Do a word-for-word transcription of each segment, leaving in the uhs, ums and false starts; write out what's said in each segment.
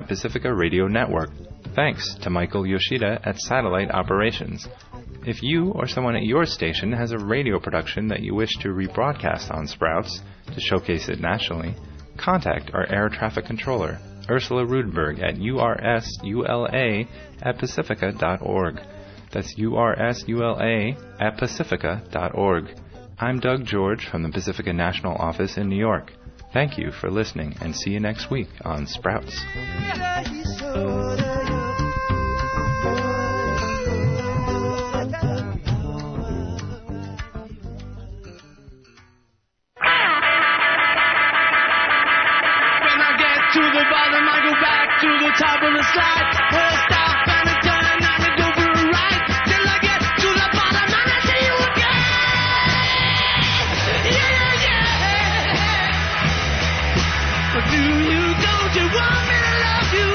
Pacifica Radio Network. Thanks to Michael Yoshida at Satellite Operations. If you or someone at your station has a radio production that you wish to rebroadcast on Sprouts to showcase it nationally, contact our air traffic controller, Ursula Rudenberg, at ursula at pacifica dot org. That's ursula at pacifica dot org. I'm Doug George from the Pacifica National Office in New York. Thank you for listening, and see you next week on Sprouts. To the top of the slide, where I stop and I turn and I go for a ride, till I get to the bottom and I see you again. Yeah, yeah, yeah. But do you, don't you want me to love you?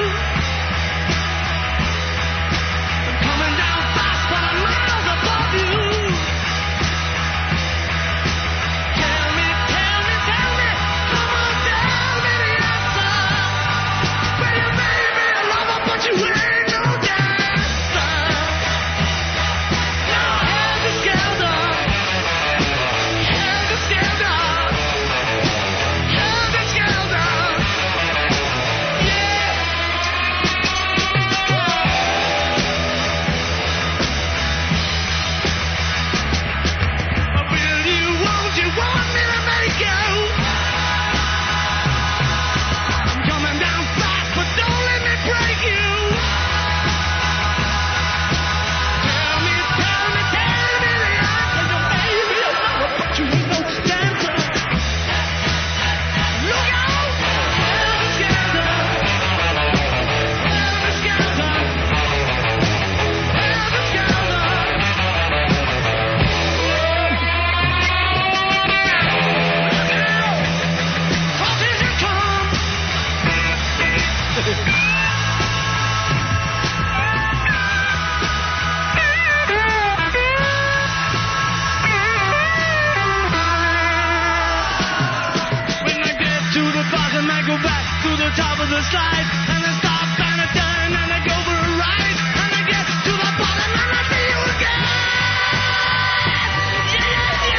I'm coming down fast, but I'm miles above you. Tell me, tell me, tell me, come on, tell me the answer. But you ain't no dancer. No, helter-skelter, helter-skelter, helter-skelter, yeah. Will you, won't you, want me to make you? I'm coming down fast, but don't let me break you. Top of the slide, and I stop and I turn and I go for a ride, and I get to the bottom and I see you again. Yeah,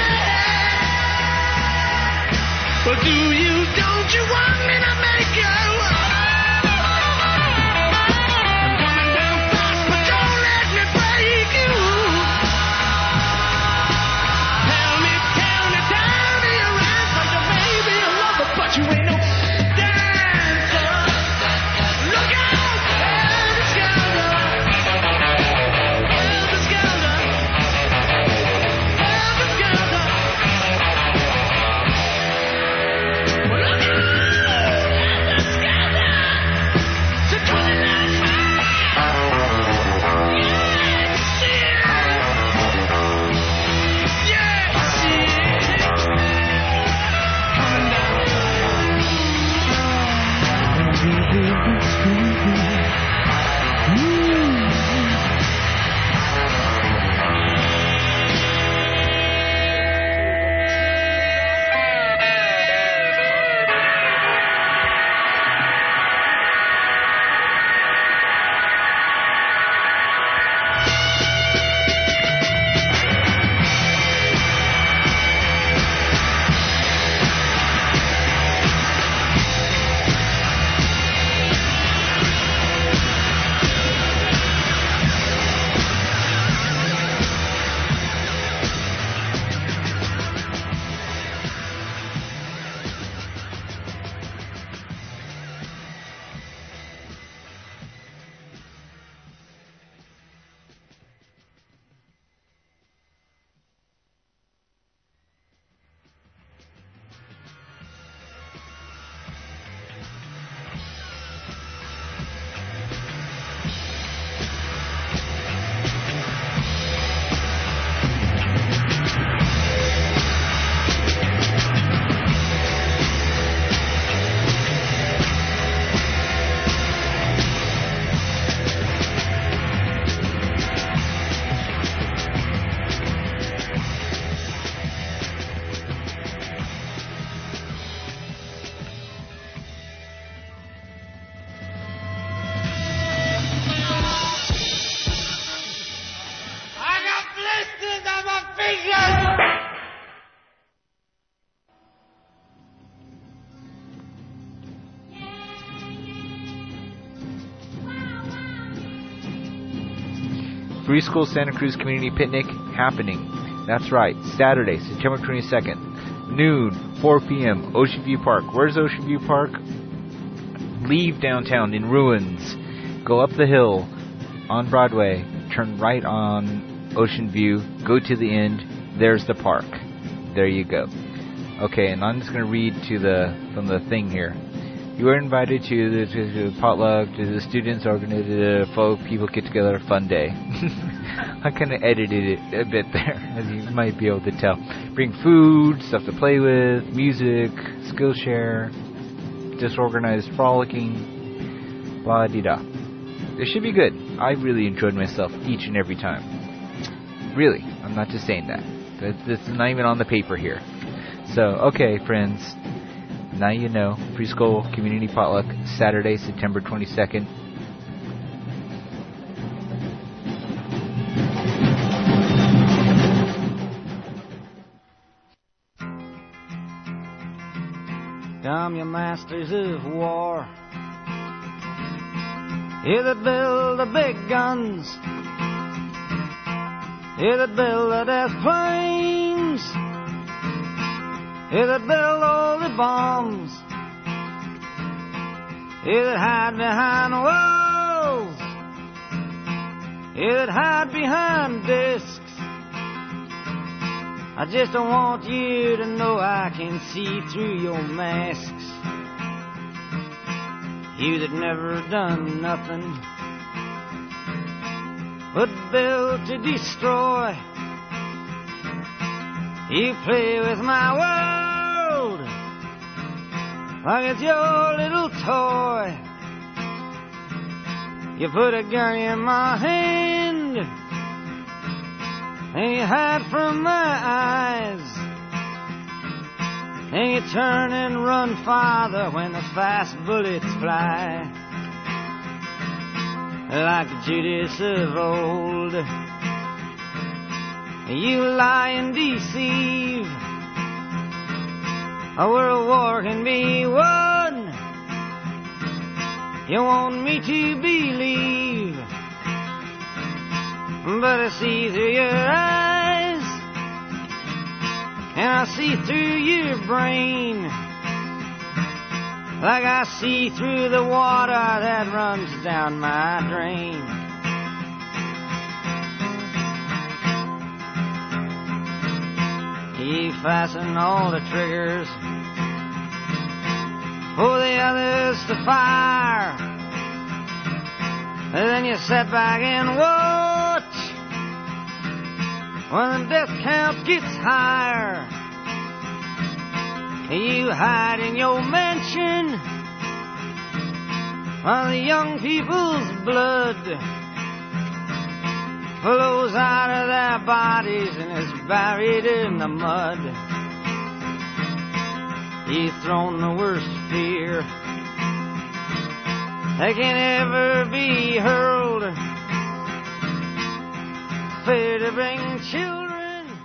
yeah. But do you, don't you want me to make you? I'm coming down fast, but don't let me break you. Tell me, tell me, tell me your answer. You may be a lover, but you ain't no. Free School Santa Cruz Community Picnic happening. That's right, Saturday, September twenty-second, noon, four p.m., Ocean View Park. Where's Ocean View Park? Leave downtown in ruins. Go up the hill on Broadway, turn right on Ocean View, go to the end, there's the park. There you go. Okay, and I'm just going to read to the from the thing here. You are invited to the, to the potluck, to the students organized, uh, folk, people get together, fun day. I kind of edited it a bit there, as you might be able to tell. Bring food, stuff to play with, music, Skillshare, disorganized frolicking, blah-de-da. It should be good. I really enjoyed myself each and every time. Really, I'm not just saying that. This is not even on the paper here. So, okay, friends. Now you know. Free School Community Potluck, Saturday, September twenty-second. Come, you masters of war, you that build the big guns, you that build the death planes, you that build all the bombs, you that hide behind walls, you that hide behind discs. I just don't want you to know I can see through your masks. You that never done nothing but build to destroy. You play with my world like it's your little toy. You put a gun in my hand and you hide from my eyes, and you turn and run farther when the fast bullets fly. Like Judas of old, you lie and deceive. A world war can be won. You want me to believe, but I see through your eyes, and I see through your brain, like I see through the water that runs down my drain. You fasten all the triggers for the others to fire, and then you sit back and watch when the death count gets higher. You hide in your mansion while the young people's blood flows out of their bodies and is buried in the mud. You've thrown the worst fear that can ever be hurled, fear to bring children.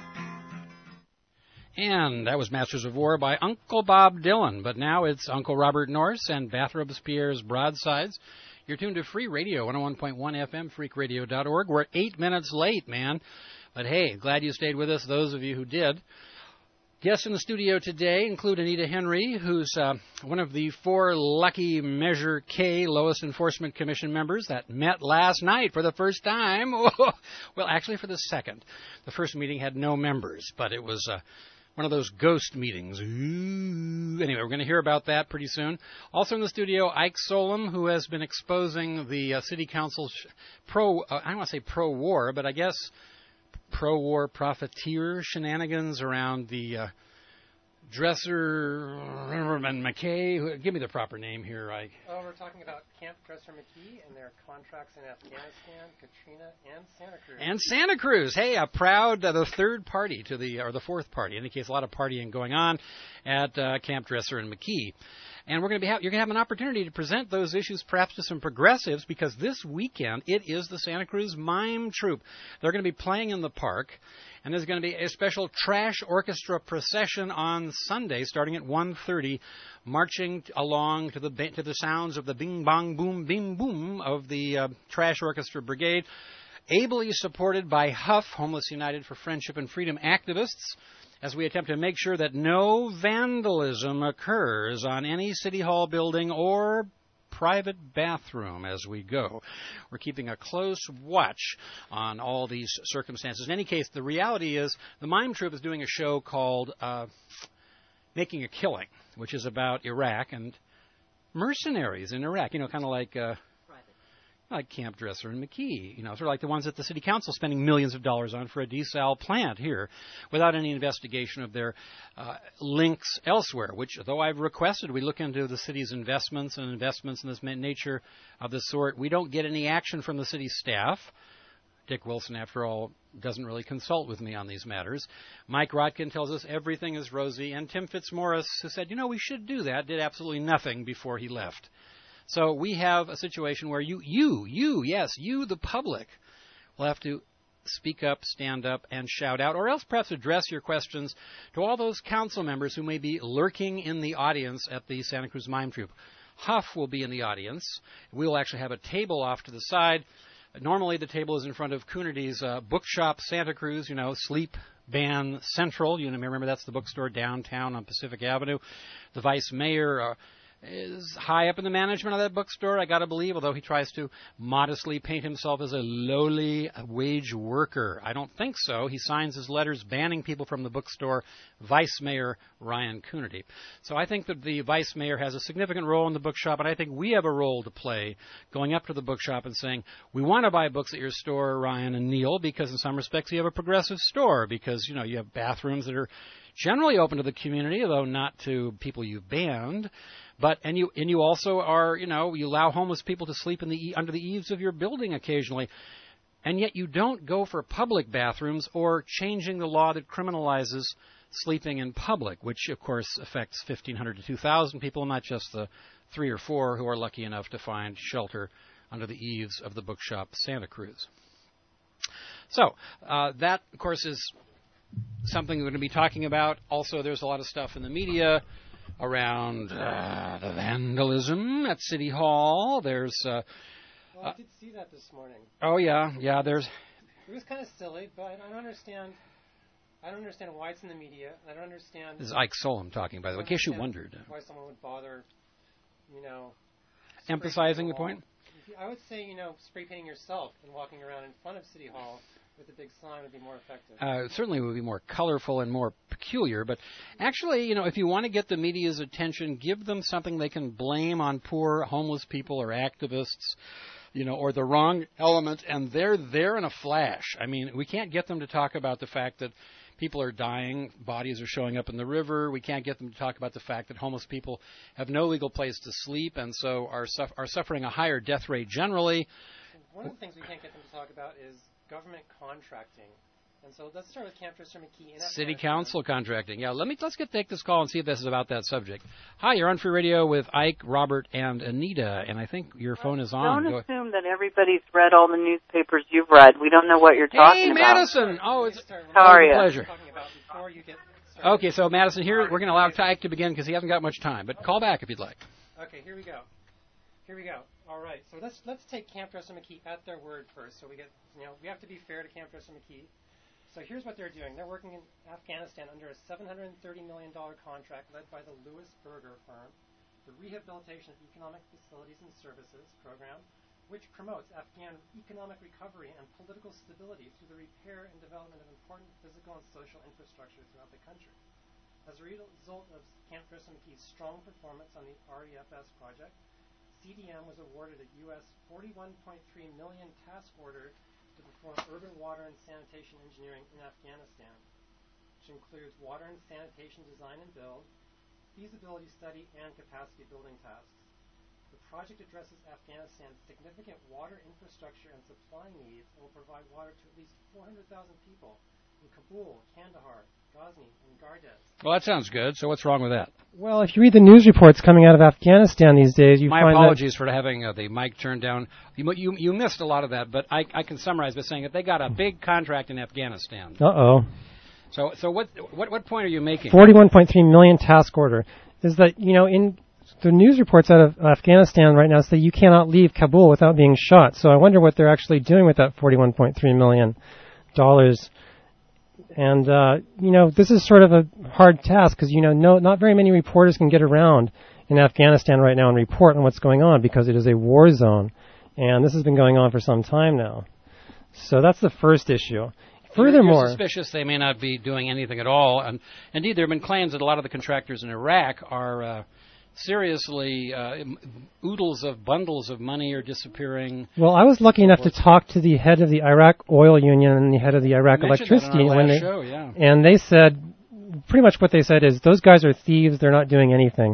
And that was Masters of War by Uncle Bob Dylan. But now it's Uncle Robert Norse and Bath Robespierre's Broadsides. You're tuned to Free Radio, one oh one point one F M, freak radio dot org. We're eight minutes late, man. But hey, glad you stayed with us, those of you who did. Guests in the studio today include Anita Henry, who's uh, one of the four lucky Measure K Lowest Enforcement Commission members that met last night for the first time. Well, actually for the second. The first meeting had no members, but it was uh, one of those ghost meetings. Ooh. Anyway, we're going to hear about that pretty soon. Also in the studio, Ike Solem, who has been exposing the uh, City Council's pro, uh, I don't want to say pro-war, but I guess pro-war profiteer shenanigans around the uh, Dresser and McKay. Give me the proper name here, Ike. Oh, we're talking about Camp Dresser McKee and their contracts in Afghanistan, Katrina, and Santa Cruz. And Santa Cruz. Hey, a proud, uh, the third party to the, or the fourth party. In any case, a lot of partying going on at uh, Camp Dresser and McKee. And we're going to be ha- you're going to have an opportunity to present those issues perhaps to some progressives, because this weekend it is the Santa Cruz Mime Troupe. They're going to be playing in the park, and there's going to be a special trash orchestra procession on Sunday starting at one thirty, marching t- along to the ba- to the sounds of the bing bong boom bing boom of the uh, trash orchestra brigade. ably supported by Huff, Homeless United for Friendship and Freedom activists, as we attempt to make sure that no vandalism occurs on any City Hall building or private bathroom as we go. We're keeping a close watch on all these circumstances. In any case, the reality is the Mime Troupe is doing a show called uh, Making a Killing, which is about Iraq and mercenaries in Iraq, you know, kind of like uh, like Camp Dresser and McKee, you know, sort of like the ones that the city council is spending millions of dollars on for a desal plant here without any investigation of their uh, links elsewhere, which, though I've requested we look into the city's investments and investments in this nature of this sort, we don't get any action from the city staff. Dick Wilson, after all, doesn't really consult with me on these matters. Mike Rotkin tells us everything is rosy, and Tim Fitzmaurice, who said, you know, we should do that, did absolutely nothing before he left. So we have a situation where you, you, you, yes, you, the public, will have to speak up, stand up, and shout out, or else perhaps address your questions to all those council members who may be lurking in the audience at the Santa Cruz Mime Troupe. Huff will be in the audience. We will actually have a table off to the side. Normally, the table is in front of Coonerty's uh, Bookshop Santa Cruz, you know, Sleep Ban Central. You know, remember that's the bookstore downtown on Pacific Avenue. The vice mayor uh, is high up in the management of that bookstore, I got to believe, although he tries to modestly paint himself as a lowly wage worker. I don't think so. He signs his letters banning people from the bookstore, Vice Mayor Ryan Coonerty. So I think that the vice mayor has a significant role in the bookshop, and I think we have a role to play going up to the bookshop and saying, we want to buy books at your store, Ryan and Neil, because in some respects you have a progressive store, because, you know, you have bathrooms that are generally open to the community, though not to people you've banned. But and you and you also are, you know, you allow homeless people to sleep in the under the eaves of your building occasionally, and yet you don't go for public bathrooms or changing the law that criminalizes sleeping in public, which of course affects fifteen hundred to two thousand people, not just the three or four who are lucky enough to find shelter under the eaves of the bookshop Santa Cruz. So uh, that, of course, is something we're going to be talking about. Also, there's a lot of stuff in the media around uh, the vandalism at City Hall. There's. Uh, Well, I did see that this morning. oh yeah, yeah. There's. It was kind of silly, but I don't understand. I don't understand why it's in the media. I don't understand. This is Ike Solom talking, by the way, in case you wondered. Why someone would bother, you know, Emphasizing the point? I would say, you know, spray painting yourself and walking around in front of City Hall with a big sign would be more effective. Uh, certainly it would be more colorful and more peculiar, but actually, you know, if you want to get the media's attention, give them something they can blame on poor homeless people or activists, you know, or the wrong element, and they're there in a flash. I mean, we can't get them to talk about the fact that people are dying, bodies are showing up in the river. We can't get them to talk about the fact that homeless people have no legal place to sleep and so are, suf- are suffering a higher death rate generally. One of the things we can't get them to talk about is government contracting. And so let's start with Camp Dresser McKee. In City Council contracting. Yeah, let me let's get take this call and see if this is about that subject. Hi, you're on Free Radio with Ike, Robert, and Anita, and I think your phone is on. Don't Go assume that everybody's read all the newspapers you've read. We don't know what you're talking Hey, about. Madison! Oh, it's How are a you? pleasure. Talking about before you get started. Okay, so Madison, here we're going to allow Ike to begin because he hasn't got much time, but call back if you'd like. Okay, here we go. Here we go. All right, so let's let's take Camp Dresser McKee at their word first. So we get, you know, we have to be fair to Camp Dresser McKee. So here's what they're doing. They're working in Afghanistan under a seven hundred thirty million dollars contract led by the Lewis Berger firm, the Rehabilitation of Economic Facilities and Services program, which promotes Afghan economic recovery and political stability through the repair and development of important physical and social infrastructure throughout the country. As a result of Camp Dresser McKee's strong performance on the R E F S project, C D M was awarded a U S forty-one point three million dollars task order to perform urban water and sanitation engineering in Afghanistan, which includes water and sanitation design and build, feasibility study, and capacity building tasks. The project addresses Afghanistan's significant water infrastructure and supply needs and will provide water to at least four hundred thousand people in Kabul, Kandahar, Ghazni, and Gardez. Well, that sounds good. So what's wrong with that? Well, if you read the news reports coming out of Afghanistan these days, you My find apologies for having uh, the mic turned down. You, you you missed a lot of that, but I, I can summarize by saying that they got a big contract in Afghanistan. that... Uh-oh. So so what what what point are you making? forty-one point three million task order is that, you know, in the news reports out of Afghanistan right now say you cannot leave Kabul without being shot. So I wonder what they're actually doing with that forty-one point three million dollars. And, uh, you know, this is sort of a hard task because, you know, no, not very many reporters can get around in Afghanistan right now and report on what's going on because it is a war zone. And this has been going on for some time now. So that's the first issue. Furthermore, you're suspicious they may not be doing anything at all. And indeed, there have been claims that a lot of the contractors in Iraq are uh, seriously uh, oodles of bundles of money are disappearing. Well, I was lucky enough to talk to the head of the Iraq Oil Union and the head of the Iraq Electricity, when they, show, yeah. and they said pretty much what they said is those guys are thieves. They're not doing anything.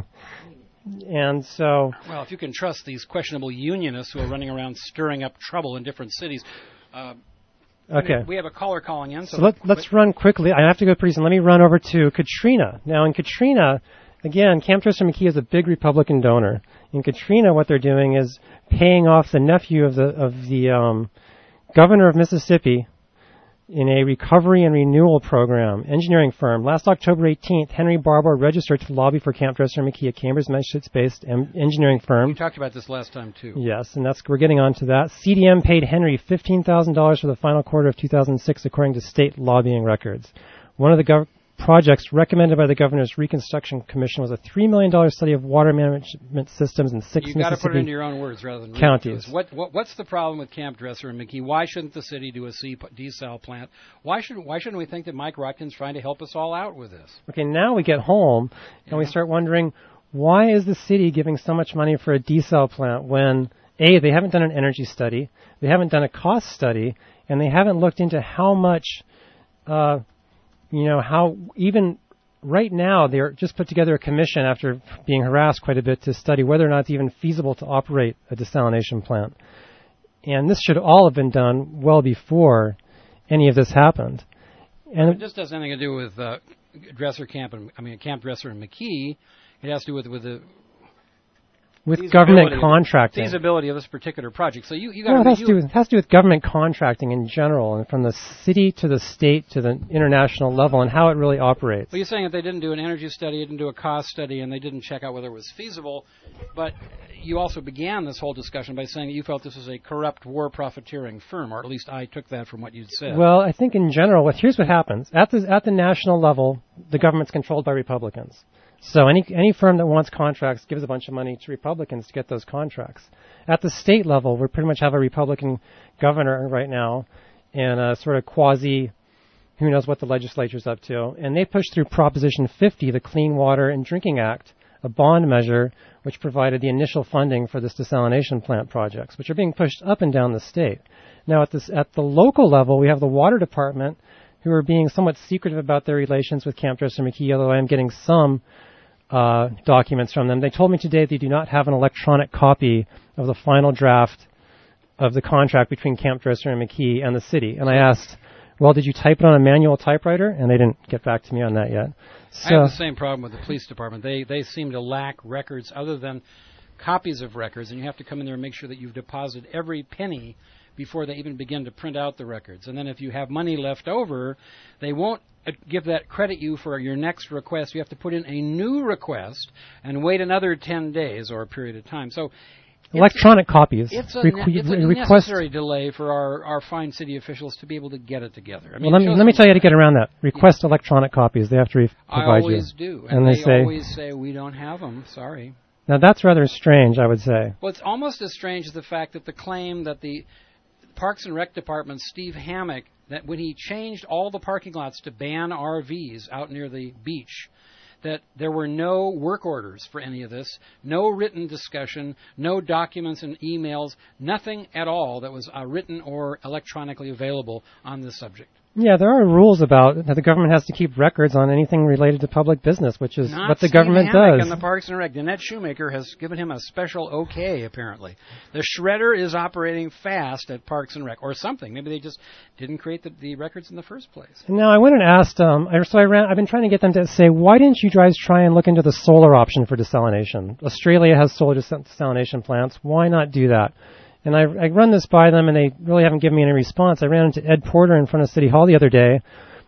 And so, well, if you can trust these questionable unionists who are running around stirring up trouble in different cities. Uh, okay. I mean, we have a caller calling in. So, so let, let's run quickly. I have to go pretty soon. Let me run over to Katrina. Now, in Katrina, again, Camp Dresser McKee is a big Republican donor. In Katrina, what they're doing is paying off the nephew of the of the um, governor of Mississippi in a recovery and renewal program, engineering firm. Last October eighteenth, Henry Barbour registered to lobby for Camp Dresser McKee, a Cambridge, Massachusetts-based em- engineering firm. You talked about this last time, too. Yes, and that's we're getting on to that. C D M paid Henry fifteen thousand dollars for the final quarter of two thousand six, according to state lobbying records. One of the gov- projects recommended by the Governor's Reconstruction Commission was a three million dollars study of water management systems in six You've got to put it Mississippi into your own words rather than counties. What, what, what's the problem with Camp Dresser and McKee? Why shouldn't the city do a C desal plant? Why, should, why shouldn't we think that Mike Rotkin's trying to help us all out with this? Okay, now we get home and yeah. we start wondering, why is the city giving so much money for a desal plant when, A, they haven't done an energy study, they haven't done a cost study, and they haven't looked into how much, uh, you know, how even... Right now, they're just put together a commission after being harassed quite a bit to study whether or not it's even feasible to operate a desalination plant. And this should all have been done well before any of this happened. And it just has nothing to do with uh, Dresser Camp and I mean Camp Dresser and McKee. It has to do with with the with government contracting. Feasibility of this particular project. So you, you got well, to... It has, to do with, it has to do with government contracting in general, and from the city to the state to the international level, and how it really operates. Well, you're saying that they didn't do an energy study, didn't do a cost study, and they didn't check out whether it was feasible, but you also began this whole discussion by saying that you felt this was a corrupt war profiteering firm, or at least I took that from what you'd said. Well, I think in general, what, here's what happens. At the, at the national level, the government's controlled by Republicans. So any any firm that wants contracts gives a bunch of money to Republicans to get those contracts. At the state level, we pretty much have a Republican governor right now and a sort of quasi, who knows what the legislature's up to. And they pushed through Proposition fifty, the Clean Water and Drinking Act, a bond measure which provided the initial funding for this desalination plant projects, which are being pushed up and down the state. Now at this at the local level, we have the Water Department, who are being somewhat secretive about their relations with Camp Dresser McKee, although I am getting some uh, documents from them. They told me today they do not have an electronic copy of the final draft of the contract between Camp Dresser and McKee and the city. And I asked, well, did you type it on a manual typewriter? And they didn't get back to me on that yet. So, I have the same problem with the police department. They they seem to lack records other than copies of records, and you have to come in there and make sure that you've deposited every penny before they even begin to print out the records. And then if you have money left over, they won't give that credit you for your next request. You have to put in a new request and wait another ten days or a period of time. So electronic copies. It's a, Requ- it's a request necessary delay for our, our fine city officials to be able to get it together. I mean, well, let me, let me tell you how to get around that. Request yeah. electronic copies. They have to re- provide you. I always you. do. And, and they, they say, always say, we don't have them. Sorry. Now, that's rather strange, I would say. Well, it's almost as strange as the fact that the claim that the Parks and Rec Department, Steve Hammock, that when he changed all the parking lots to ban R Vs out near the beach, that there were no work orders for any of this, no written discussion, no documents and emails, nothing at all that was uh, written or electronically available on this subject. Yeah, there are rules about that the government has to keep records on anything related to public business, which is Not what the Steve government Hammock does. And the Parks and Rec. Danette Shoemaker has given him a special okay, apparently. The shredder is operating fast at Parks and Rec, or something. Maybe they just didn't create the, the records in the first place. Now, I went and asked, um, I, so I ran, I've been trying to get them to say, why didn't you guys try and look into the solar option for desalination? Australia has solar desalination plants. Why not do that? And I, I run this by them, and they really haven't given me any response. I ran into Ed Porter in front of City Hall the other day,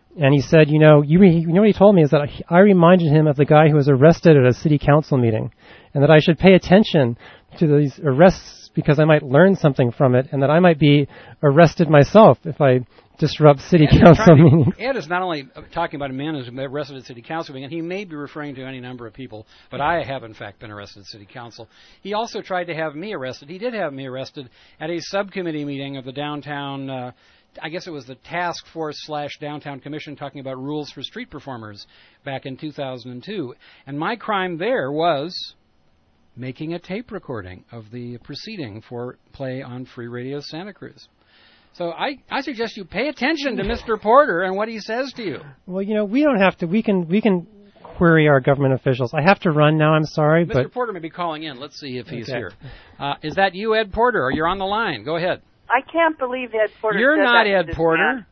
And he said, you know, you, re- you know what he told me is that I, I reminded him of the guy who was arrested at a city council meeting, and that I should pay attention to these arrests because I might learn something from it, and that I might be arrested myself if I disrupt city Ed council to, meetings. Ed is not only talking about a man who's been arrested at city council meeting, and he may be referring to any number of people, but I have in fact been arrested at city council. He also tried to have me arrested. He did have me arrested at a subcommittee meeting of the downtown, uh, I guess it was the task force slash downtown commission talking about rules for street performers back in two thousand two. And my crime there was making a tape recording of the proceeding for play on Free Radio Santa Cruz. So I, I suggest you pay attention to Mister Porter and what he says to you. Well, you know, we don't have to. We can we can query our government officials. I have to run now. I'm sorry, Mister but Porter may be calling in. Let's see if he's Okay. here. Uh, is that you, Ed Porter? Or you're on the line? Go ahead. I can't believe Ed Porter You're said not that to Ed this Porter. man.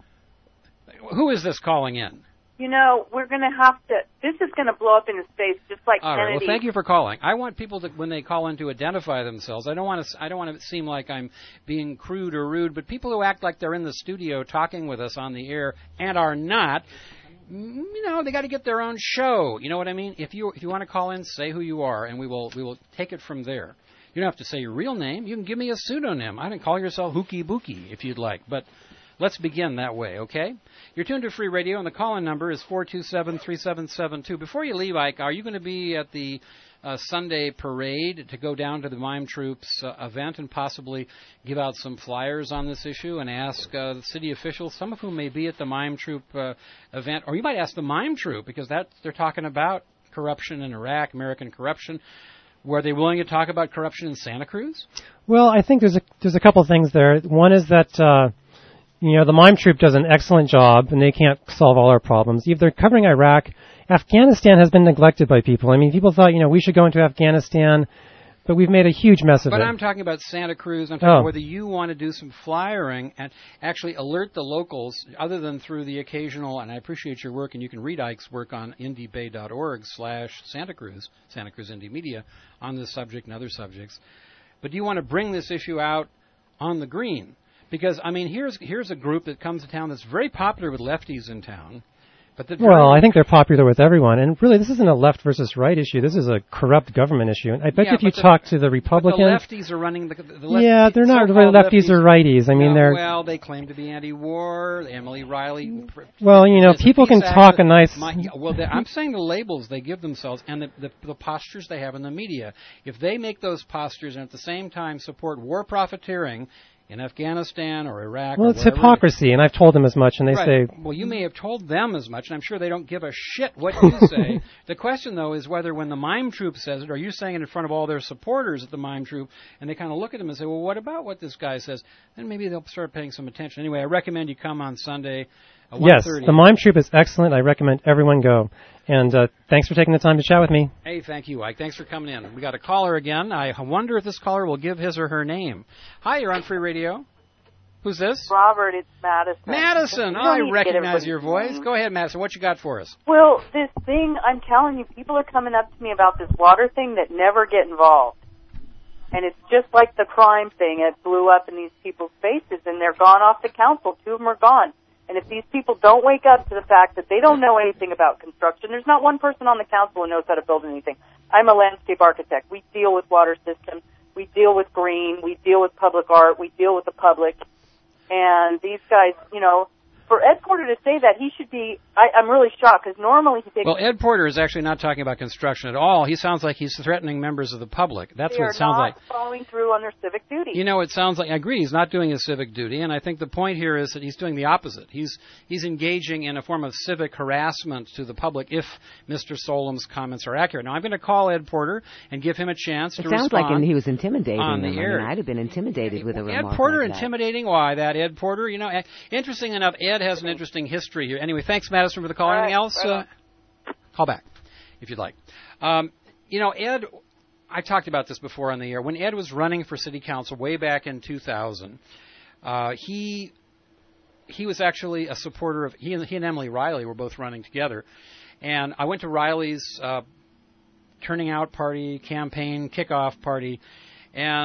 Who is this calling in? You know, we're going to have to, this is going to blow up in his face just like All right. Kennedy. Well, thank you for calling. I want people to, when they call in, to identify themselves. I don't want to. I don't want to seem like I'm being crude or rude. But people who act like they're in the studio talking with us on the air and are not, mm, you know, they got to get their own show. You know what I mean? If you if you want to call in, say who you are, and we will we will take it from there. You don't have to say your real name. You can give me a pseudonym. I can call yourself Hookie Bookie if you'd like. But let's begin that way, okay? You're tuned to Free Radio, and the call-in number is four two seven, three seven seven two. Before you leave, Ike, are you going to be at the uh, Sunday parade to go down to the Mime Troops uh, event and possibly give out some flyers on this issue and ask uh, the city officials, some of whom may be at the Mime Troop uh, event, or you might ask the Mime Troop, because that they're talking about corruption in Iraq, American corruption. Were they willing to talk about corruption in Santa Cruz? well, I think there's a there's a couple things there. One is that uh, you know the Mime Troop does an excellent job, and they can't solve all our problems. If they're covering Iraq, Afghanistan has been neglected by people. I mean, people thought you know we should go into Afghanistan, but we've made a huge mess of But it. I'm talking about Santa Cruz. I'm talking Oh. about whether you want to do some flyering and actually alert the locals, other than through the occasional, and I appreciate your work, and you can read Ike's work on indie bay dot org slash Santa Cruz, Santa Cruz Indie Media, on this subject and other subjects. But do you want to bring this issue out on the green? Because, I mean, here's here's a group that comes to town that's very popular with lefties in town. But that Well, very- I think they're popular with everyone, and really, this isn't a left versus right issue. This is a corrupt government issue. And I bet Yeah, if you but the- talk to the but the Republicans, lefties are running the, the left, yeah, they're not really so-called lefties or righties. I mean, No, they're well, they claim to be anti-war. Emily Riley. well, you know, There's a people can peace talk act a nice. My, well, the- I'm saying the labels they give themselves and the, the, the postures they have in the media. If they make those postures and at the same time support war profiteering in Afghanistan or Iraq, Well, or it's wherever hypocrisy, and I've told them as much, and they Right. say, Well, you may have told them as much, and I'm sure they don't give a shit what you say. The question, though, is whether when the Mime Troop says it, or you saying it in front of all their supporters at the Mime Troop, and they kind of look at them and say, well, what about what this guy says? Then maybe they'll start paying some attention. Anyway, I recommend you come on Sunday at yes, one thirty. the Mime Troop is excellent. I recommend everyone go. And uh, thanks for taking the time to chat with me. Hey, thank you, Ike. Thanks for coming in. We got a caller again. I wonder if this caller will give his or her name. Hi, you're on Free Radio. Who's this? Robert, it's Madison. Madison. You Oh, don't I need to get recognize everybody's your voice. name. Go ahead, Madison. What you got for us? Well, this thing, I'm telling you, people are coming up to me about this water thing that never get involved. And it's just like the crime thing. It blew up in these people's faces, and they're gone off the council. Two of them are gone. And if these people don't wake up to the fact that they don't know anything about construction, there's not one person on the council who knows how to build anything. I'm a landscape architect. We deal with water systems. We deal with green. We deal with public art. We deal with the public. And these guys, you know, for Ed Porter to say that, he should be, I, I'm really shocked, because normally he takes... Well, Ed Porter is actually not talking about construction at all. He sounds like he's threatening members of the public. That's they what are it sounds not like. following through on their civic duty. You know, it sounds like, I agree, he's not doing his civic duty, and I think the point here is that he's doing the opposite. He's he's engaging in a form of civic harassment to the public if Mister Solom's comments are accurate. Now, I'm going to call Ed Porter and give him a chance It to sounds respond. like he was intimidating on the them. air. I mean, I'd have been intimidated with a Ed remark Porter like that. intimidating? Why that, Ed Porter? You know, eh, interesting enough, Ed has an interesting history here. Anyway, thanks, Madison, for the call. All Anything right, else? right Uh, call back, if you'd like. Um, you know, Ed, I talked about this before on the air. When Ed was running for city council way back in two thousand, uh, he he was actually a supporter of, he and, he and Emily Riley were both running together. And I went to Riley's uh, turning out party, campaign, kickoff party, and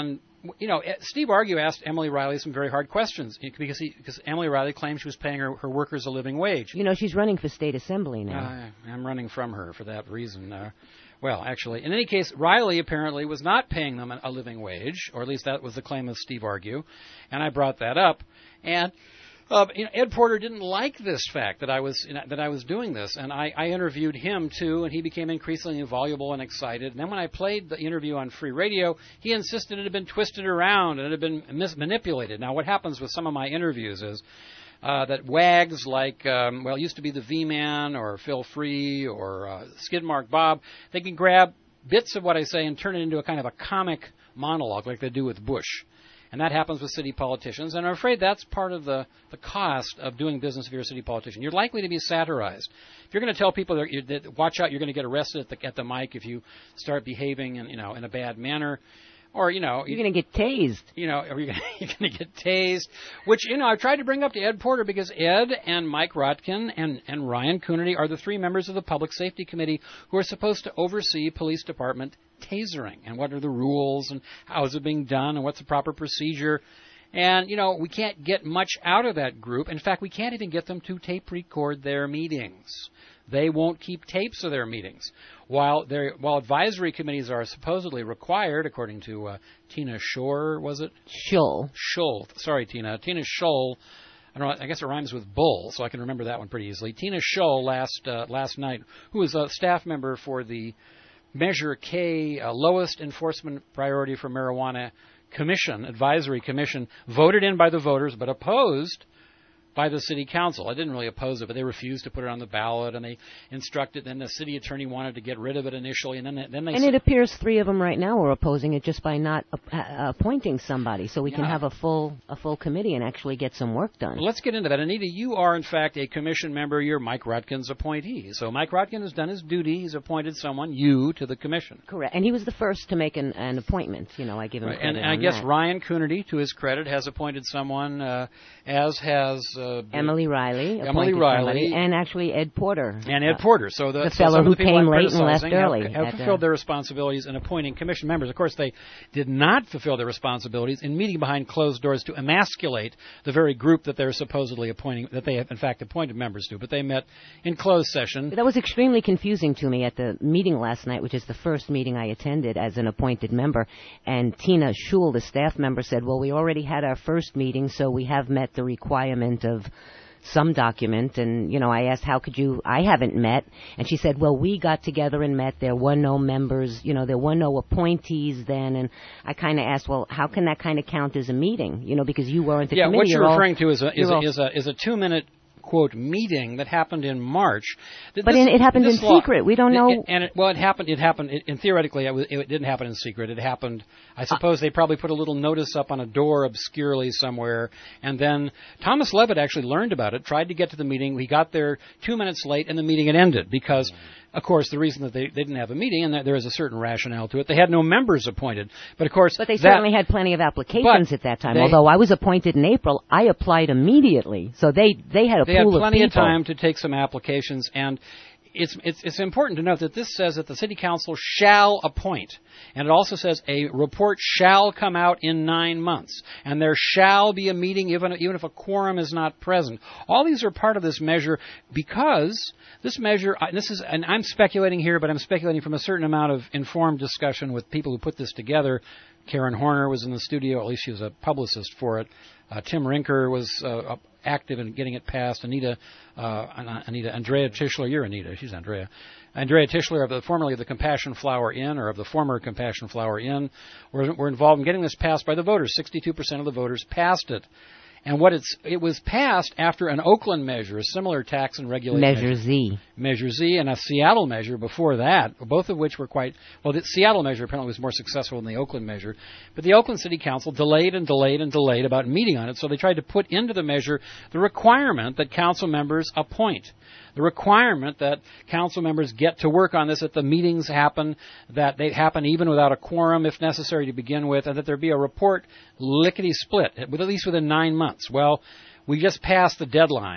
you know, Steve Argue asked Emily Riley some very hard questions because he, because Emily Riley claimed she was paying her, her workers a living wage. You know, she's running for state assembly now. Uh, I'm running from her for that reason. Uh, well, actually, in any case, Riley apparently was not paying them a, a living wage, or at least that was the claim of Steve Argue, and I brought that up. And Uh, you know, Ed Porter didn't like this fact that I was you know, that I was doing this, and I, I interviewed him too, and he became increasingly voluble and excited. And then when I played the interview on free radio, he insisted it had been twisted around and it had been mis- manipulated. Now, what happens with some of my interviews is uh, that wags like, um, well, it used to be the V-Man or Phil Free or uh, Skidmark Bob, they can grab bits of what I say and turn it into a kind of a comic monologue like they do with Bush. And that happens with city politicians, and I'm afraid that's part of the, the cost of doing business if you're a city politician. You're likely to be satirized. If you're going to tell people that, you, that watch out, you're going to get arrested at the, at the mic if you start behaving in, you know, in a bad manner, or, you know... You're going to get tased. You know, or you're going to get tased, which, you know, I tried to bring up to Ed Porter because Ed and Mike Rotkin and, and Ryan Coonerty are the three members of the Public Safety Committee who are supposed to oversee police department tasering and what are the rules and how is it being done and what's the proper procedure. And, you know, we can't get much out of that group. In fact, we can't even get them to tape record their meetings. They won't keep tapes of their meetings. While they're, while advisory committees are supposedly required, according to uh, Tina Shore, was it? Scholl. Scholl. Sorry, Tina. Tina Scholl. I don't know, I guess it rhymes with bull, so I can remember that one pretty easily. Tina Scholl last uh, last night, who was a staff member for the Measure K, uh, lowest enforcement priority for marijuana commission, advisory commission, voted in by the voters but opposed by the city council. I didn't really oppose it, but they refused to put it on the ballot, and they instructed, and the city attorney wanted to get rid of it initially, and then they, then they... And it appears three of them right now are opposing it just by not uh, appointing somebody, so we can Yeah. have a full a full committee and actually get some work done. Well, let's get into that. Anita, you are, in fact, a commission member. You're Mike Rotkin's appointee. So Mike Rotkin has done his duty. He's appointed someone, you, to the commission. Correct. And he was the first to make an, an appointment. You know, I give him Right. credit And, and on I guess that. Ryan Coonerty, to his credit, has appointed someone, uh, as has... Uh, Emily Riley. Emily appointed Riley. somebody, and actually Ed Porter. And Ed Porter. So the, the so fellow some of who the people came I'm late and left criticizing early Have, have at, uh, fulfilled their responsibilities in appointing commission members. Of course, they did not fulfill their responsibilities in meeting behind closed doors to emasculate the very group that they're supposedly appointing, that they have, in fact, appointed members to. But they met in closed session. That was extremely confusing to me at the meeting last night, which is the first meeting I attended as an appointed member. And Tina Schul, the staff member, said, well, we already had our first meeting, so we have met the requirement of some document. And, you know, I asked, how could you, I haven't met. And she said, well, we got together and met. There were no members, you know, there were no appointees then. And I kind of asked, well, how can that kind of count as a meeting? You know, because you weren't the yeah, committee. what you're all, referring to is a, is, a, all, is, a, is a two-minute, quote, meeting that happened in March. But This- in, it happened in this law- secret. We don't know. It, and it, well, it happened. It happened. It, and theoretically, it, was, it didn't happen in secret. It happened. I suppose they probably put a little notice up on a door obscurely somewhere, and then Thomas Levitt actually learned about it. Tried to get to the meeting. He got there two minutes late, and the meeting had ended because, of course, the reason that they, they didn't have a meeting, and that there is a certain rationale to it. They had no members appointed, but of course, But they that, certainly had plenty of applications But at that time. they- Although I was appointed in April, I applied immediately. So they, they had a They had pool plenty of of people. time to take some applications, and it's, it's it's important to note that this says that the city council shall appoint, and it also says a report shall come out in nine months, and there shall be a meeting even even if a quorum is not present. All these are part of this measure because this measure, and this is, and I'm speculating here, but I'm speculating from a certain amount of informed discussion with people who put this together. Karen Horner was in the studio, at least she was a publicist for it. Uh, Tim Rinker was uh, active in getting it passed. Anita, uh, Anita, Andrea Tischler, you're Anita, she's Andrea. Andrea Tischler, of the, formerly of the Compassion Flower Inn, or of the former Compassion Flower Inn, were, were involved in getting this passed by the voters. sixty-two percent of the voters passed it. And what it's, it was passed after an Oakland measure, a similar tax and regulation Measure measure. Z. Measure Z, and a Seattle measure before that, both of which were quite, well, the Seattle measure apparently was more successful than the Oakland measure. But the Oakland City Council delayed and delayed and delayed about meeting on it, so they tried to put into the measure the requirement that council members appoint. The requirement that council members get to work on this, that the meetings happen, that they happen even without a quorum if necessary to begin with, and that there be a report lickety-split, with at least within nine months. Well, we just passed the deadline.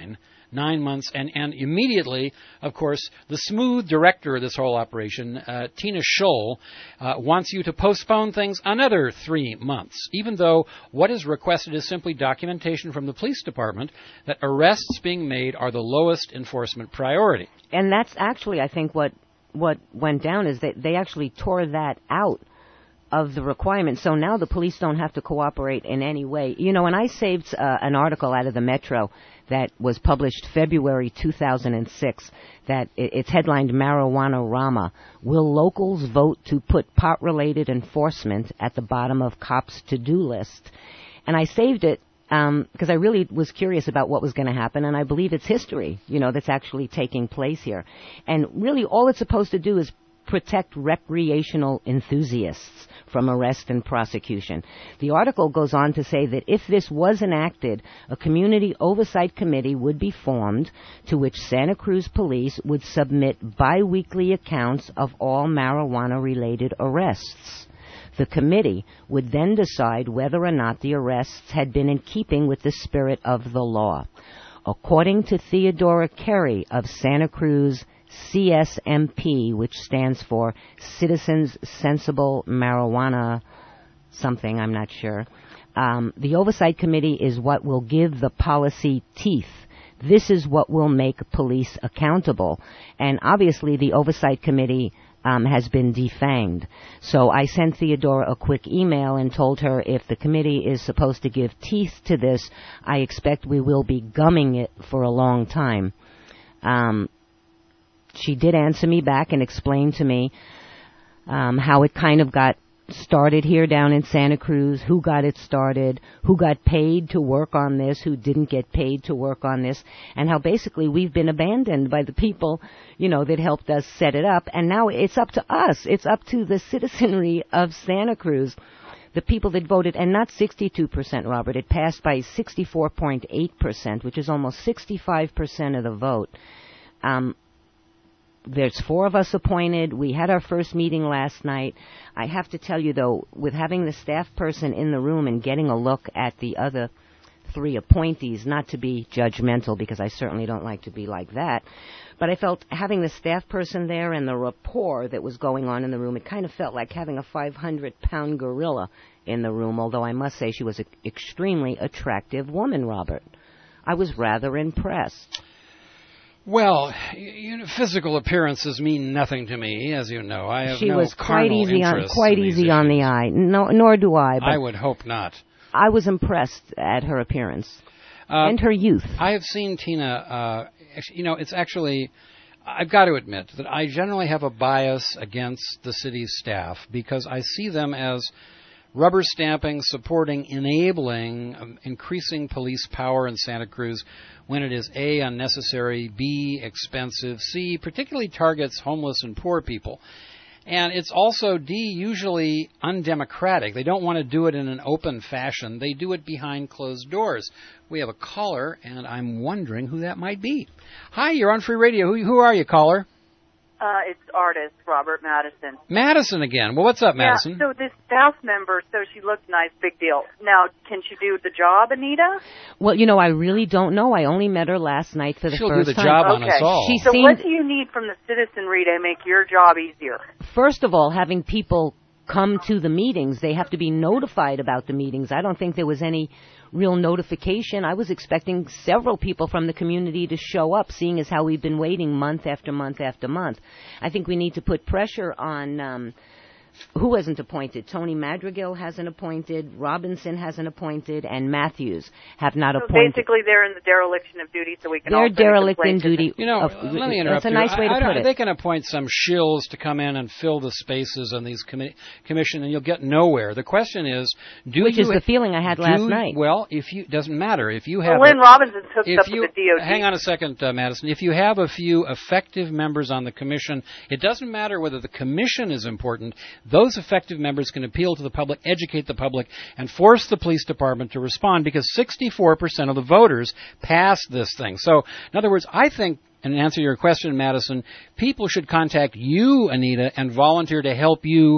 nine months, and, and immediately, of course, the smooth director of this whole operation, uh, Tina Schull, uh, wants you to postpone things another three months, even though what is requested is simply documentation from the police department that arrests being made are the lowest enforcement priority. And that's actually, I think, what what went down is that they actually tore that out of the requirement. So now the police don't have to cooperate in any way. You know, and I saved uh, an article out of the Metro that was published February two thousand six that it, it's headlined Marijuana Rama. Will locals vote to put pot-related enforcement at the bottom of cops' to-do list? And I saved it Um, because I really was curious about what was going to happen, and I believe it's history, you know, that's actually taking place here. And really all it's supposed to do is protect recreational enthusiasts from arrest and prosecution. The article goes on to say that if this was enacted, a community oversight committee would be formed to which Santa Cruz police would submit biweekly accounts of all marijuana-related arrests. The committee would then decide whether or not the arrests had been in keeping with the spirit of the law. According to Theodora Carey of Santa Cruz C S M P, which stands for Citizens Sensible Marijuana something, I'm not sure, um, the Oversight Committee is what will give the policy teeth. This is what will make police accountable. And obviously the Oversight Committee Um, has been defanged. So I sent Theodora a quick email and told her if the committee is supposed to give teeth to this, I expect we will be gumming it for a long time. Um, she did answer me back and explain to me um, how it kind of got started here down in Santa Cruz, who got it started, who got paid to work on this, who didn't get paid to work on this, and how basically we've been abandoned by the people, you know, that helped us set it up, and now it's up to us. It's up to the citizenry of Santa Cruz, the people that voted, and not sixty-two percent, Robert. It passed by sixty-four point eight percent, which is almost sixty-five percent of the vote. Um, There's four of us appointed. We had our first meeting last night. I have to tell you, though, with having the staff person in the room and getting a look at the other three appointees, not to be judgmental, because I certainly don't like to be like that, but I felt having the staff person there and the rapport that was going on in the room, it kind of felt like having a five hundred pound gorilla in the room, although I must say she was an extremely attractive woman, Robert. I was rather impressed. Well, you know, physical appearances mean nothing to me, as you know. I have she no was quite easy on interest quite in these easy on the issues. eye. No, nor do I. But I would hope not. I was impressed at her appearance Uh, and her youth. I have seen Tina. Uh, actually, you know, it's actually. I've got to admit that I generally have a bias against the city's staff because I see them as rubber stamping, supporting, enabling, um, increasing police power in Santa Cruz when it is A, unnecessary, B, expensive, C, particularly targets homeless and poor people. And it's also, D, usually undemocratic. They don't want to do it in an open fashion. They do it behind closed doors. We have a caller, and I'm wondering who that might be. Hi, you're on Free Radio. Who, who are you, caller? Uh, it's artist Robert Madison. Madison again. Well, what's up, Madison? Yeah, so this staff member, so she looks nice, big deal. Now, can she do the job, Anita? Well, you know, I really don't know. I only met her last night for the She'll first do the time. job on Okay. us all. She So seemed, what do you need from the citizenry to make your job easier? first of all, having people come to the meetings. They have to be notified about the meetings. I don't think there was any real notification. I was expecting several people from the community to show up, seeing as how we've been waiting month after month after month. I think we need to put pressure on um, who hasn't appointed. Tony Madrigal hasn't appointed, Robinson hasn't appointed, and Matthews have not So appointed. basically they're in the dereliction of duty, so we can They're all send a derelict in complaint to- duty. You know, of, let me interrupt That's a you. nice way to I, I put don't- it. They can appoint some shills to come in and fill the spaces on these commi- commission, and you'll get nowhere. The question is, do Which you is the feeling I had do- last night. Well, if you doesn't matter if you have. Well, Lynn a- Robinson's hooked if up you, with the D O T. Hang on a second, uh, Madison. If you have a few effective members on the commission, it doesn't matter whether the commission is important. Those effective members can appeal to the public, educate the public, and force the police department to respond because sixty-four percent of the voters passed this thing. So, in other words, I think, and to answer your question, Madison, people should contact you, Anita, and volunteer to help you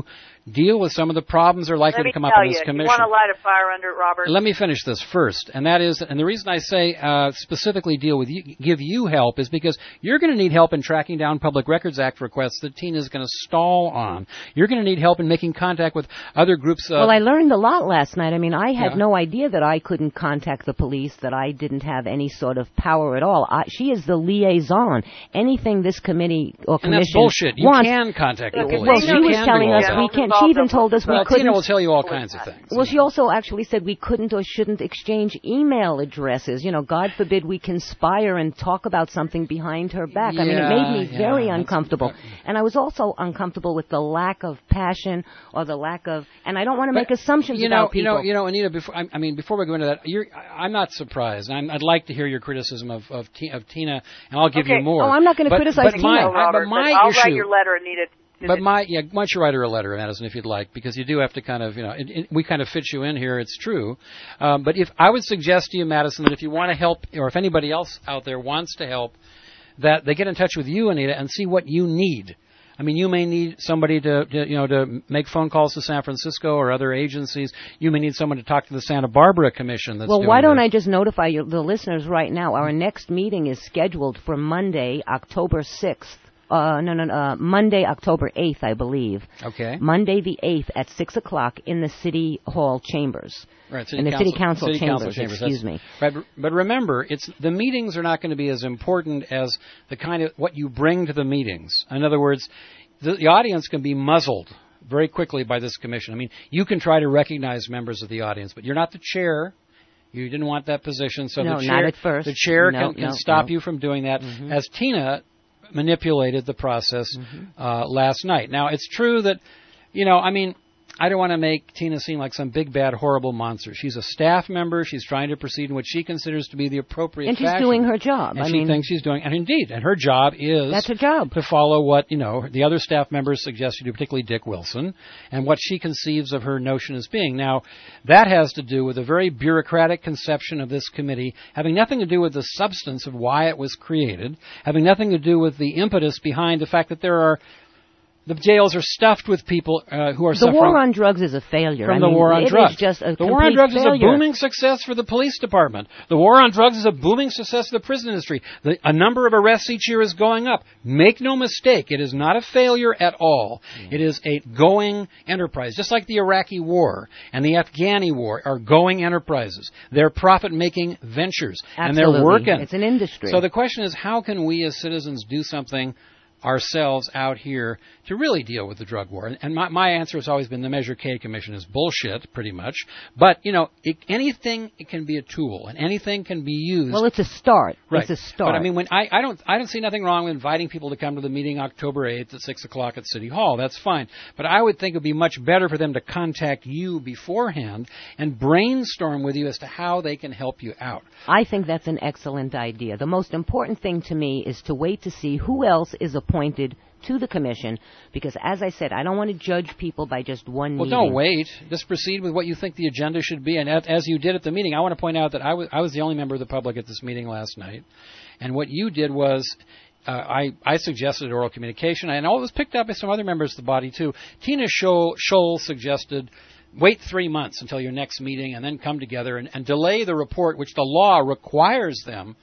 deal with some of the problems that are likely Let me to come up tell in this you, commission. you want to light a fire under it, Robert? Let me finish this first, and that is, and the reason I say uh, specifically deal with you, give you help is because you're going to need help in tracking down Public Records Act requests that Tina's going to stall on. You're going to need help in making contact with other groups. Uh, well, I learned a lot last night. I mean, I had Yeah. no idea that I couldn't contact the police, that I didn't have any sort of power at all. I, she is the liaison. Anything this committee or and that's commission bullshit. You wants. can contact the Look, police. Well, They she know You was can telling do all us that. we can't. She even told us we Well, couldn't. Tina will tell you all kinds of things. Well, she also actually said we couldn't or shouldn't exchange email addresses. You know, God forbid we conspire and talk about something behind her back. I mean, it made me Yeah, very yeah, uncomfortable. that's- And I was also uncomfortable with the lack of passion or the lack of, and I don't want to make But, assumptions you know, about people. You know, you know, Anita. Before I, I mean, before we go into that, you're, I- I'm not surprised. I'm, I'd like to hear your criticism of of, T, of Tina, and I'll give Okay. you more. Oh, I'm not gonna But- criticize but Tina, my, No, I- Robert, but my I'll issue, write your letter, Anita. to But the- my, yeah, why don't you write her a letter, Madison, if you'd like, because you do have to kind of, you know, it, it, we kind of fit you in here. It's true. Um, but if I would suggest to you, Madison, that if you want to help, or if anybody else out there wants to help, that they get in touch with you, Anita, and see what you need. I mean, you may need somebody to, to, you know, to make phone calls to San Francisco or other agencies. You may need someone to talk to the Santa Barbara Commission. That's well, doing why don't this. I just notify you, the listeners right now? Our next meeting is scheduled for Monday, October sixth. Uh, no, no, no, uh, Monday, October eighth, I believe. Okay. Monday the eighth at six o'clock in the City Hall chambers. Right, in the City Council City chambers, Council chambers. excuse That's- me. Right, but- but remember, it's the meetings are not going to be as important as the kind of what you bring to the meetings. In other words, the, the audience can be muzzled very quickly by this commission. I mean, you can try to recognize members of the audience, but you're not the chair. You didn't want that position, so No, the not chair, at first. the chair No, can, can no, stop no. you from doing that. Mhm. As Tina manipulated the process Mm-hmm. uh, last night. Now, it's true that, you know, I mean, I don't want to make Tina seem like some big, bad, horrible monster. She's a staff member. She's trying to proceed in what she considers to be the appropriate And she's fashion. doing her job. And I she mean, thinks she's doing, and indeed, and her job is that's her job. to follow what, you know, the other staff members suggest you do, particularly Dick Wilson, and what she conceives of her notion as being. Now, that has to do with a very bureaucratic conception of this committee, having nothing to do with the substance of why it was created, having nothing to do with the impetus behind the fact that there are the jails are stuffed with people uh, who are The suffering war on drugs is a failure. from I the mean, war on it drugs. is just a the war on complete drugs failure. is a booming success for the police department. The war on drugs is a booming success for the prison industry. The, a number of arrests each year is going up. Make no mistake, it is not a failure at all. It is a going enterprise, just like the Iraqi war and the Afghani war are going enterprises. They're profit-making ventures, and they're Absolutely. working. It's an industry. So the question is, how can we as citizens do something ourselves out here to really deal with the drug war? And my, my answer has always been the Measure K Commission is bullshit, pretty much. But, you know, it, anything it can be a tool, and anything can be used. Well, it's a start. Right. It's a start. But I mean, when I, I don't I don't see nothing wrong with inviting people to come to the meeting October eighth at six o'clock at City Hall. That's fine. But I would think it would be much better for them to contact you beforehand and brainstorm with you as to how they can help you out. I think that's an excellent idea. The most important thing to me is to wait to see who else is appointed to the commission, because as I said, I don't want to judge people by just one Well, meeting. don't wait. Just proceed with what you think the agenda should be. And as, as you did at the meeting, I want to point out that I was, I was the only member of the public at this meeting last night. And what you did was, uh, I, I suggested oral communication, and all it was picked up by some other members of the body, too. Tina Scholl, Scholl suggested wait three months until your next meeting and then come together and, and delay the report, which the law requires them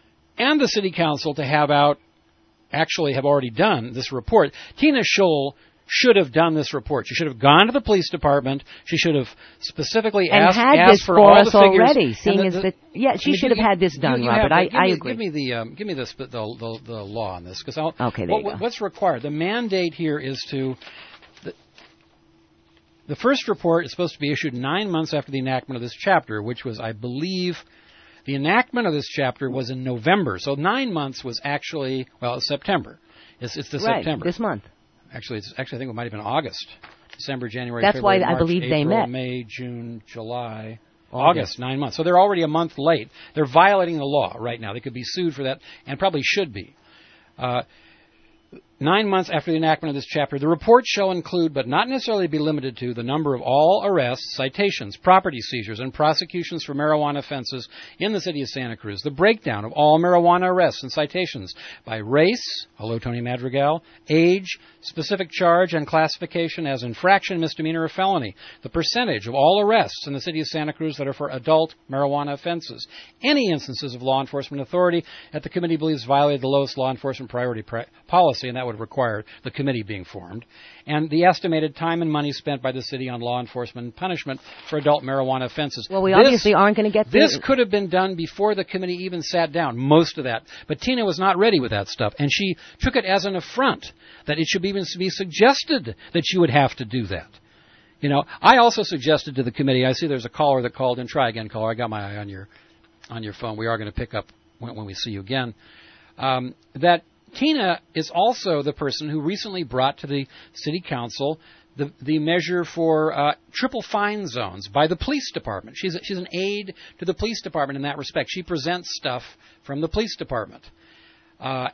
and the city council to have out, actually have already done this report. Tina Scholl should have done this report. She should have gone to the police department. She should have specifically and asked, had asked this for, for all us the figures. already. Seeing And as the- that, yeah, she and should you- have had this you- done, you Robert. have- I, give I me, agree. Give me the um, give me this, the, the the law on this, because I'll. Okay, there what, you go. What's required? The mandate here is to. The, the first report is supposed to be issued nine months after the enactment of this chapter, which was, I believe, the enactment of this chapter was in November. So nine months was actually, well, it's September. It's, it's the right, September. this month. Actually, it's actually I think it might have been August, December, January, That's February, why I March, believe they April, met. May, June, July, August. August, nine months. So they're already a month late. They're violating the law right now. They could be sued for that, and probably should be. Uh, Nine months after the enactment of this chapter, the report shall include, but not necessarily be limited to, the number of all arrests, citations, property seizures, and prosecutions for marijuana offenses in the city of Santa Cruz, the breakdown of all marijuana arrests and citations by race, hello Tony Madrigal, age, specific charge and classification as infraction, misdemeanor, or felony, the percentage of all arrests in the city of Santa Cruz that are for adult marijuana offenses, any instances of law enforcement authority that the committee believes violated the lowest law enforcement priority pri- policy, and that would require the committee being formed, and the estimated time and money spent by the city on law enforcement and punishment for adult marijuana offenses. Well, we this, obviously aren't going to get this. the... Could have been done before the committee even sat down, most of that. But Tina was not ready with that stuff, and she took it as an affront that it should even be suggested that she would have to do that. You know, I also suggested to the committee, I see there's a caller that called in. Try again, caller. I got my eye on your on your phone. We are going to pick up when, when we see you again. Um, that Tina is also the person who recently brought to the city council the, the measure for uh, triple fine zones by the police department. She's a, she's an aide to the police department in that respect. She presents stuff from the police department. Uh,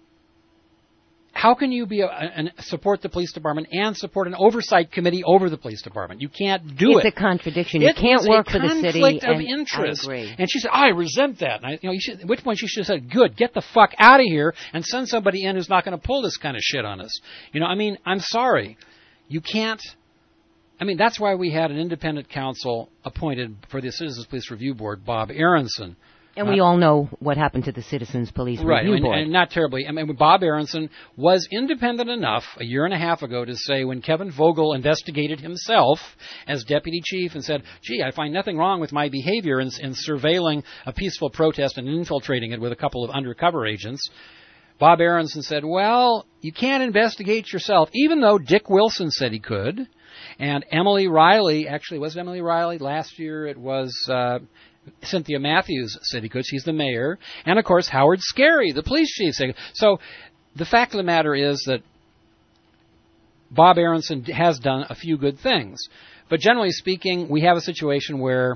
how can you be a, a, a support the police department and support an oversight committee over the police department? You can't do it's it. It's a contradiction. You it can't work for the city. Conflict of and interest. I agree. And she said, "I resent that." And I, you know, you should, at which point she should have said, "Good, get the fuck out of here and send somebody in who's not going to pull this kind of shit on us." You know, I mean, I'm sorry, you can't. I mean, that's why we had an independent counsel appointed for the Citizens Police Review Board, Bob Aronson. And we uh, all know what happened to the Citizens Police right, Review and, Board. and not terribly. I mean, Bob Aronson was independent enough a year and a half ago to say when Kevin Vogel investigated himself as deputy chief and said, gee, I find nothing wrong with my behavior in, in surveilling a peaceful protest and infiltrating it with a couple of undercover agents, Bob Aronson said, well, you can't investigate yourself, even though Dick Wilson said he could. And Emily Riley, actually, was it Emily Riley? Last year it was... Uh, Cynthia Matthews said he could. She's the mayor. And, of course, Howard Scarry, the police chief, said so. The fact of the matter is that Bob Aronson has done a few good things. But generally speaking, we have a situation where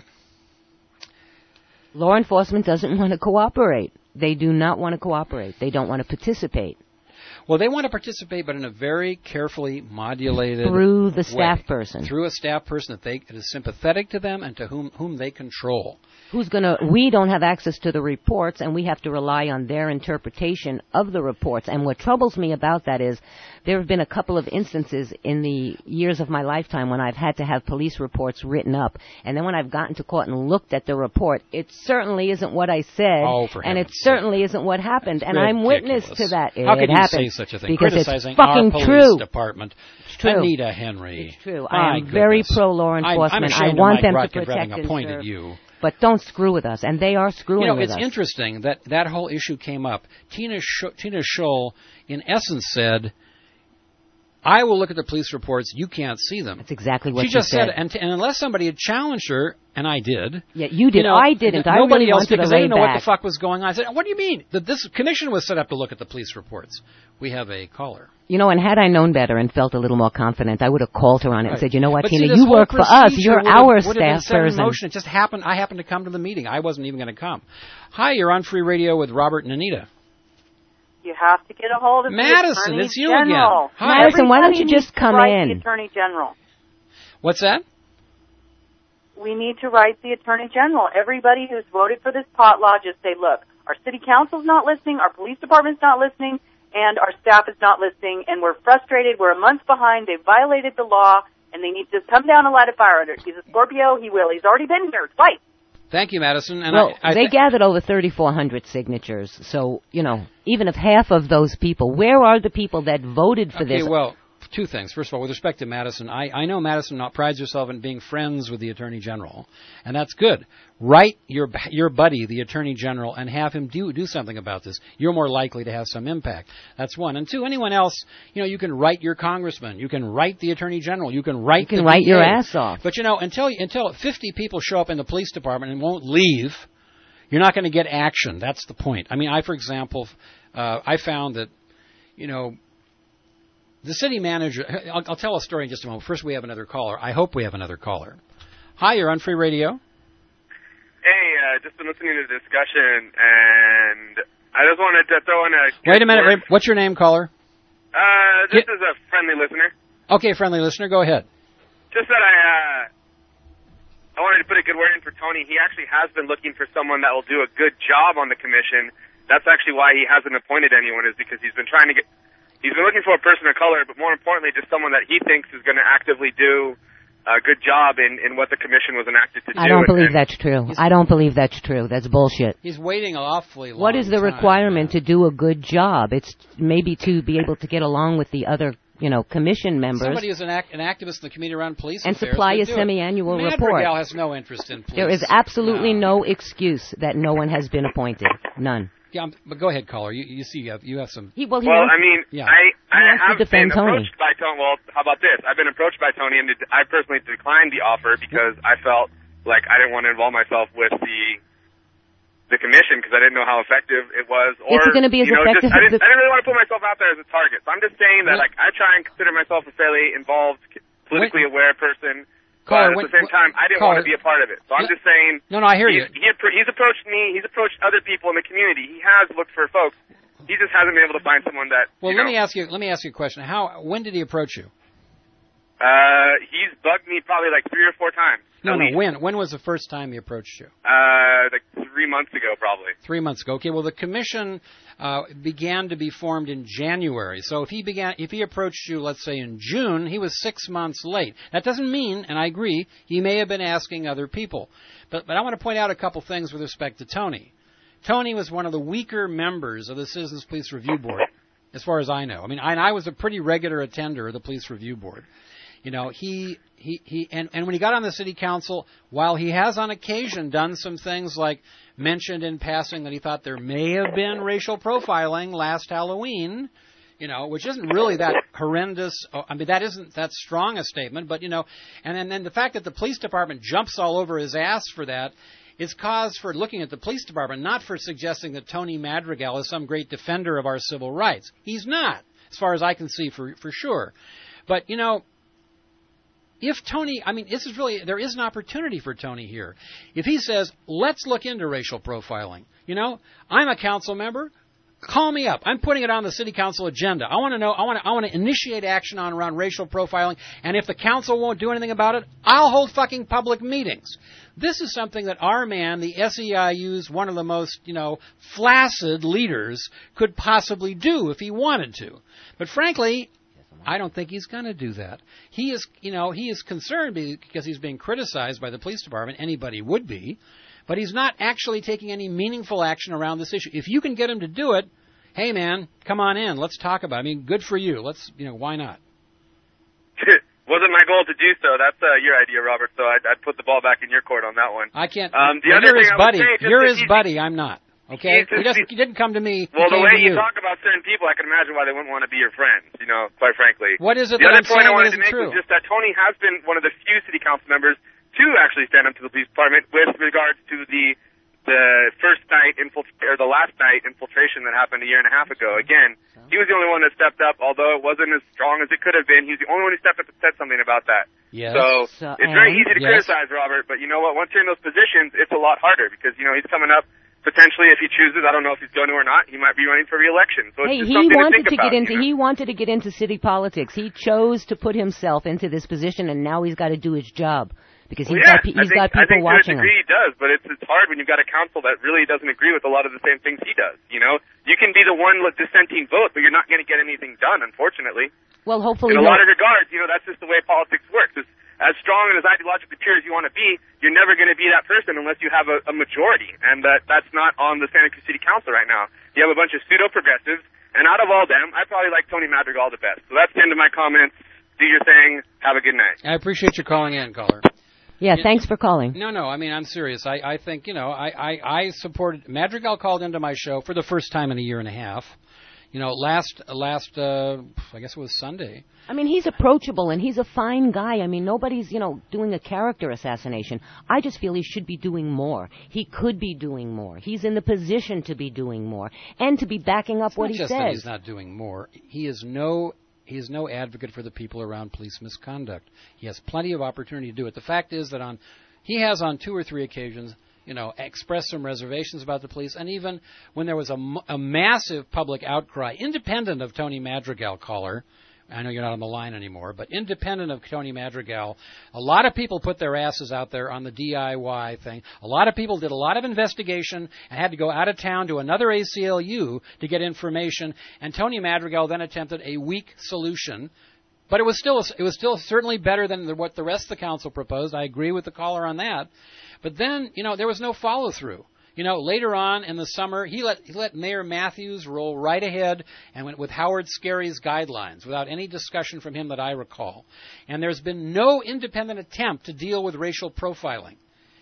law enforcement doesn't want to cooperate. They do not want to cooperate. They don't want to participate. Well, they want to participate, but in a very carefully modulated through the staff way. person. Through a staff person that they that is sympathetic to them and to whom whom they control. Who's going to, we don't have access to the reports, and we have to rely on their interpretation of the reports. And what troubles me about that is there have been a couple of instances in the years of my lifetime when I've had to have police reports written up. And then when I've gotten to court and looked at the report, it certainly isn't what I said. Oh, for and it sake. certainly isn't what happened. That's and I'm witness ridiculous. to that. It, How could it you happened say such a thing? because Criticizing it's fucking our police true. department. It's true. Anita Henry. It's true. My I am goodness. very pro-law enforcement. I'm, I'm ashamed I want of them Mike to Rotkin for having protect and appointed serve. you. But don't screw with us, and they are screwing you know, with it's us. interesting that that whole issue came up. Tina Sh- Tina Scholl, in essence, said, I will look at the police reports, you can't see them. That's exactly what she she just said. said. And, t- and unless somebody had challenged her, and I did. Yeah, you did. You know, I didn't. I nobody really else wanted did, because to they lay didn't know back. what the fuck was going on. I said, what do you mean? That this commission was set up to look at the police reports. We have a caller. You know, and had I known better and felt a little more confident, I would have called her on it Right. and said, you know what, but Tina, see, this you whole work for us. procedure You're would have- our would have been staff set in person. motion. It just happened. I happened to come to the meeting. I wasn't even going to come. Hi, you're on Free Radio with Robert and Anita. You have to get a hold of Madison, the Attorney it's you General. again. Hi. Madison, why don't you Everybody just needs to come write in? The Attorney General. What's that? We need to write the Attorney General. Everybody who's voted for this pot law, just say, look, our city council's not listening, our police department's not listening, and our staff is not listening, and we're frustrated. We're a month behind. They've violated the law, and they need to come down and light a fire under it. He's a Scorpio. He will. He's already been here twice. Thank you, Madison. And well, I, I they th- gathered over thirty-four hundred signatures. So, you know, even if half of those people, where are the people that voted for okay, this? well, two things. First of all, with respect to Madison, I, I know Madison not prides herself in being friends with the Attorney General, and that's good. Write your your buddy, the Attorney General, and have him do do something about this. You're more likely to have some impact. That's one. And two, anyone else, you know, you can write your congressman, you can write the Attorney General, you can write You can the write D A. your ass off. But, you know, until until fifty people show up in the police department and won't leave, you're not going to get action. That's the point. I mean, I, for example, uh, I found that, you know, the city manager, I'll, I'll tell a story in just a moment. First, we have another caller. I hope we have another caller. Hi, you're on Free Radio. Hey, uh, just been listening to the discussion, and I just wanted to throw in a... Wait a minute. Wait, what's your name, caller? Uh, this Get- is a friendly listener. Okay, friendly listener, go ahead. Just that I, uh, I wanted to put a good word in for Tony. He actually has been looking for someone that will do a good job on the commission. That's actually why he hasn't appointed anyone, is because he's been trying to get, he's been looking for a person of color, but more importantly, just someone that he thinks is going to actively do a good job in, in what the commission was enacted to do. I don't And- believe and that's true. I don't believe that's true. That's bullshit. He's waiting awfully long. What is the time. requirement to do a good job? It's maybe to be able to get along with the other, you know, commission members. Somebody who's an, act, an activist in the committee around police And affairs supply would a do it. semi-annual report. Madrigal has no interest in police. There is absolutely no excuse that no one has been appointed. None. Yeah, um, but go ahead, caller. You, you see, you have, you have some. He, well, he Well, wants- I mean, Yeah. I, I wants to have defend been Tony. approached by Tony. Well, how about this? I've been approached by Tony, and I personally declined the offer because I felt like I didn't want to involve myself with the the commission because I didn't know how effective it was. Or, It's gonna be as you know, effective just, I, as didn't, the- I didn't really want to put myself out there as a target. So I'm just saying that, What? like, I try and consider myself a fairly involved, politically aware person. Caller, but at when- the same time, I didn't caller- want to be a part of it. So I'm Yeah. just saying. No, no, I hear he's, you. He, appro- he's approached me. He's approached other people in the community. He has looked for folks. He just hasn't been able to find someone that. Well, you let know, me ask you. Let me ask you a question. How? When did he approach you? Uh, he's bugged me probably like three or four times. No, at no. least. When? When was the first time he approached you? Uh, like three months ago, probably. Three months ago. Okay. Well, the commission uh, began to be formed in January. So if he began, if he approached you, let's say in June, he was six months late. That doesn't mean, and I agree, he may have been asking other people. But but I want to point out a couple things with respect to Tony. Tony was one of the weaker members of the Citizens Police Review Board, as far as I know. I mean, I, and I was a pretty regular attender of the Police Review Board. You know, he, he, he and, and when he got on the city council, while he has on occasion done some things like mentioned in passing that he thought there may have been racial profiling last Halloween, you know, which isn't really that horrendous. I mean, that isn't that strong a statement, but, you know, and, and then the fact that the police department jumps all over his ass for that is cause for looking at the police department, not for suggesting that Tony Madrigal is some great defender of our civil rights. He's not, as far as I can see, for for sure. But, you know, if Tony, I mean, this is really, there is an opportunity for Tony here. If he says, let's look into racial profiling, you know, I'm a council member, call me up. I'm putting it on the city council agenda. I want to know, I want to, I want to initiate action on around racial profiling, and if the council won't do anything about it, I'll hold fucking public meetings. This is something that our man, the S E I U's one of the most, you know, flaccid leaders, could possibly do if he wanted to. But frankly, I don't think he's going to do that. He is, you know, he is concerned because he's being criticized by the police department. Anybody would be. But he's not actually taking any meaningful action around this issue. If you can get him to do it, hey, man, come on in. Let's talk about it. I mean, good for you. Let's, you know, why not? Wasn't my goal to do so. That's uh, your idea, Robert. So I'd, I'd put the ball back in your court on that one. I can't. Um, the well, other you're his thing I would buddy. say, just You're that his he's- buddy. I'm not. Okay? He's- He doesn't. He didn't come to me. Well, he the came way to you you. talk about certain people, I can imagine why they wouldn't want to be your friends, you know, quite frankly. What is it the that other I'm point saying I that wanted to isn't make true? was just that Tony has been one of the few city council members to actually stand up to the police department with regards to the the first night infiltration, or the last night infiltration that happened a year and a half ago. Again, he was the only one that stepped up, although it wasn't as strong as it could have been. He was the only one who stepped up and said something about that. Yes. So, So, it's very and- easy to Yes. criticize Robert, but you know what? Once you're in those positions, it's a lot harder because, you know, he's coming up potentially, if he chooses, I don't know if he's going to or not, he might be running for re-election. So Hey, it's just he something wanted to, to think get about, into you know? he wanted to get into city politics. He chose to put himself into this position, and now he's got to do his job because he's Well, yeah, got pe- I he's think, got I people think watching to a him. degree he does, but it's it's hard when you've got a council that really doesn't agree with a lot of the same things he does. You know, you can be the one with dissenting vote, but you're not going to get anything done, unfortunately. Well, hopefully, In a he'll- lot of regards, you know, that's just the way politics works. It's, as strong and as ideologically pure as you want to be, you're never going to be that person unless you have a, a majority, and that that's not on the Santa Cruz City Council right now. You have a bunch of pseudo-progressives, and out of all them, I probably like Tony Madrigal the best. So that's the end of my comments. Do your thing. Have a good night. I appreciate you calling in, caller. yeah. Thanks for calling. No, no. I mean, I'm serious. I, I think, you know, I, I, I supported Madrigal called into my show for the first time in a year and a half. You know, last last uh, I guess it was Sunday. I mean, he's approachable and he's a fine guy. I mean, nobody's, you know, doing a character assassination. I just feel he should be doing more. He could be doing more. He's in the position to be doing more and to be backing up It's what not he just that says. he's not doing more. He is no he is no advocate for the people around police misconduct. He has plenty of opportunity to do it. The fact is that on he has on two or three occasions you know, expressed some reservations about the police. And even when there was a, a massive public outcry, independent of Tony Madrigal, caller, I know you're not on the line anymore, but independent of Tony Madrigal, a lot of people put their asses out there on the D I Y thing. A lot of people did a lot of investigation and had to go out of town to another A C L U to get information. And Tony Madrigal then attempted a weak solution, but it was still it was still certainly better than the, what the rest of the council proposed. I agree with the caller on that. But then, you know, there was no follow through. You know, later on in the summer, he let he let Mayor Matthews roll right ahead and went with Howard Scarry's guidelines without any discussion from him that I recall. And there's been no independent attempt to deal with racial profiling.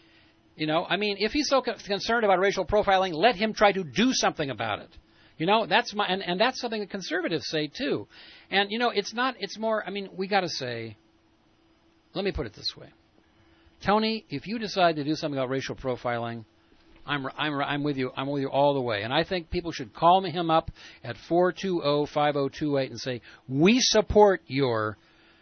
You know, I mean, if he's so co- concerned about racial profiling, let him try to do something about it. You know, that's my and, and that's something that conservatives say too. And you know, it's not. It's more. I mean, we got to say. Let me put it this way, Tony. If you decide to do something about racial profiling, I'm I'm I'm with you. I'm with you all the way. And I think people should call him up at four two zero, five zero two eight and say, we support your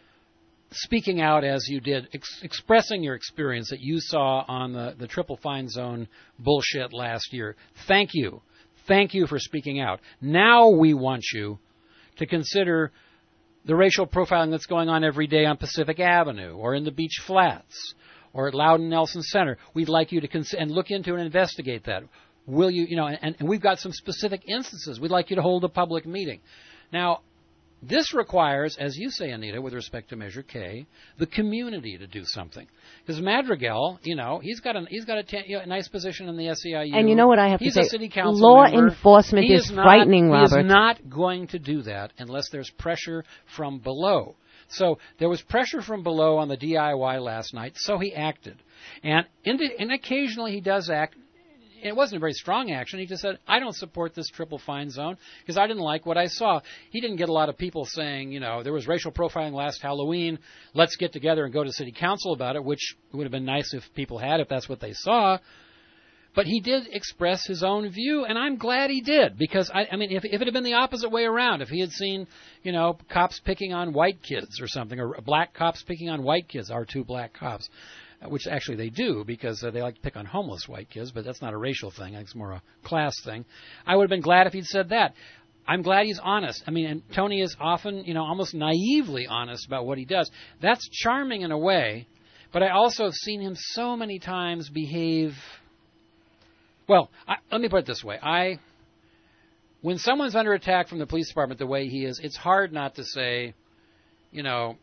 speaking out as you did, ex- expressing your experience that you saw on the, the triple fine zone bullshit last year. Thank you. Thank you for speaking out. Now we want you to consider the racial profiling that's going on every day on Pacific Avenue or in the Beach Flats or at Loudon Nelson Center. We'd like you to cons- and look into and investigate that. Will you, you know, and, and we've got some specific instances. We'd like you to hold a public meeting. Now, this requires, as you say, Anita, with respect to Measure K, the community to do something. Because Madrigal, you know, he's got a he's got a, ten, you know, a nice position in the S E I U. And you know what I have he's to say? He's a city council Law member. enforcement He is, is not, frightening, Robert. He is not going to do that unless there's pressure from below. So there was pressure from below on the D I Y last night, so he acted. And, in the, and occasionally he does act. It wasn't a very strong action. He just said, I don't support this triple fine zone because I didn't like what I saw. He didn't get a lot of people saying, you know, there was racial profiling last Halloween. Let's get together and go to city council about it, which would have been nice if people had, if that's what they saw. But he did express his own view, and I'm glad he did because, I, I mean, if, if it had been the opposite way around, if he had seen, you know, cops picking on white kids or something, or black cops picking on white kids, our two black cops, which actually they do because uh, they like to pick on homeless white kids, but that's not a racial thing. It's more a class thing. I would have been glad if he'd said that. I'm glad he's honest. I mean, and Tony is often, you know, almost naively honest about what he does. That's charming in a way, but I also have seen him so many times behave. Well, I, let me put it this way. I, when someone's under attack from the police department the way he is, it's hard not to say, you know,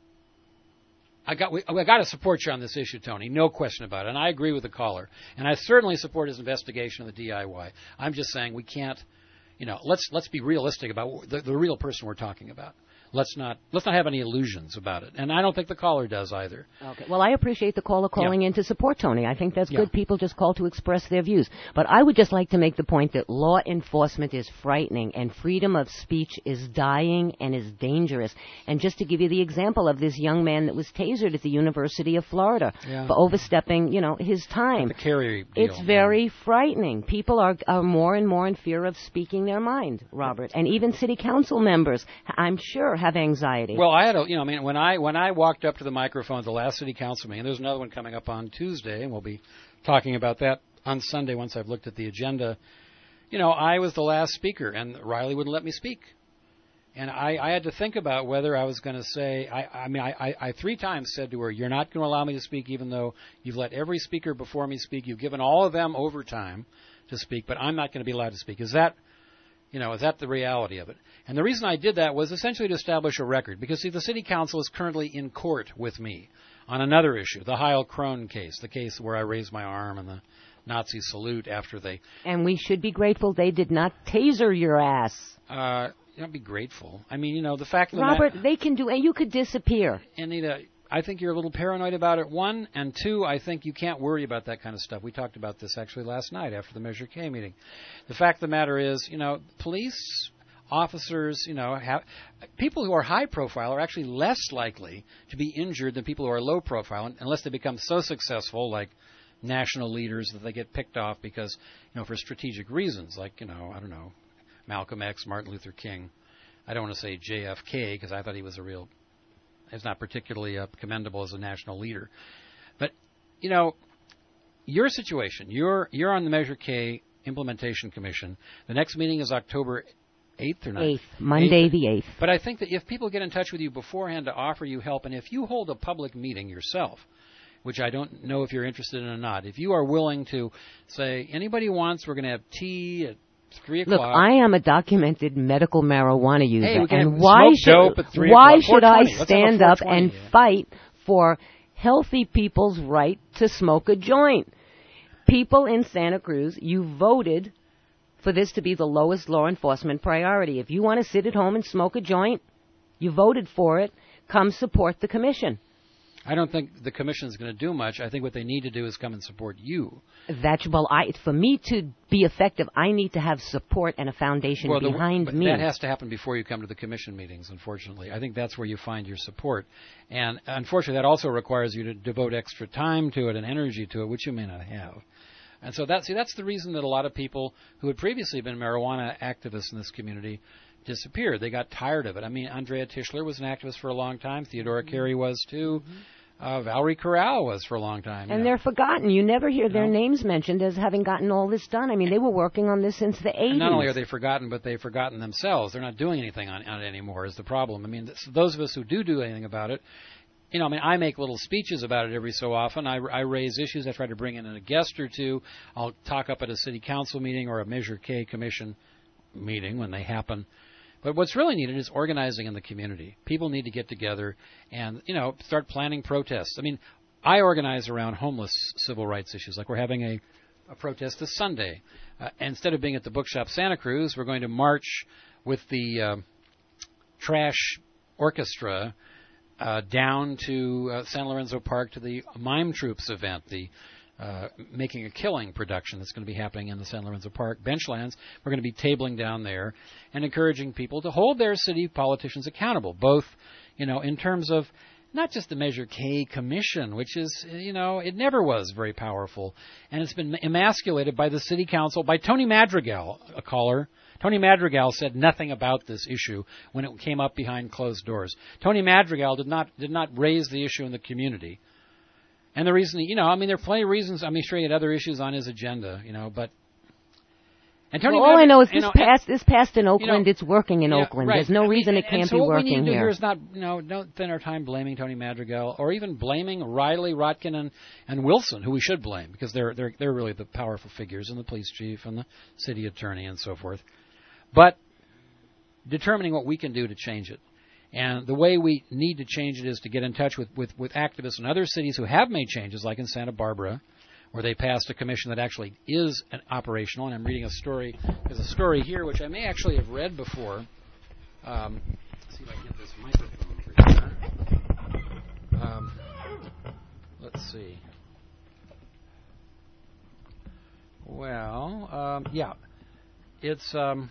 I got we, I got to support you on this issue, Tony. No question about it. And I agree with the caller. And I certainly support his investigation of the D I Y. I'm just saying we can't, you know, let's let's be realistic about the, the real person we're talking about. Let's not let's not have any illusions about it. And I don't think the caller does either. Okay. Well, I appreciate the caller calling yeah. in to support Tony. I think that's yeah. good. People just call to express their views. But I would just like to make the point that law enforcement is frightening and freedom of speech is dying and is dangerous. And just to give you the example of this young man that was tasered at the University of Florida yeah. for overstepping, you know, his time. The carry deal. It's very yeah. frightening. People are, are more and more in fear of speaking their mind, Robert. And even city council members, I'm sure, have anxiety. Well, I had a, you know, I mean, when I when I walked up to the microphone at the last city council meeting, there's another one coming up on Tuesday, and we'll be talking about that on Sunday once I've looked at the agenda. You know, I was the last speaker, and Riley wouldn't let me speak, and I, I had to think about whether I was going to say. I, I mean, I, I, I three times said to her, "You're not going to allow me to speak, even though you've let every speaker before me speak. You've given all of them overtime to speak, but I'm not going to be allowed to speak." Is that You know, is that the reality of it? And the reason I did that was essentially to establish a record. Because, see, the city council is currently in court with me on another issue, the Heil Krohn case, the case where I raised my arm and the Nazi salute after they... And we should be grateful they did not taser your ass. Uh, you know, be grateful. I mean, you know, the fact that... Robert, ma- they can do... And you could disappear. Anita, I think you're a little paranoid about it, one. And two, I think you can't worry about that kind of stuff. We talked about this actually last night after the Measure K meeting. The fact of the matter is, you know, police officers, you know, have, people who are high profile are actually less likely to be injured than people who are low profile unless they become so successful, like national leaders, that they get picked off because, you know, for strategic reasons, like, you know, I don't know, Malcolm X, Martin Luther King. I don't want to say J F K because I thought he was a real... He's not particularly uh, commendable as a national leader. But, you know, your situation, you're you're on the Measure K Implementation Commission. The next meeting is October eighth or ninth? eighth, Monday eighth. the eighth. But I think that if people get in touch with you beforehand to offer you help, and if you hold a public meeting yourself, which I don't know if you're interested in or not, if you are willing to say, anybody wants, we're going to have tea at three o'clock. Look, I am a documented medical marijuana user, Hey, we can and have why smoke should dope at three why o'clock. should I four twenty. Let's have a stand up four twenty, and yeah. fight for healthy people's right to smoke a joint? People in Santa Cruz, you voted for this to be the lowest law enforcement priority. If you want to sit at home and smoke a joint, you voted for it. Come support the commission. I don't think the commission is going to do much. I think what they need to do is come and support you. That's well. I for me to be effective, I need to have support and a foundation well, the, behind but me. That has to happen before you come to the commission meetings, unfortunately. I think that's where you find your support. And unfortunately, that also requires you to devote extra time to it and energy to it, which you may not have. And so that, see, that's the reason that a lot of people who had previously been marijuana activists in this community disappeared. They got tired of it. I mean, Andrea Tischler was an activist for a long time. Theodora mm-hmm. Carey was, too. Mm-hmm. Uh, Valerie Corral was for a long time. And know. they're forgotten. You never hear their no. names mentioned as having gotten all this done. I mean, they were working on this since the eighties. And not only are they forgotten, but they've forgotten themselves. They're not doing anything on, on it anymore is the problem. I mean, th- those of us who do do anything about it, you know, I mean, I make little speeches about it every so often. I, I raise issues. I try to bring in a guest or two. I'll talk up at a city council meeting or a Measure K commission meeting when they happen. But what's really needed is organizing in the community. People need to get together and, you know, start planning protests. I mean, I organize around homeless civil rights issues. Like we're having a, a protest this Sunday. Uh, instead of being at the Bookshop Santa Cruz, we're going to march with the uh, Trash Orchestra uh, down to uh, San Lorenzo Park to the Mime Troops event, the uh, Making a Killing production that's going to be happening in the San Lorenzo Park benchlands. We're going to be tabling down there and encouraging people to hold their city politicians accountable, both, you know, in terms of not just the Measure K Commission, which is, you know, it never was very powerful. And it's been emasculated by the city council, by Tony Madrigal, a caller. Tony Madrigal said nothing about this issue when it came up behind closed doors. Tony Madrigal did not did not raise the issue in the community. And the reason, you know, I mean, there are plenty of reasons. I mean, sure, he had other issues on his agenda, you know, but. And Tony well, all Madrigal, I know is this you know, passed. This passed in Oakland. you know, it's working in yeah, Oakland. right. There's no I mean, reason and, it can't and so be what working we need to do here. here is not, you know, don't spend our time blaming Tony Madrigal or even blaming Riley, Rotkin, and, and Wilson, who we should blame because they're they're they're really the powerful figures, and the police chief and the city attorney and so forth. But determining what we can do to change it. And the way we need to change it is to get in touch with, with, with activists in other cities who have made changes, like in Santa Barbara, where they passed a commission that actually is an operational. And I'm reading a story. There's a story here, which I may actually have read before. Um, let's see if I can get this microphone for here. Um, let's see. Well, um, yeah. It's... Um,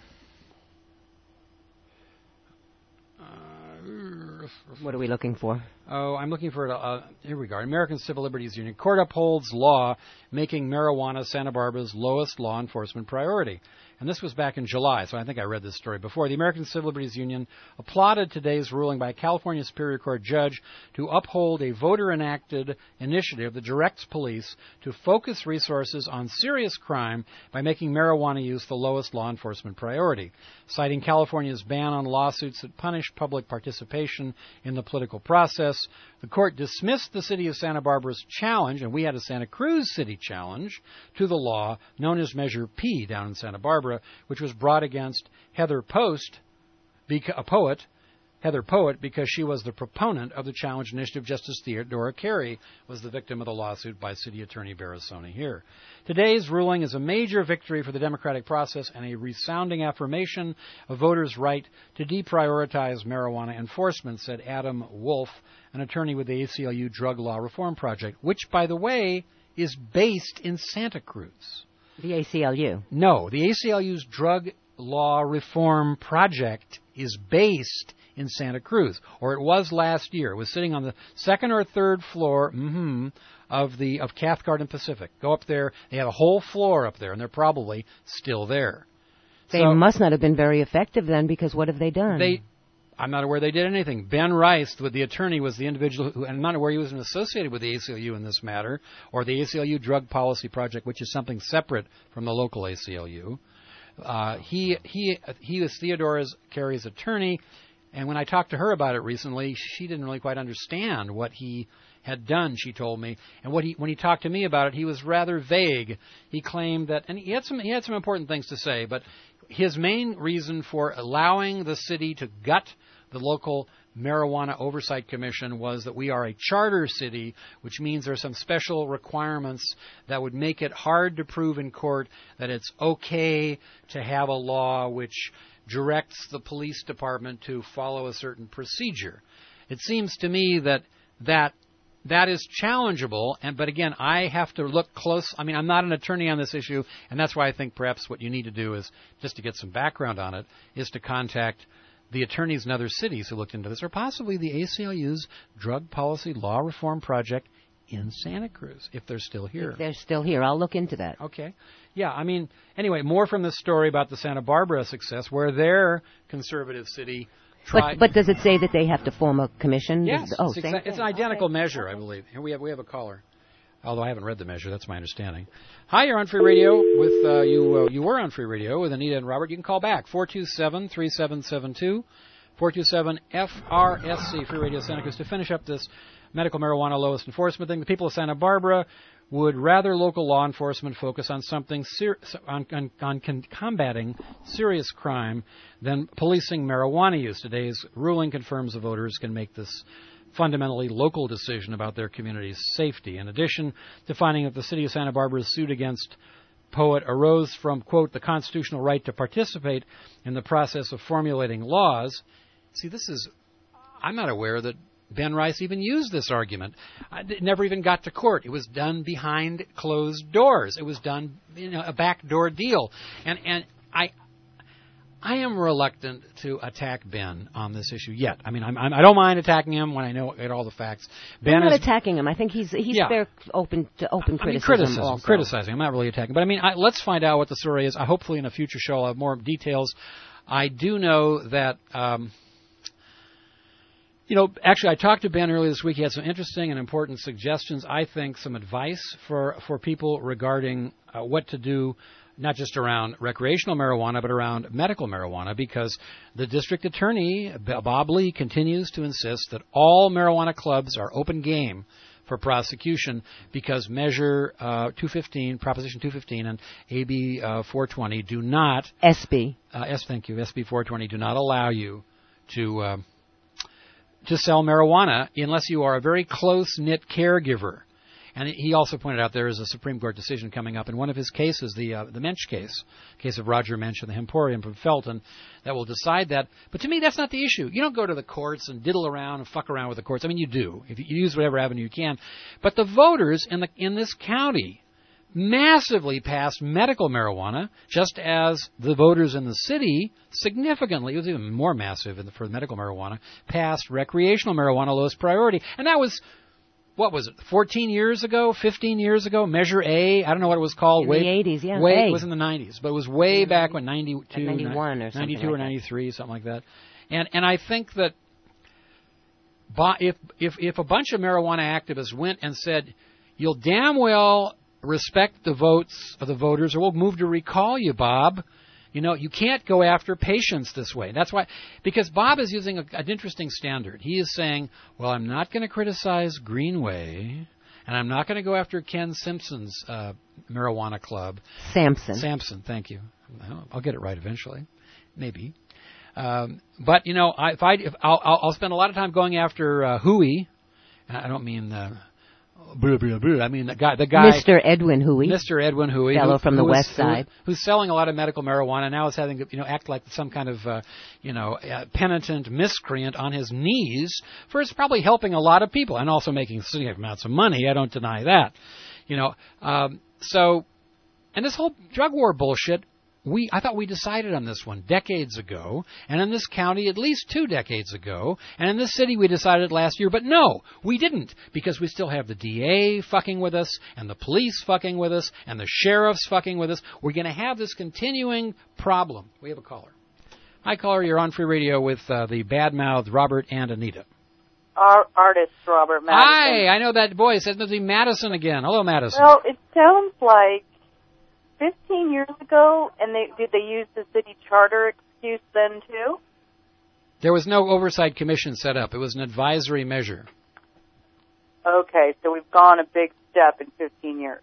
What are we looking for? Oh, I'm looking for, uh, here we go. American Civil Liberties Union. Court upholds law making marijuana Santa Barbara's lowest law enforcement priority. And this was back in July, so I think I read this story before. The American Civil Liberties Union applauded today's ruling by a California Superior Court judge to uphold a voter-enacted initiative that directs police to focus resources on serious crime by making marijuana use the lowest law enforcement priority. Citing California's ban on lawsuits that punish public participation in the political process, the court dismissed the city of Santa Barbara's challenge, and we had a Santa Cruz city challenge, to the law known as Measure P down in Santa Barbara, which was brought against Heather Post, a poet, Heather Poet, because she was the proponent of the challenge initiative. Justice Theodora Carey was the victim of the lawsuit by City Attorney Barasoni here. Today's ruling is a major victory for the democratic process and a resounding affirmation of voters' right to deprioritize marijuana enforcement, said Adam Wolf, an attorney with the A C L U Drug Law Reform Project, which, by the way, is based in Santa Cruz. The A C L U? No, the A C L U's Drug Law Reform Project is based in Santa Cruz, or it was last year. It was sitting on the second or third floor mm-hmm, of the of Cathcart and Pacific. Go up there. They have a whole floor up there, and they're probably still there. They so, must not have been very effective then, because what have they done? They, I'm not aware they did anything. Ben Rice, with the attorney, was the individual who, and I'm not aware he was associated with the A C L U in this matter, or the A C L U Drug Policy Project, which is something separate from the local A C L U. Uh, he he he was Theodora Carey's attorney, and when I talked to her about it recently, she didn't really quite understand what he had done, she told me. And what he when he talked to me about it, he was rather vague. He claimed that, and he had some he had some important things to say, but his main reason for allowing the city to gut the local Marijuana Oversight Commission was that we are a charter city, which means there are some special requirements that would make it hard to prove in court that it's okay to have a law which directs the police department to follow a certain procedure. It seems to me that that that is challengeable, and but again, I have to look close. I mean, I'm not an attorney on this issue, and that's why I think perhaps what you need to do is, just to get some background on it, is to contact the attorneys in other cities who looked into this, or possibly the A C L U's Drug Policy Law Reform Project in Santa Cruz, if they're still here. If they're still here, I'll look into that. Okay. Yeah, I mean, anyway, more from this story about the Santa Barbara success, where their conservative city tried... But, but does it say that they have to form a commission? Yes, oh, it's, same exa- thing. it's an identical Okay. measure, I believe. Here we have we have a caller. Although I haven't read the measure, that's my understanding. Hi, you're on Free Radio with uh, you. Uh, you were on Free Radio with Anita and Robert. You can call back four two seven, three seven seven two, four two seven F R S C Free Radio Santa Cruz to finish up this medical marijuana lowest enforcement thing. The people of Santa Barbara would rather local law enforcement focus on something ser- on, on, on con- combating serious crime than policing marijuana use. Today's ruling confirms the voters can make this fundamentally local decision about their community's safety. In addition to finding that the city of Santa Barbara's suit against Poet arose from, quote, the constitutional right to participate in the process of formulating laws. See, this is, I'm not aware that Ben Rice even used this argument. It never even got to court. It was done behind closed doors. It was done, you know, a backdoor deal. And and I I am reluctant to attack Ben on this issue yet. I mean, I'm, I'm, I don't mind attacking him when I know get all the facts. Ben I'm not is, attacking him. I think he's he's Yeah. fair, open to open I mean, criticism. criticism, also. criticizing. I'm not really attacking, but I mean, I, let's find out what the story is. I hopefully in a future show I'll have more details. I do know that, um, you know, actually I talked to Ben earlier this week. He had some interesting and important suggestions. I think some advice for for people regarding uh, what to do, not just around recreational marijuana, but around medical marijuana, because the district attorney, Bob Lee, continues to insist that all marijuana clubs are open game for prosecution because Measure uh, two fifteen, Proposition two fifteen, and A B uh, four twenty do not... S B. Uh, S, thank you, S B four twenty do not allow you to... Uh, to sell marijuana unless you are a very close-knit caregiver. And he also pointed out there is a Supreme Court decision coming up in one of his cases, the uh, the Mensch case, case of Roger Mensch and the Emporium from Felton, that will decide that. But to me, that's not the issue. You don't go to the courts and diddle around and fuck around with the courts. I mean, you do. If you use whatever avenue you can. But the voters in the in this county massively passed medical marijuana, just as the voters in the city significantly, it was even more massive in the, for medical marijuana, passed recreational marijuana lowest priority. And that was, what was it, fourteen years ago, fifteen years ago, Measure A, I don't know what it was called. In way, the eighties, yeah. Way, A. it was in the nineties, but it was way back when, ninety-two, ninety-one or something ninety-two like or that. ninety-three, something like that. And and I think that if if if a bunch of marijuana activists went and said, you'll damn well respect the votes of the voters, or we'll move to recall you, Bob. You know, you can't go after patients this way. That's why, because Bob is using a, an interesting standard. He is saying, well, I'm not going to criticize Greenway, and I'm not going to go after Ken Simpson's uh, marijuana club. Sampson. Sampson, thank you. I'll get it right eventually, maybe. Um, but you know, I, if I, if I'll, I'll spend a lot of time going after uh, Huey. I don't mean. Uh, Blah, blah, blah. I mean, the guy, the guy, Mister Edwin Huey, Mister Edwin Huey, fellow who, from the who West is, Side, who, who's selling a lot of medical marijuana, now is having to, you know, act like some kind of, uh, you know, uh, penitent miscreant on his knees for it's probably helping a lot of people and also making significant amounts of money. I don't deny that, you know. Um, so, and this whole drug war bullshit. We, I thought we decided on this one decades ago, and in this county at least two decades ago, and in this city we decided last year, but no, we didn't, because we still have the D A fucking with us, and the police fucking with us, and the sheriffs fucking with us. We're going to have this continuing problem. We have a caller. Hi, caller. You're on Free Radio with uh, the bad-mouthed Robert and Anita. Our artist, Robert Madison. Hi, I know that voice. It must be Madison again. Hello, Madison. Well, it sounds like fifteen years ago, and they did they use the city charter excuse then, too? There was no oversight commission set up. It was an advisory measure. Okay, so we've gone a big step in fifteen years.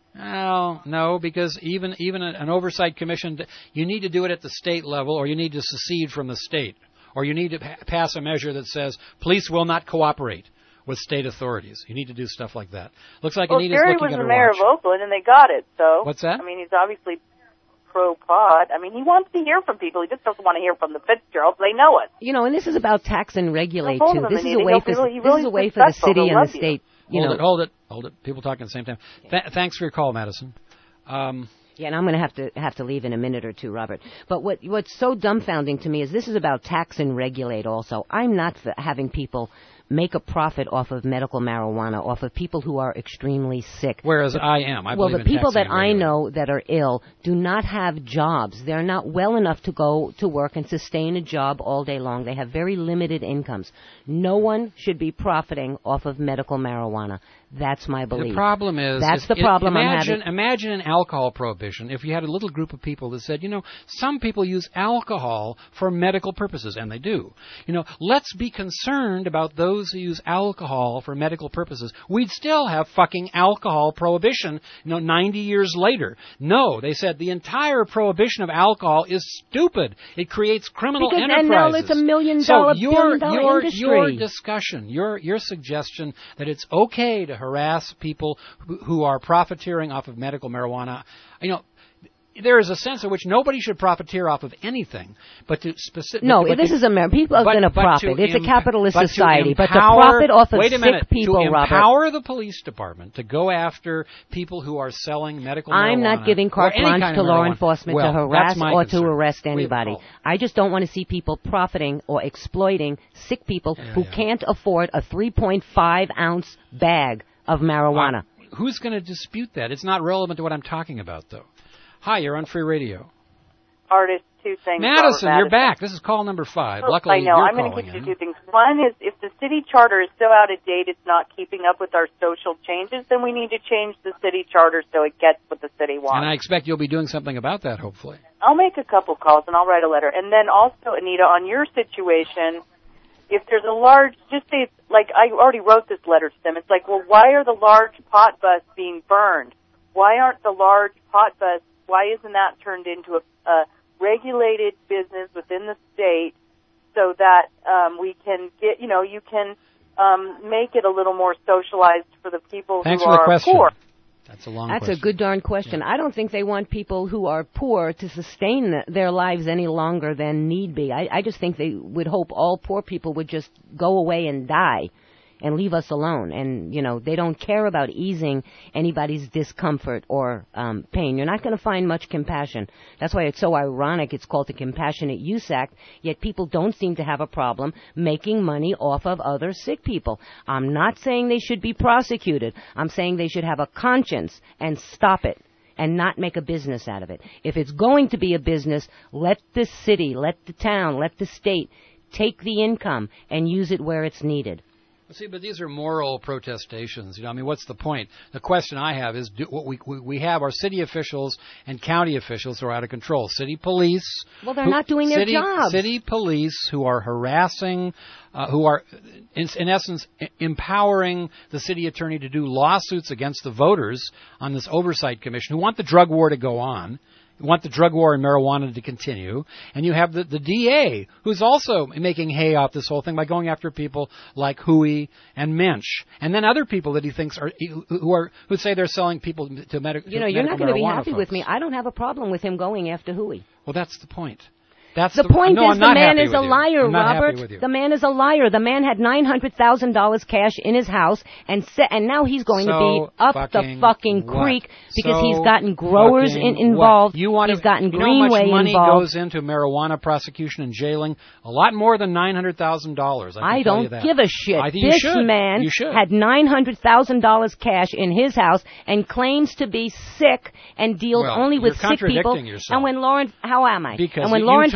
Well, no, because even even an oversight commission, you need to do it at the state level, or you need to secede from the state, or you need to pa- pass a measure that says police will not cooperate with state authorities. You need to do stuff like that. Looks like well, Anita's Jerry looking was at the her mayor watch. of Oakland, and they got it. So what's that? I mean, he's obviously pro-pod. I mean, he wants to hear from people. He just doesn't want to hear from the Fitzgeralds. They know it. You know, and this is about tax and regulate, Hold too. him, This is Anita. a way He'll for, really- he this really is a way for the respectful. city He'll and love the you. state. You hold know, it, hold it, hold it. People talking at the same time. Th- thanks for your call, Madison. Um, Yeah, and I'm going to have to have to leave in a minute or two, Robert. But what what's so dumbfounding to me is this is about tax and regulate also. I'm not for having people make a profit off of medical marijuana, off of people who are extremely sick. whereas I am. I well, believe the in people taxing that and I regulating. know that are ill do not have jobs. They're not well enough to go to work and sustain a job all day long. They have very limited incomes. No one should be profiting off of medical marijuana. That's my belief. The problem is... That's is the it- problem imagine, I'm having. Imagine an alcohol prohibition if you had a little group of people that said, you know, some people use alcohol for medical purposes, and they do. You know, let's be concerned about those who use alcohol for medical purposes. We'd still have fucking alcohol prohibition, you know, ninety years later. No, they said the entire prohibition of alcohol is stupid. It creates criminal Because enterprises. and now it's a million so dollar, your, billion dollar your, industry. Your discussion, your, your suggestion that it's okay to harass people who, who are profiteering off of medical marijuana, you know, there is a sense in which nobody should profiteer off of anything, but to specific. No, but this to, is America. People are but- going to but profit. to It's a em- capitalist but to society. But to empower- profit off of wait a sick minute, people, to Robert. empower the police department to go after people who are selling medical marijuana. I'm not giving carte or any blanche kind to of law marijuana. enforcement Well, to harass that's my or concern. to arrest We have a anybody. call. I just don't want to see people profiting or exploiting sick people Yeah, who yeah. can't afford a three point five ounce bag of marijuana. Uh, who's going to dispute that? It's not relevant to what I'm talking about, though. Hi, you're on Free Radio. Artist, two things. Madison, Robert you're Madison. back. This is call number five. Oh, Luckily, I know. you're I'm going to calling give you in. two things. One is if the city charter is so out of date it's not keeping up with our social changes, then we need to change the city charter so it gets what the city wants. And I expect you'll be doing something about that, hopefully. I'll make a couple calls and I'll write a letter. And then also, Anita, on your situation, if there's a large, just say, it's like I already wrote this letter to them. It's like, well, why are the large pot bus being burned? Why aren't the large pot bus, why isn't that turned into a, a regulated business within the state so that um, we can get, you know, you can um, make it a little more socialized for the people Thanks who for the are question. poor. That's a long That's question. a good darn question. I don't think they want people who are poor to sustain the, their lives any longer than need be. I, I just think they would hope all poor people would just go away and die and leave us alone. And, you know, they don't care about easing anybody's discomfort or um, pain. You're not going to find much compassion. That's why it's so ironic it's called the Compassionate Use Act, yet people don't seem to have a problem making money off of other sick people. I'm not saying they should be prosecuted. I'm saying they should have a conscience and stop it and not make a business out of it. If it's going to be a business, let the city, let the town, let the state take the income and use it where it's needed. See, but these are moral protestations. You know, I mean, what's the point? The question I have is, do, what we, we we have our city officials and county officials who are out of control. City police. Well, they're who, not doing their city, jobs. City police who are harassing, uh, who are, in, in essence, e- empowering the city attorney to do lawsuits against the voters on this oversight commission who want the drug war to go on. Want the drug war and marijuana to continue, and you have the, the D A, who's also making hay off this whole thing by going after people like Huey and Mensch, and then other people that he thinks are who are who say they're selling people to medical. You know, you're not going to be happy folks. with me. I don't have a problem with him going after Huey. Well, that's the point. That's The point no, is I'm the not man happy is a with you. liar, I'm not happy Robert. with you. The man is a liar. The man had nine hundred thousand dollars cash in his house, and se- and now he's going So to be up fucking the fucking what? creek because So he's gotten growers in, fucking involved. What? You want he's to, gotten you know how much Greenway money involved. goes into marijuana prosecution and jailing? A lot more than nine hundred thousand dollars. I, can I tell don't you that. give a shit. I think you This should. man You should. had nine hundred thousand dollars cash in his house and claims to be sick and deals Well, only with you're sick people. contradicting yourself. And when Lauren, how am I? Because and when you Lauren told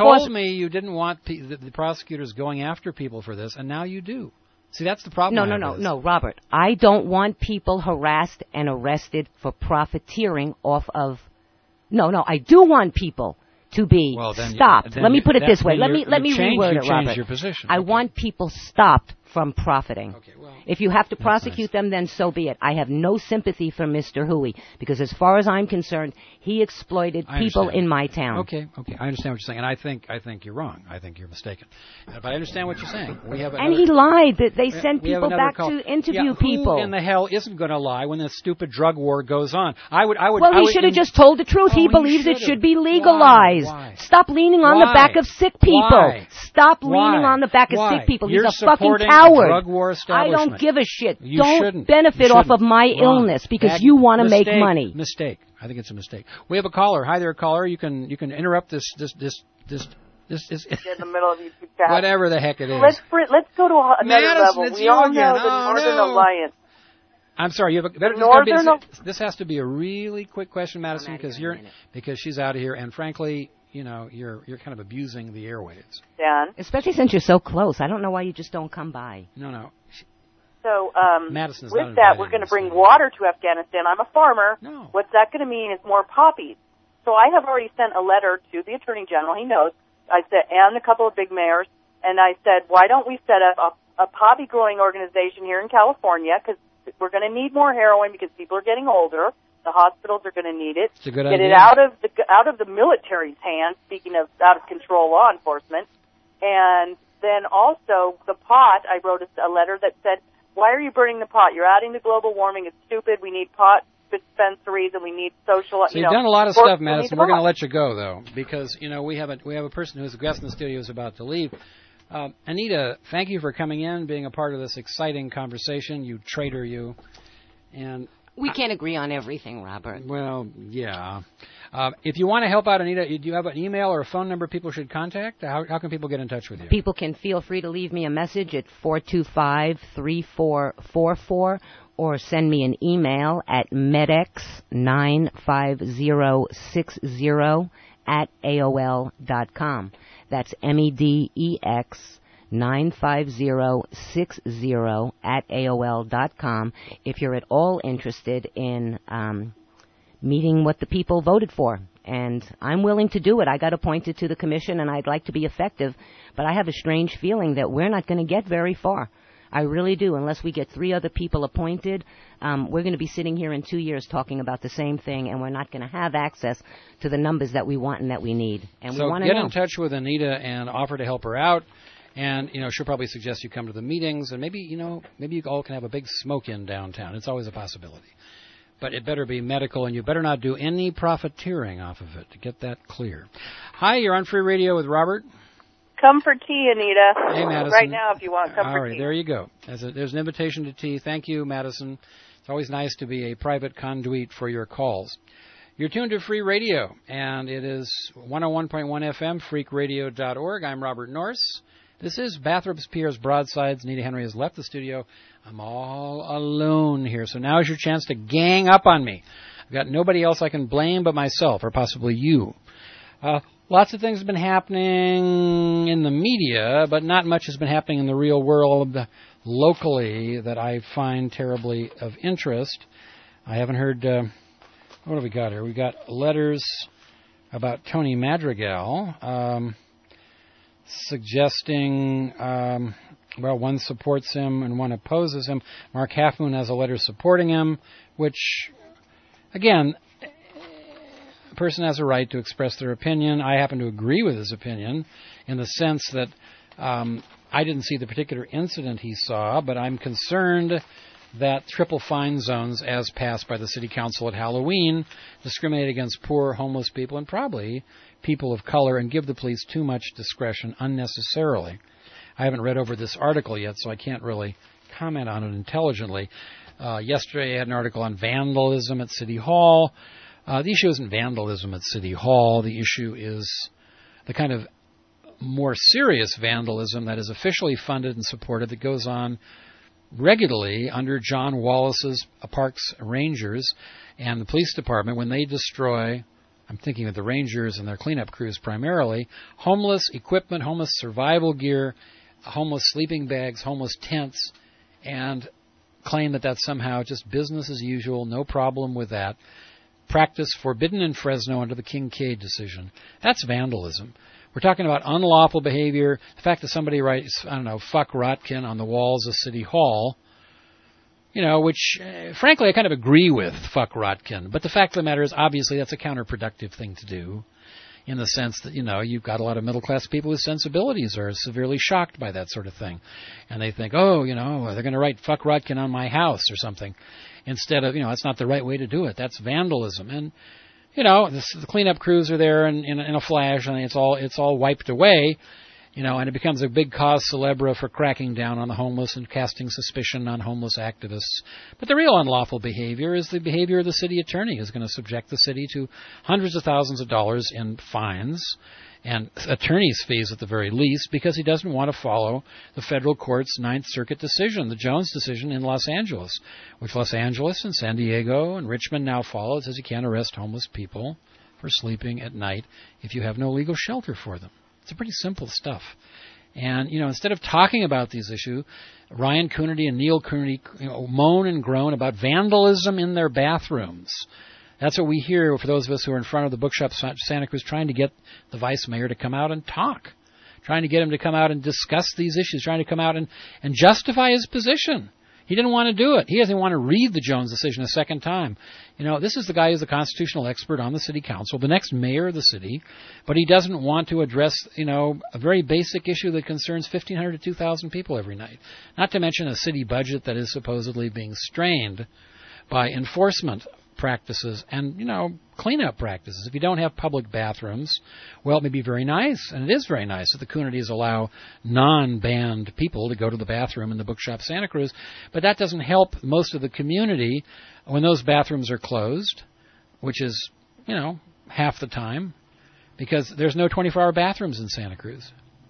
force. told me you didn't want pe- the, the prosecutors going after people for this, and now you do. See, that's the problem. No, I no, have no, with this. no, Robert. I don't want people harassed and arrested for profiteering off of. No, no, I do want people to be Well, then you- stopped. then let me you- put it that- this way. then Let you're- me let me you've changed- reword you've it, changed Robert. your position. I Okay. want people stopped from profiting. Okay, well, If you have to that's prosecute nice. them, then so be it. I have no sympathy for Mister Huey because, as far as I'm concerned, he exploited I people understand. in my town. Okay, okay, I understand what you're saying, and I think I think you're wrong. I think you're mistaken, uh, but I understand what you're saying. We have And another- he lied that they we- sent we have people another back call. to interview yeah, people. Who in the hell isn't going to lie when this stupid drug war goes on? I would, I would. Well, I he would should have in- just told the truth. Oh, he he believes it should've. should be Why? legalized. Why? Stop leaning on the Why? back of sick people. Why? Stop Why? leaning on the back of Why? sick people. You're He's a fucking supporting coward. a drug war I establishment. don't give a shit. You don't shouldn't. benefit You off of shouldn't. my Wrong. illness because Bad- you want to make mistake. money. Mistake. I think it's a mistake. We have a caller. Hi there, caller. You can you can interrupt this this this this this, this in the middle of YouTube chat. whatever the heck it is. Let's br- let's go to a- another Madison, level. it's We you all again. know the Oh, Northern no. Alliance. I'm sorry. You have a, better, this, Northern gotta be, this has to be a really quick question, Madison, because you're because she's out of here, and frankly, you know, you're you're kind of abusing the airwaves. Dan. Especially since you're so close. I don't know why you just don't come by. No, no. So um, Madison's not with that, invited we're going to to bring this water to Afghanistan. I'm a farmer. No. What's that going to mean is more poppies. So I have already sent a letter to the Attorney General. He knows. I said, and a couple of big mayors. And I said, why don't we set up a, a poppy growing organization here in California? Because we're going to need more heroin because people are getting older. The hospitals are going to need it. It's a good Get idea. it out of the out of the military's hands. Speaking of out of control law enforcement, and then also the pot. I wrote a, a letter that said, why are you burning the pot? You're adding to global warming. It's stupid. We need pot dispensaries and we need social. So you you've know, done a lot of sports- stuff, we need Madison. the We're going to pot. let you go though, because you know we have a we have a person who's a guest in the studio who's about to leave. Uh, Anita, thank you for coming in, being a part of this exciting conversation. You traitor, you. And We can't agree on everything, Robert. well, yeah. Uh, if you want to help out, Anita, do you have an email or a phone number people should contact? How, how can people get in touch with you? People can feel free to leave me a message at four two five, three four four four or send me an email at medex nine five zero six zero at A O L dot com. That's M E D E X nine five zero six zero at A O L dot com if you're at all interested in um, meeting what the people voted for. And I'm willing to do it. I got appointed to the commission, and I'd like to be effective, but I have a strange feeling that we're not going to get very far. I really do. Unless we get three other people appointed, um, we're going to be sitting here in two years talking about the same thing, and we're not going to have access to the numbers that we want and that we need. And so we want to get know. in touch with Anita and offer to help her out. And, you know, she'll probably suggest you come to the meetings, and maybe, you know, maybe you all can have a big smoke-in downtown. It's always a possibility. But it better be medical, and you better not do any profiteering off of it, to get that clear. Hi, you're on Free Radio with Robert. Come for tea, Anita. Hey, Madison. Right now, if you want, come All for right, tea. there you go. There's, a, there's an invitation to tea. Thank you, Madison. It's always nice to be a private conduit for your calls. You're tuned to Free Radio, and it is one oh one point one F M, freak radio dot org. I'm Robert Norse. This is Bathrops Pierre's Broadsides. Nita Henry has left the studio. I'm all alone here, so now is your chance to gang up on me. I've got nobody else I can blame but myself, or possibly you. Uh, lots of things have been happening in the media, but not much has been happening in the real world locally that I find terribly of interest. I haven't heard... Uh, what have we got here? We've got letters about Tony Madrigal, um, suggesting... Um, well, one supports him and one opposes him. Mark Half Moon has a letter supporting him, which, again... A person has a right to express their opinion. I happen to agree with his opinion in the sense that um, I didn't see the particular incident he saw, but I'm concerned that triple fine zones, as passed by the city council at Halloween, discriminate against poor, homeless people and probably people of color and give the police too much discretion unnecessarily. I haven't read over this article yet, so I can't really comment on it intelligently. Uh, yesterday I had an article on vandalism at City Hall. Uh, the issue isn't vandalism at City Hall. The issue is the kind of more serious vandalism that is officially funded and supported that goes on regularly under John Wallace's Parks Rangers and the police department when they destroy I'm thinking of the Rangers and their cleanup crews primarily, homeless equipment, homeless survival gear, homeless sleeping bags, homeless tents, and claim that that's somehow just business as usual, no problem with that. Practice forbidden in Fresno under the Kincaid decision. That's vandalism. We're talking about unlawful behavior. The fact that somebody writes, I don't know, fuck Rotkin on the walls of City Hall, you know, which, uh, frankly, I kind of agree with, fuck Rotkin. But the fact of the matter is, obviously, that's a counterproductive thing to do in the sense that, you know, you've got a lot of middle-class people whose sensibilities are severely shocked by that sort of thing. And they think, oh, you know, they're going to write fuck Rotkin on my house or something. Instead of, you know, that's not the right way to do it. That's vandalism. And, you know, this, the cleanup crews are there in, in, in a flash, and it's all it's all wiped away, you know, and it becomes a big cause célèbre for cracking down on the homeless and casting suspicion on homeless activists. But the real unlawful behavior is the behavior of the city attorney, who's going to subject the city to hundreds of thousands of dollars in fines and attorney's fees at the very least, because he doesn't want to follow the federal court's Ninth Circuit decision, the Jones decision in Los Angeles, which Los Angeles and San Diego and Richmond now follow. It says you can't arrest homeless people for sleeping at night if you have no legal shelter for them. It's pretty simple stuff. And, you know, instead of talking about these issues, Ryan Coonerty and Neil Coonerty, you know, moan and groan about vandalism in their bathrooms. That's what we hear for those of us who are in front of the bookshop Santa Cruz trying to get the vice mayor to come out and talk, trying to get him to come out and discuss these issues, trying to come out and, and justify his position. He didn't want to do it. He doesn't want to read the Jones decision a second time. You know, this is the guy who's the constitutional expert on the city council, the next mayor of the city, but he doesn't want to address, you know, a very basic issue that concerns fifteen hundred to two thousand people every night. Not to mention a city budget that is supposedly being strained by enforcement practices and, you know, cleanup practices. If you don't have public bathrooms, well, it may be very nice, and it is very nice that the Coonertys allow non-banned people to go to the bathroom in the bookshop Santa Cruz, but that doesn't help most of the community when those bathrooms are closed, which is, you know, half the time, because there's no twenty-four hour bathrooms in Santa Cruz.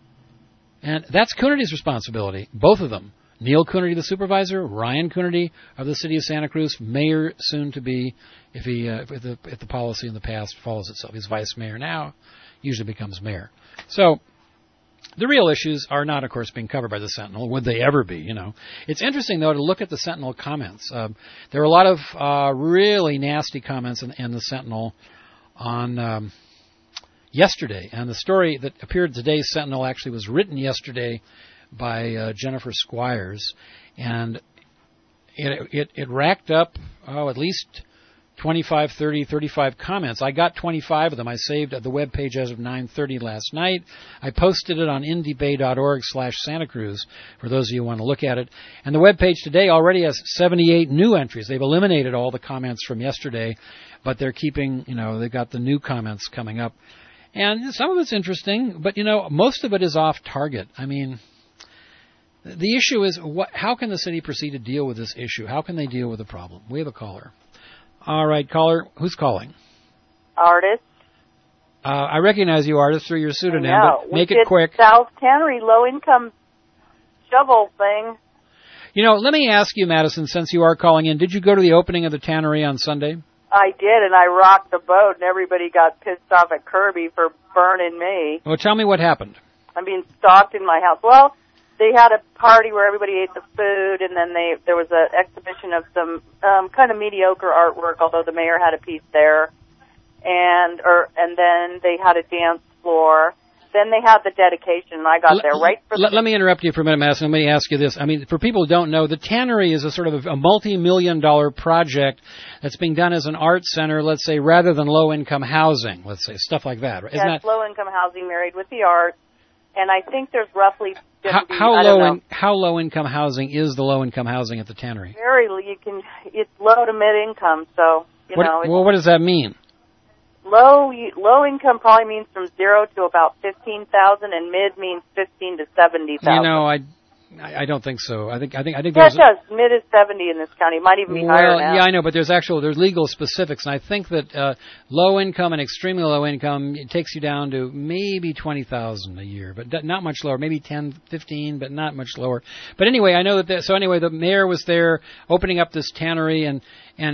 And that's Coonerty's responsibility, both of them. Neil Coonerty, the supervisor, Ryan Coonerty of the city of Santa Cruz, mayor soon to be, if he uh, if, the, if the policy in the past follows itself. He's vice mayor now, usually becomes mayor. So the real issues are not, of course, being covered by the Sentinel. Would they ever be? You know, it's interesting though to look at the Sentinel comments. Um, there are a lot of uh, really nasty comments in, in the Sentinel on um, yesterday, and the story that appeared in today's Sentinel actually was written yesterday by uh, Jennifer Squires, and it, it it racked up oh at least twenty-five, thirty, thirty-five comments. I got twenty-five of them. I saved at the web page as of nine thirty last night. I posted it on indybay.org slash Santa Cruz for those of you who want to look at it. And the web page today already has seventy-eight new entries. They've eliminated all the comments from yesterday, but they're keeping, you know, they've got the new comments coming up. And some of it's interesting, but, you know, most of it is off target. I mean, the issue is, what, how can the city proceed to deal with this issue? How can they deal with the problem? We have a caller. All right, caller. Who's calling? Artist. Uh, I recognize you, artist, through your pseudonym, but make we it did quick. South Tannery low-income shovel thing. You know, let me ask you, Madison, since you are calling in, did you go to the opening of the tannery on Sunday? I did, and I rocked the boat, and everybody got pissed off at Kirby for burning me. Well, tell me what happened. I'm being stalked in my house. Well, they had a party where everybody ate the food, and then they there was an exhibition of some um, kind of mediocre artwork, although the mayor had a piece there, and or and then they had a dance floor. Then they had the dedication, and I got there right for the... Let, let me interrupt you for a minute, Madison. Let me ask you this. I mean, for people who don't know, the Tannery is a sort of a multi-million dollar project that's being done as an art center, let's say, rather than low-income housing, let's say, stuff like that. Isn't yes, that... low-income housing married with the arts, and I think there's roughly... How, be, how I low don't in, how low income housing is the low income housing at the Tannery? Very, you can, it's low to mid income, so, you what, know... It's, well, what does that mean? Low low income probably means from zero to about fifteen thousand, and mid means fifteen to seventy thousand. You know, I, I don't think so. I think I think I think yeah, there's it does. Mid is seventy in this county. It might even be well, higher now. yeah, I know, but there's actual there's legal specifics, and I think that uh, low income and extremely low income, it takes you down to maybe twenty thousand a year, but not much lower. Maybe ten, fifteen, but not much lower. But anyway, I know that. The, so anyway, the mayor was there opening up this tannery, and and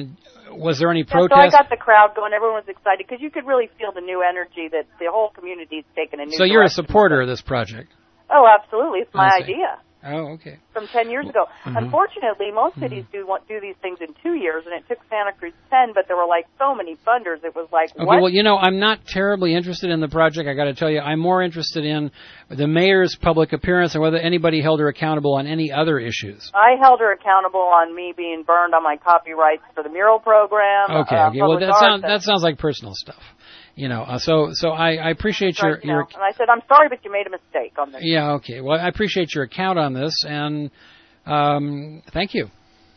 Was there any Yeah, so I protest? got the crowd going. Everyone was excited because you could really feel the new energy that the whole community's taken a new So you're a direction. supporter of this project? Oh, absolutely. It's my I see. idea. Oh, okay. From ten years ago. Mhm. Unfortunately, most cities do want do these things in two years, and it took Santa Cruz ten. But there were like so many funders, it was like Okay, what? well, you know, I'm not terribly interested in the project, I got to tell you. I'm more interested in the mayor's public appearance and whether anybody held her accountable on any other issues. I held her accountable on me being burned on my copyrights for the mural program. Okay, uh, okay. Well, public that art, sounds and- that sounds like personal stuff. You know, uh, so so I, I appreciate your Right now. your And I said, I'm sorry, but you made a mistake on this. yeah. Okay. Well, I appreciate your account on this, and um, thank you.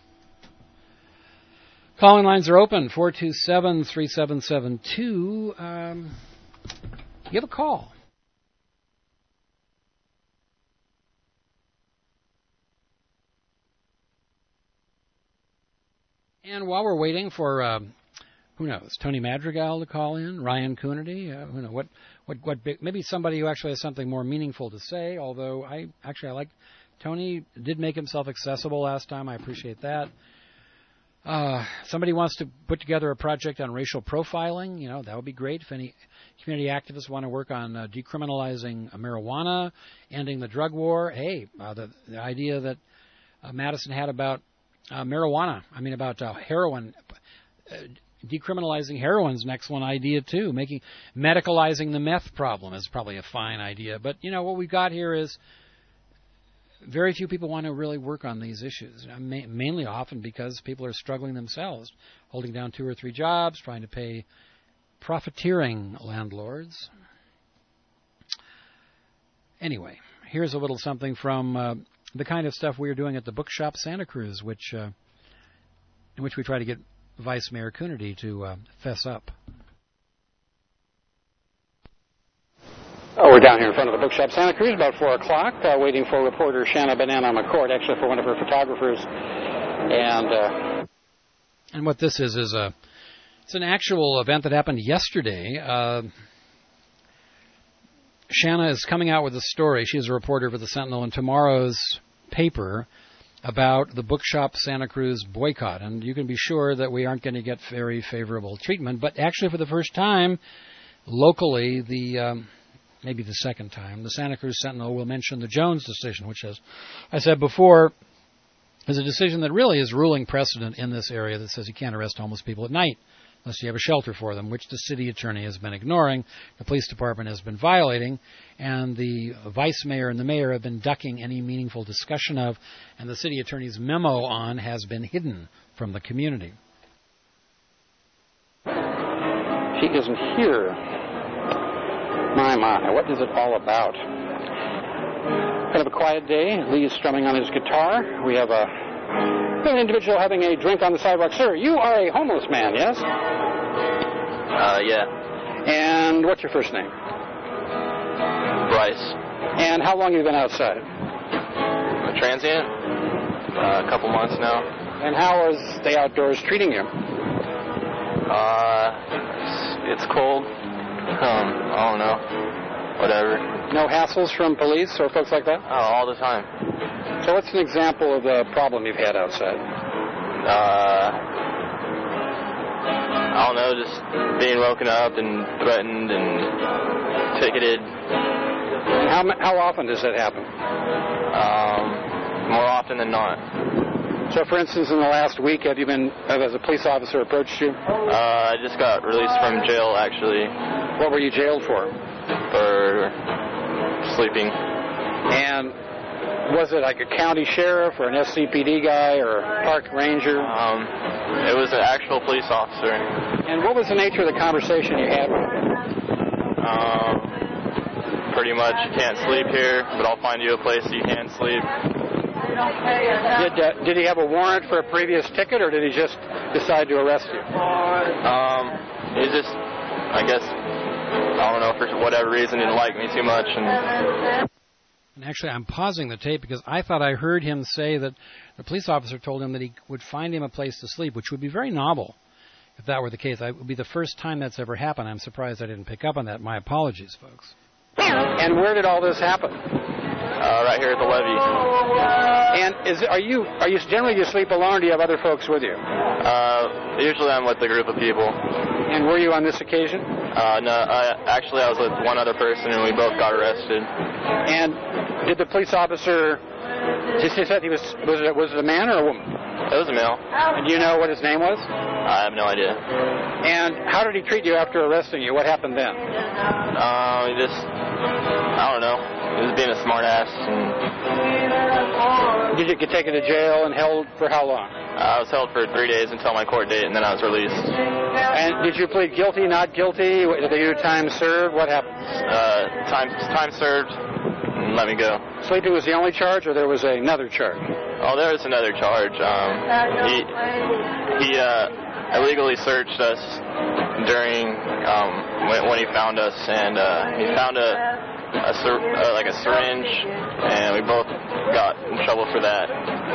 Calling lines are open four two seven three seven seven two. Um, give a call. And while we're waiting for. Um, Who knows? Tony Madrigal to call in, Ryan Coonerty. Uh, who know what? What? What? Big, maybe somebody who actually has something more meaningful to say. Although I actually I like Tony did make himself accessible last time. I appreciate that. Uh, somebody wants to put together a project on racial profiling. You know, that would be great. If any community activists want to work on uh, decriminalizing uh, marijuana, ending the drug war. Hey, uh, the, the idea that uh, Madison had about uh, marijuana. I mean, about uh, heroin. Uh, Decriminalizing heroin's next one idea too. Making medicalizing the meth problem is probably a fine idea. But you know what we've got here is very few people want to really work on these issues. Ma- mainly, often because people are struggling themselves, holding down two or three jobs, trying to pay profiteering landlords. Anyway, here's a little something from uh, the kind of stuff we are doing at the Bookshop Santa Cruz, which uh, in which we try to get Vice Mayor Coonerty to uh, fess up. Oh, we're down here in front of the Bookshop Santa Cruz, about four o'clock, uh, waiting for reporter Shanna Banana McCord, actually for one of her photographers. And uh, and what this is is a it's an actual event that happened yesterday. Uh, Shanna is coming out with a story. She is a reporter for the Sentinel in tomorrow's paper about the Bookshop Santa Cruz boycott. And you can be sure that we aren't going to get very favorable treatment. But actually, for the first time, locally, the um, maybe the second time, the Santa Cruz Sentinel will mention the Jones decision, which, as I said before, is a decision that really is ruling precedent in this area that says you can't arrest homeless people at night unless you have a shelter for them, which the city attorney has been ignoring, the police department has been violating, and the vice mayor and the mayor have been ducking any meaningful discussion of, and the city attorney's memo on has been hidden from the community. she isn't here. My, my, what is it all about? Kind of a quiet day. Lee is strumming on his guitar. We have a We have an individual having a drink on the sidewalk. Sir, you are a homeless man, yes? Uh, yeah. And what's your first name? Bryce. And how long have you been outside? A transient? Uh, a couple months now. And how is the outdoors treating you? Uh, it's, it's cold. Um, I don't know. Whatever. No hassles from police or folks like that? Oh, all the time. So what's an example of the problem you've had outside? Uh, I don't know, just being woken up and threatened and ticketed. And how how often does that happen? Um, more often than not. So, for instance, in the last week, have you been, has a police officer approached you? Uh, I just got released from jail, actually. What were you jailed for? For sleeping. And was it like a county sheriff or an S C P D guy or a park ranger? Um, it was an actual police officer. And what was the nature of the conversation you had with him? Um, pretty much, you can't sleep here, but I'll find you a place you can sleep. Did, uh, did he have a warrant for a previous ticket, or did he just decide to arrest you? Um, he just, I guess, I don't know, for whatever reason, didn't like me too much. And And actually, I'm pausing the tape because I thought I heard him say that the police officer told him that he would find him a place to sleep, which would be very novel if that were the case. It would be the first time that's ever happened. I'm surprised I didn't pick up on that. My apologies, folks. And where did all this happen? Uh, right here at the levee. And is are you are you generally you sleep alone, or do you have other folks with you? Uh, usually I'm with a group of people. And were you on this occasion? Uh, no, I, actually I was with one other person, and we both got arrested. And did the police officer? Just he said he was was it was it a man or a woman? It was a male. And do you know what his name was? I have no idea. And how did he treat you after arresting you? What happened then? Um, he just I don't know. He was being a smart ass. And did you get taken to jail and held for how long? I was held for three days until my court date, and then I was released. And did you plead guilty, not guilty? Did they do time served? What happened? Uh, time time served. And let me go. Sleeping was the only charge, or there was another charge? Oh, there was another charge. Um, he he uh, illegally searched us during um, when, when he found us, and uh, he found a. A syr- uh, like a syringe, and we both got in trouble for that.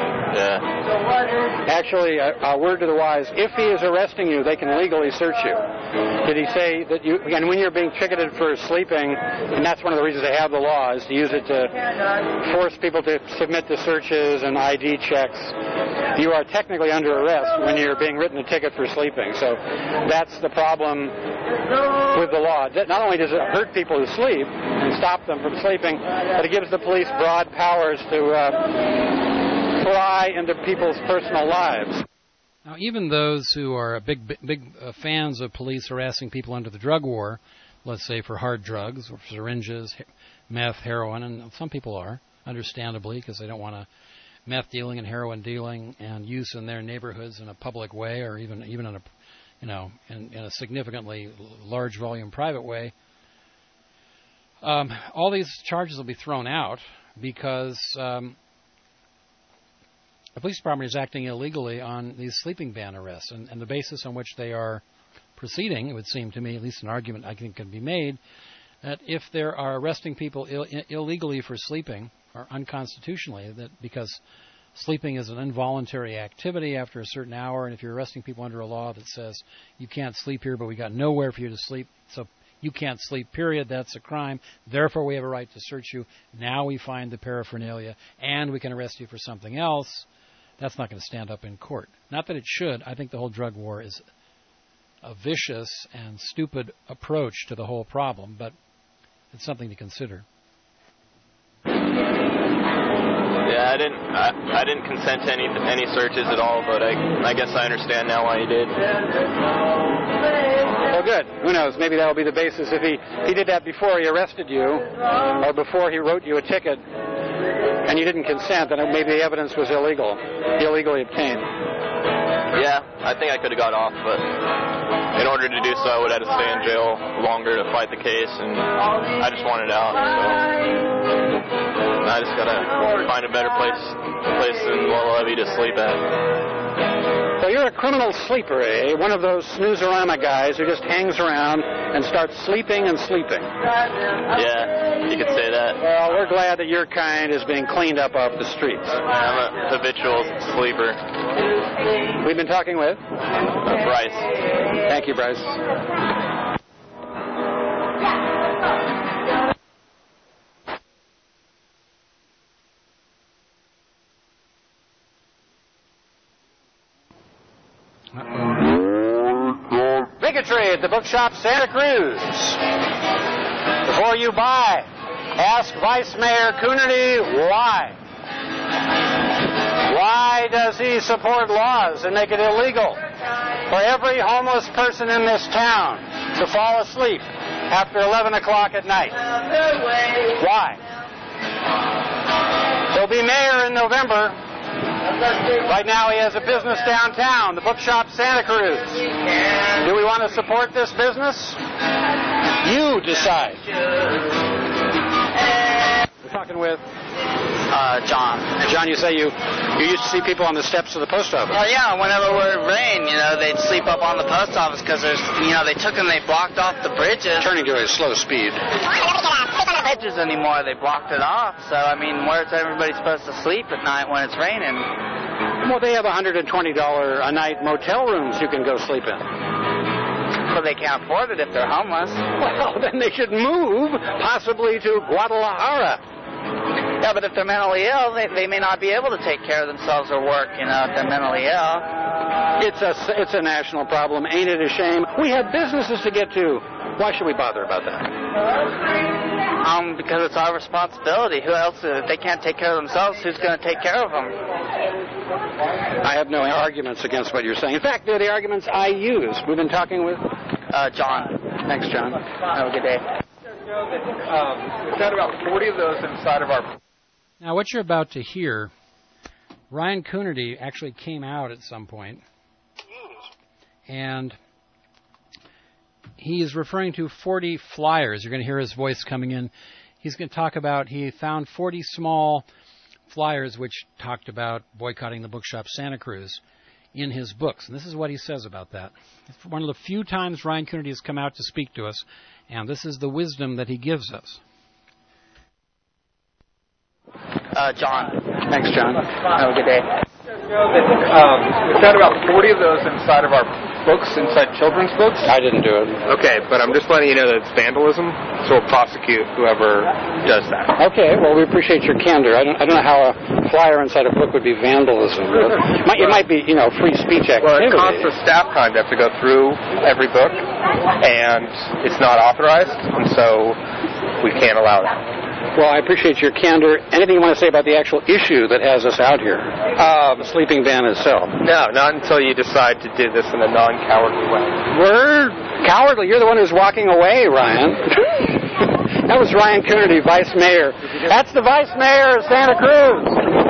Yeah. Actually, a, a word to the wise: if he is arresting you, they can legally search you. Did he say that you? And when you're being ticketed for sleeping, and that's one of the reasons they have the law, is to use it to force people to submit to searches and I D checks. You are technically under arrest when you're being written a ticket for sleeping. So that's the problem with the law. Not only does it hurt people who sleep and stop them from sleeping, but it gives the police broad powers to uh, pry into people's personal lives. Now, even those who are big, big, big uh, fans of police harassing people under the drug war, let's say for hard drugs, or syringes, meth, heroin, and some people are, understandably, because they don't want to meth dealing and heroin dealing and use in their neighborhoods in a public way, or even even in a, you know, in, in a significantly large volume private way. Um, all these charges will be thrown out because um, the police department is acting illegally on these sleeping ban arrests, and, and the basis on which they are proceeding, it would seem to me, at least an argument I think can be made, that if they are arresting people Ill, illegally for sleeping, or unconstitutionally, that because sleeping is an involuntary activity after a certain hour, and if you're arresting people under a law that says you can't sleep here, but we got nowhere for you to sleep, so you can't sleep, period, that's a crime, therefore we have a right to search you, now we find the paraphernalia, and we can arrest you for something else, that's not going to stand up in court. Not that it should. I think the whole drug war is a vicious and stupid approach to the whole problem, but it's something to consider. Yeah, I didn't. I, I didn't consent to any any searches at all, but I I guess I understand now why he did. Well, good. Who knows? Maybe that will be the basis. If he he did that before he arrested you, or before he wrote you a ticket, and you didn't consent, then maybe the evidence was illegal, illegally obtained. Yeah, I think I could have got off, but in order to do so, I would have to stay in jail longer to fight the case, and I just wanted out. So I just gotta find a better place, place in La Levee to sleep at. So you're a criminal sleeper, eh? One of those snoozerama guys who just hangs around and starts sleeping and sleeping. Yeah, you could say that. Well, we're glad that your kind is being cleaned up off the streets. I'm a habitual sleeper. We've been talking with? Uh, Bryce. Thank you, Bryce. Bigotry at the bookshop Santa Cruz. Before you buy, ask Vice Mayor Coonerty why. Why does he support laws that make it illegal for every homeless person in this town to fall asleep after eleven o'clock at night? Why? He'll be mayor in November. Right now he has a business downtown, the bookshop Santa Cruz. Do we want to support this business? You decide. We're talking with Uh, John. John, you say you you used to see people on the steps of the post office. Oh, yeah, whenever it would rain, you know, they'd sleep up on the post office because there's, you know, they took and they blocked off the bridges. Turning to a slow speed. Bridges anymore, they blocked it off. So, I mean, where's everybody supposed to sleep at night when it's raining? Well, they have one hundred twenty dollars a night motel rooms you can go sleep in. Well, they can't afford it if they're homeless. Well, then they should move, possibly to Guadalajara. Yeah, but if they're mentally ill, they, they may not be able to take care of themselves or work, you know, if they're mentally ill. It's a, it's a national problem. Ain't it a shame? We have businesses to get to. Why should we bother about that? Um, because it's our responsibility. Who else, if they can't take care of themselves, who's going to take care of them? I have no arguments against what you're saying. In fact, they're the arguments I use. We've been talking with... Uh, John. Thanks, John. Have a good day. Um, we've got about forty of those inside of our... Now, what you're about to hear, Ryan Coonerty actually came out at some point, and he is referring to forty flyers. You're going to hear his voice coming in. He's going to talk about he found forty small flyers which talked about boycotting the bookshop Santa Cruz in his books. And this is what he says about that. It's one of the few times Ryan Coonerty has come out to speak to us, and this is the wisdom that he gives us. Uh, John. Thanks, John. Have a good day. Um, we've got about forty of those inside of our books, inside children's books. I didn't do it. Okay, but I'm just letting you know that it's vandalism, so we'll prosecute whoever does that. Okay, well, we appreciate your candor. I don't, I don't know how a flyer inside a book would be vandalism. It might, it might be, you know, free speech activity. Well, it costs the staff time to have to go through every book, and it's not authorized, and so we can't allow that. Well, I appreciate your candor. Anything you want to say about the actual issue that has us out here? Um, the sleeping ban itself. No, not until you decide to do this in a non-cowardly way. We're cowardly. You're the one who's walking away, Ryan. That was Ryan Coonerty, Vice Mayor. That's the Vice Mayor of Santa Cruz.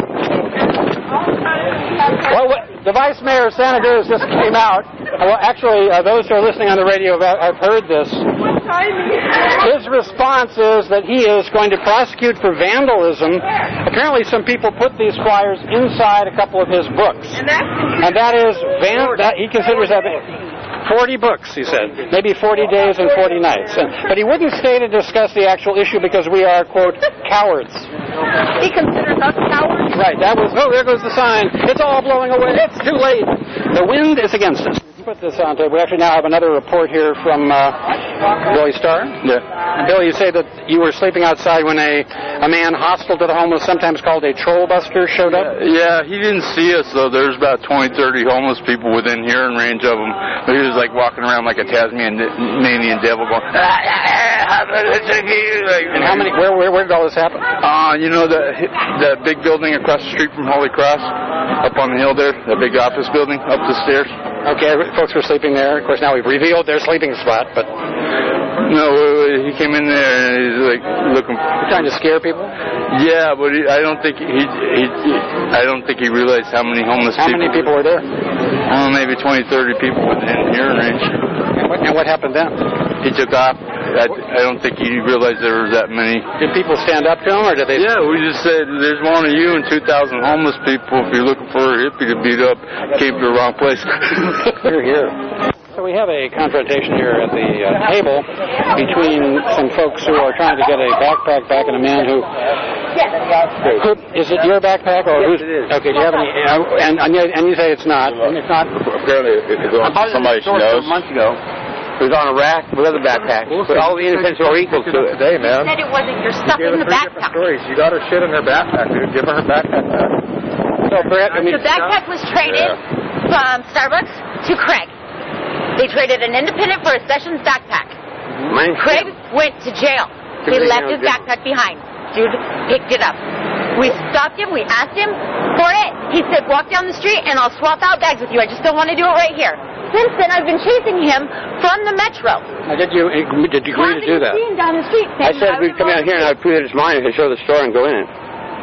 Well, what, the Vice Mayor of Santa Cruz just came out. Well, actually, uh, those who are listening on the radio have, have heard this. His response is that he is going to prosecute for vandalism. Apparently, some people put these flyers inside a couple of his books, and that is van. That he considers that forty books. He said maybe forty days and forty nights. And, but he wouldn't stay to discuss the actual issue because we are, quote, cowards. He considers us cowards. Right. That was. Oh, there goes the sign. It's all blowing away. It's too late. The wind is against us. Put this on tape. We actually now have another report here from uh, Billy Starr. Yeah. And Billy, you say that you were sleeping outside when a, a man hostile to the homeless, sometimes called a troll buster, showed up? Yeah, he didn't see us, though. There's about twenty, thirty homeless people within hearing range of him. He was like walking around like a Tasmanian devil going, and how many, where, where, where did all this happen? Uh, you know, the, the big building across the street from Holy Cross, up on the hill there, the big office building, up the stairs. Okay, folks were sleeping there. Of course, now we've revealed their sleeping spot, but... No, he came in there and he's like looking... You're trying to scare people? Yeah, but he, I don't think he, he, he I don't think he realized how many homeless how people... How many people were there? Oh, maybe twenty, thirty people within hearing range. And what, and what happened then? He took off. I, I don't think he realized there was that many. Did people stand up to him, or did they... Yeah, we just said, there's one of you and two thousand homeless people. If you're looking for a hippie to beat up, came to the wrong place. Here, here. So we have a confrontation here at the uh, table between some folks who are trying to get a backpack back and a man who... Yes. Who, is it your backpack or yes, who's? It is. Okay, do you have any? Uh, and, and, you, and you say it's not. And it's not. Apparently, it's on somebody she knows. Months ago, it was on a rack with other backpacks. But all the independents are equal to it. Today, man. You said it wasn't your stuff in the backpack. Stories. You got her shit in her backpack, dude. Give her her backpack back. So, Brett, I mean, the backpack was traded yeah. from Starbucks to Craig. They traded an independent for a Sessions backpack. Mine Craig went to jail. He left his backpack behind. Dude picked it up. We stopped him. We asked him for it. He said, walk down the street and I'll swap out bags with you. I just don't want to do it right here. Since then, I've been chasing him from the metro. Now, did you did you agree to do that? Down the street I said we'd come out here and I'd prove that it's mine and I'd show the store and go in it.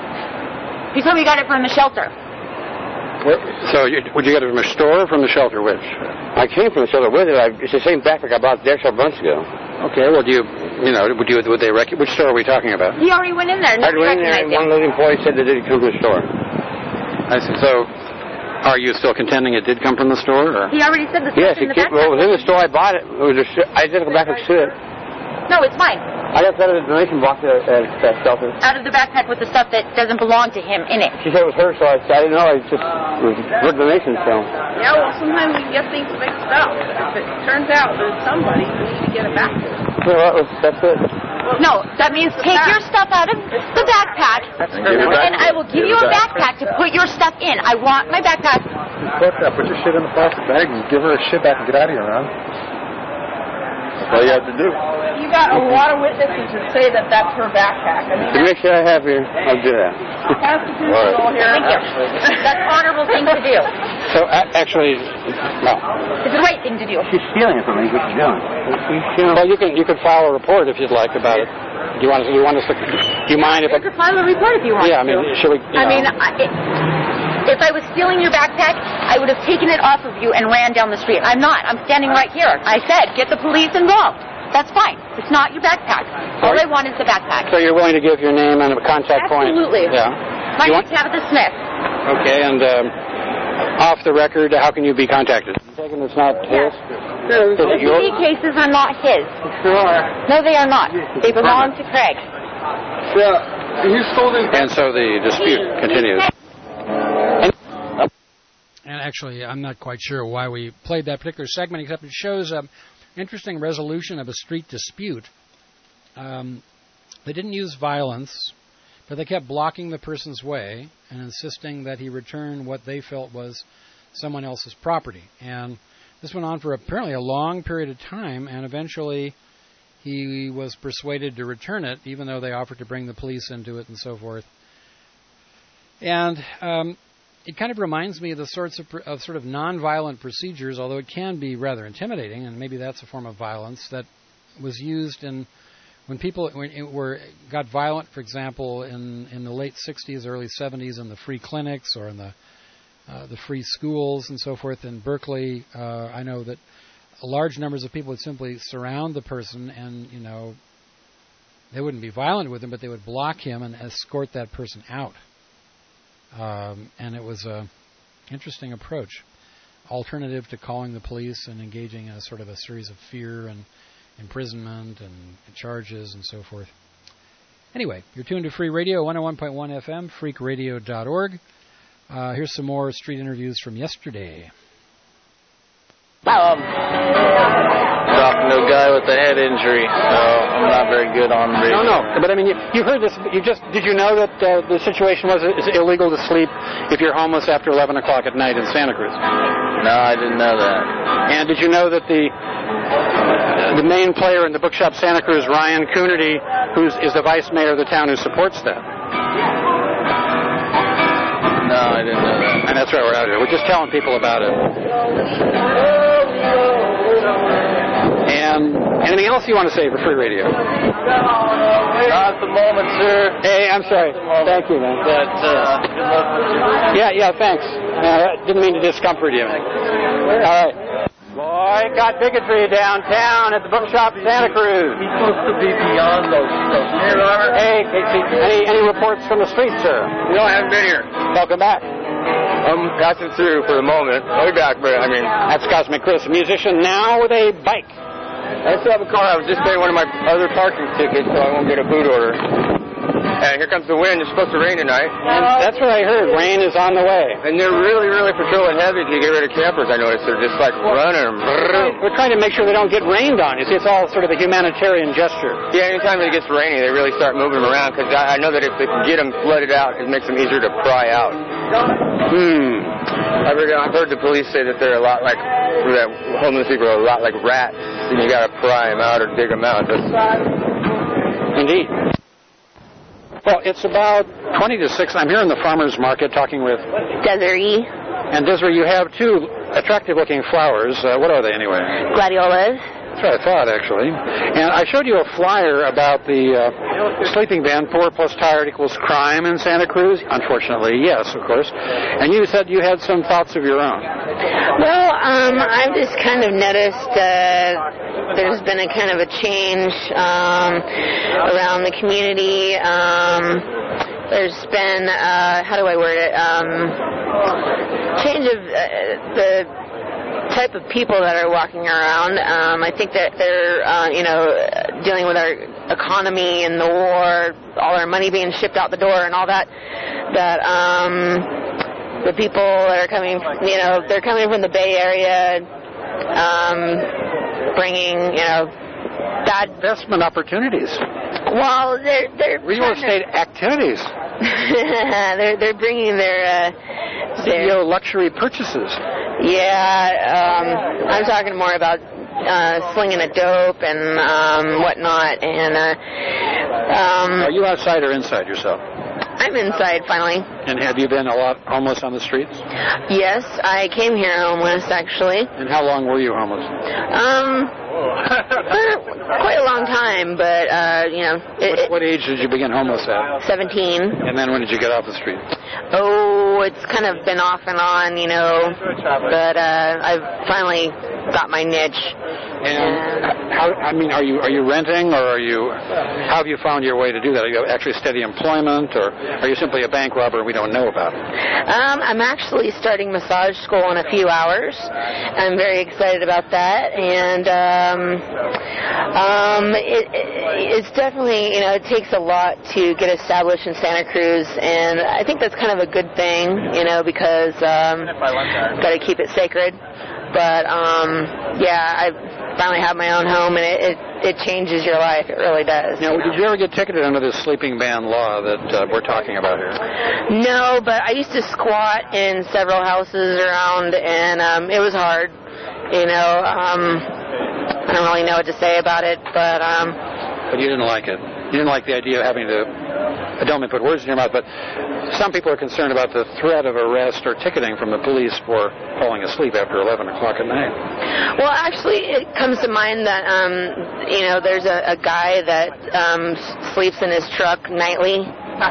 He told me he got it from the shelter. Where, so, you, would you get it from a store or from the shelter? Which? I came from the shelter with it. I, it's the same backpack I bought there several months ago. Okay, well, do you, you know, would you, would they rec- which store are we talking about? He already went in there. I went in there and one of those employees said that it didn't come from the store. I see. So, are you still contending it did come from the store? Or? He already said the stuff yes, in the came, backpack. well, it was in the store I bought it. It was a identical backpack to it. No, it's mine. I got that at a donation box at uh, uh, shelter. Out of the backpack with the stuff that doesn't belong to him in it. She said it was her, so I, I didn't know. I just, it was her donation, so. Yeah, well, sometimes we get things mixed up. If it turns out there's somebody, we need to get it back to them. Well, that was, that's it. No, that means take your stuff out of the backpack, and I will give you a backpack to put your stuff in. I want my backpack. Put that. Put your shit in the plastic bag and give her a shit back and get out of here, man. That's all you have to do. You got a lot of witnesses to say that that's her backpack. I mean, To make sure I have here, I'll do that. constitutional here. Thank you. That's an honorable thing to do. So uh, actually, no. It's the right thing to do. She's stealing it from me. What's she doing? Well, you can you can file a report if you'd like about it. Do you want us? Do you want us to? Do you mind if I? You can file a report if you want Yeah, I mean, to. should we? You I know, mean, I, it, if I was stealing your backpack, I would have taken it off of you and ran down the street. I'm not. I'm standing right here. I said, get the police involved. That's fine. It's not your backpack. All I want is the backpack. So you're willing to give your name and a contact point? Absolutely. Yeah. My You name's Tabitha Smith. Okay, and um, off the record, how can you be contacted? Taken it's not his? Is The it yours? T V cases are not his. No, they are not. They belong to Craig. Yeah, you stole this. And so the dispute continues. And actually, I'm not quite sure why we played that particular segment, except it shows an interesting resolution of a street dispute. Um, they didn't use violence, but they kept blocking the person's way and insisting that he return what they felt was someone else's property. And this went on for apparently a long period of time, and eventually he was persuaded to return it, even though they offered to bring the police into it and so forth. And um, it kind of reminds me of the sorts of, of sort of nonviolent procedures, although it can be rather intimidating, and maybe that's a form of violence that was used in when people were got violent, for example, in, in the late sixties, early seventies, in the free clinics or in the uh, the free schools and so forth in Berkeley. Uh, I know that large numbers of people would simply surround the person, and you know they wouldn't be violent with him, but they would block him and escort that person out. Um, and it was a interesting approach, alternative to calling the police and engaging in a sort of a series of fear and imprisonment and charges and so forth. Anyway, you're tuned to Free Radio, one oh one point one F M, freak radio dot org. Uh, here's some more street interviews from yesterday. Um, talking to a guy with a head injury, so I'm not very good on radio. No, no. But I mean, you, you heard this. You just did you know that uh, the situation was it's illegal to sleep if you're homeless after eleven o'clock at night in Santa Cruz? No, I didn't know that. And did you know that the the main player in the bookshop Santa Cruz, Ryan Coonerty, who is the vice mayor of the town, who supports that? No, I didn't know that. And that's why we're out here. We're just telling people about it. And anything else you want to say for Free Radio? Not at the moment, sir. Hey, I'm sorry. Thank you, man. But, uh, good luck with you. Yeah, yeah, thanks. Uh, didn't mean to discomfort you. All right. Boy, got bigotry downtown at the bookshop Santa Cruz. He's supposed to be beyond those stuff. Here, Robert. Hey, Casey, any, any reports from the street, sir? No, I haven't been here. Welcome back. I'm passing through for the moment. I'll be back, but I mean... That's Cosmic Chris, a musician now with a bike. I still have a car. I was just paying one of my other parking tickets, so I won't get a boot order. And here comes the wind. It's supposed to rain tonight. And that's what I heard. Rain is on the way. And they're really, really patrolling heavy to get rid of campers, I noticed. They're just like running. We're trying to make sure they don't get rained on. You see, it's all sort of a humanitarian gesture. Yeah, anytime it gets rainy, they really start moving them around, because I, I know that if they can get them flooded out, it makes them easier to pry out. Hmm. I've heard, I've heard the police say that they're a lot like, that homeless people are a lot like rats, and you got to pry them out or dig them out. That's... Indeed. Well, it's about twenty to six. I'm here in the farmer's market talking with Desiree. And Desiree, you have two attractive-looking flowers. Uh, what are they, anyway? Gladiolas. That's what I thought, actually. And I showed you a flyer about the uh, sleeping ban, poor plus tired equals crime in Santa Cruz. Unfortunately, yes, of course. And you said you had some thoughts of your own. Well, um, I've just kind of noticed uh, there's been a kind of a change um, around the community. Um, there's been, uh, how do I word it, um, change of uh, the type of people that are walking around. Um, I think that they're, uh, you know, dealing with our economy and the war, all our money being shipped out the door and all that, that um, the people that are coming, you know, they're coming from the Bay Area, um, bringing, you know, bad investment opportunities. Well, they're they're real estate activities. they're they're bringing their uh, C E O luxury purchases. Yeah, um, I'm talking more about uh, slinging a dope and um, whatnot. And uh, um, are you outside or inside yourself? I'm inside finally. And have you been a lot homeless on the streets? Yes, I came here homeless actually. And how long were you homeless? Um, for quite a long time, but uh, you know. It, what, what age did you begin homeless at? Seventeen. And then when did you get off the street? Oh, it's kind of been off and on, you know. But uh, I've finally got my niche. And how? I mean, are you are you renting, or are you? How have you found your way to do that? Are you actually steady employment, or are you simply a bank robber we don't know about? Um, I'm actually starting massage school in a few hours. I'm very excited about that, and um, um, it, it, it's definitely, you know, it takes a lot to get established in Santa Cruz, and I think that's kind of a good thing, you know, because um, got to keep it sacred. But um, yeah, I finally have my own home, and it, it it changes your life. It really does. Now, did you ever get ticketed under this sleeping ban law that uh, we're talking about here? No, but I used to squat in several houses around, and um, it was hard. You know, um, I don't really know what to say about it, but um, but you didn't like it. You didn't like the idea of having to. I don't mean to put words in your mouth, but some people are concerned about the threat of arrest or ticketing from the police for falling asleep after eleven o'clock at night. Well, actually, it comes to mind that, um, you know, there's a, a guy that um, sleeps in his truck nightly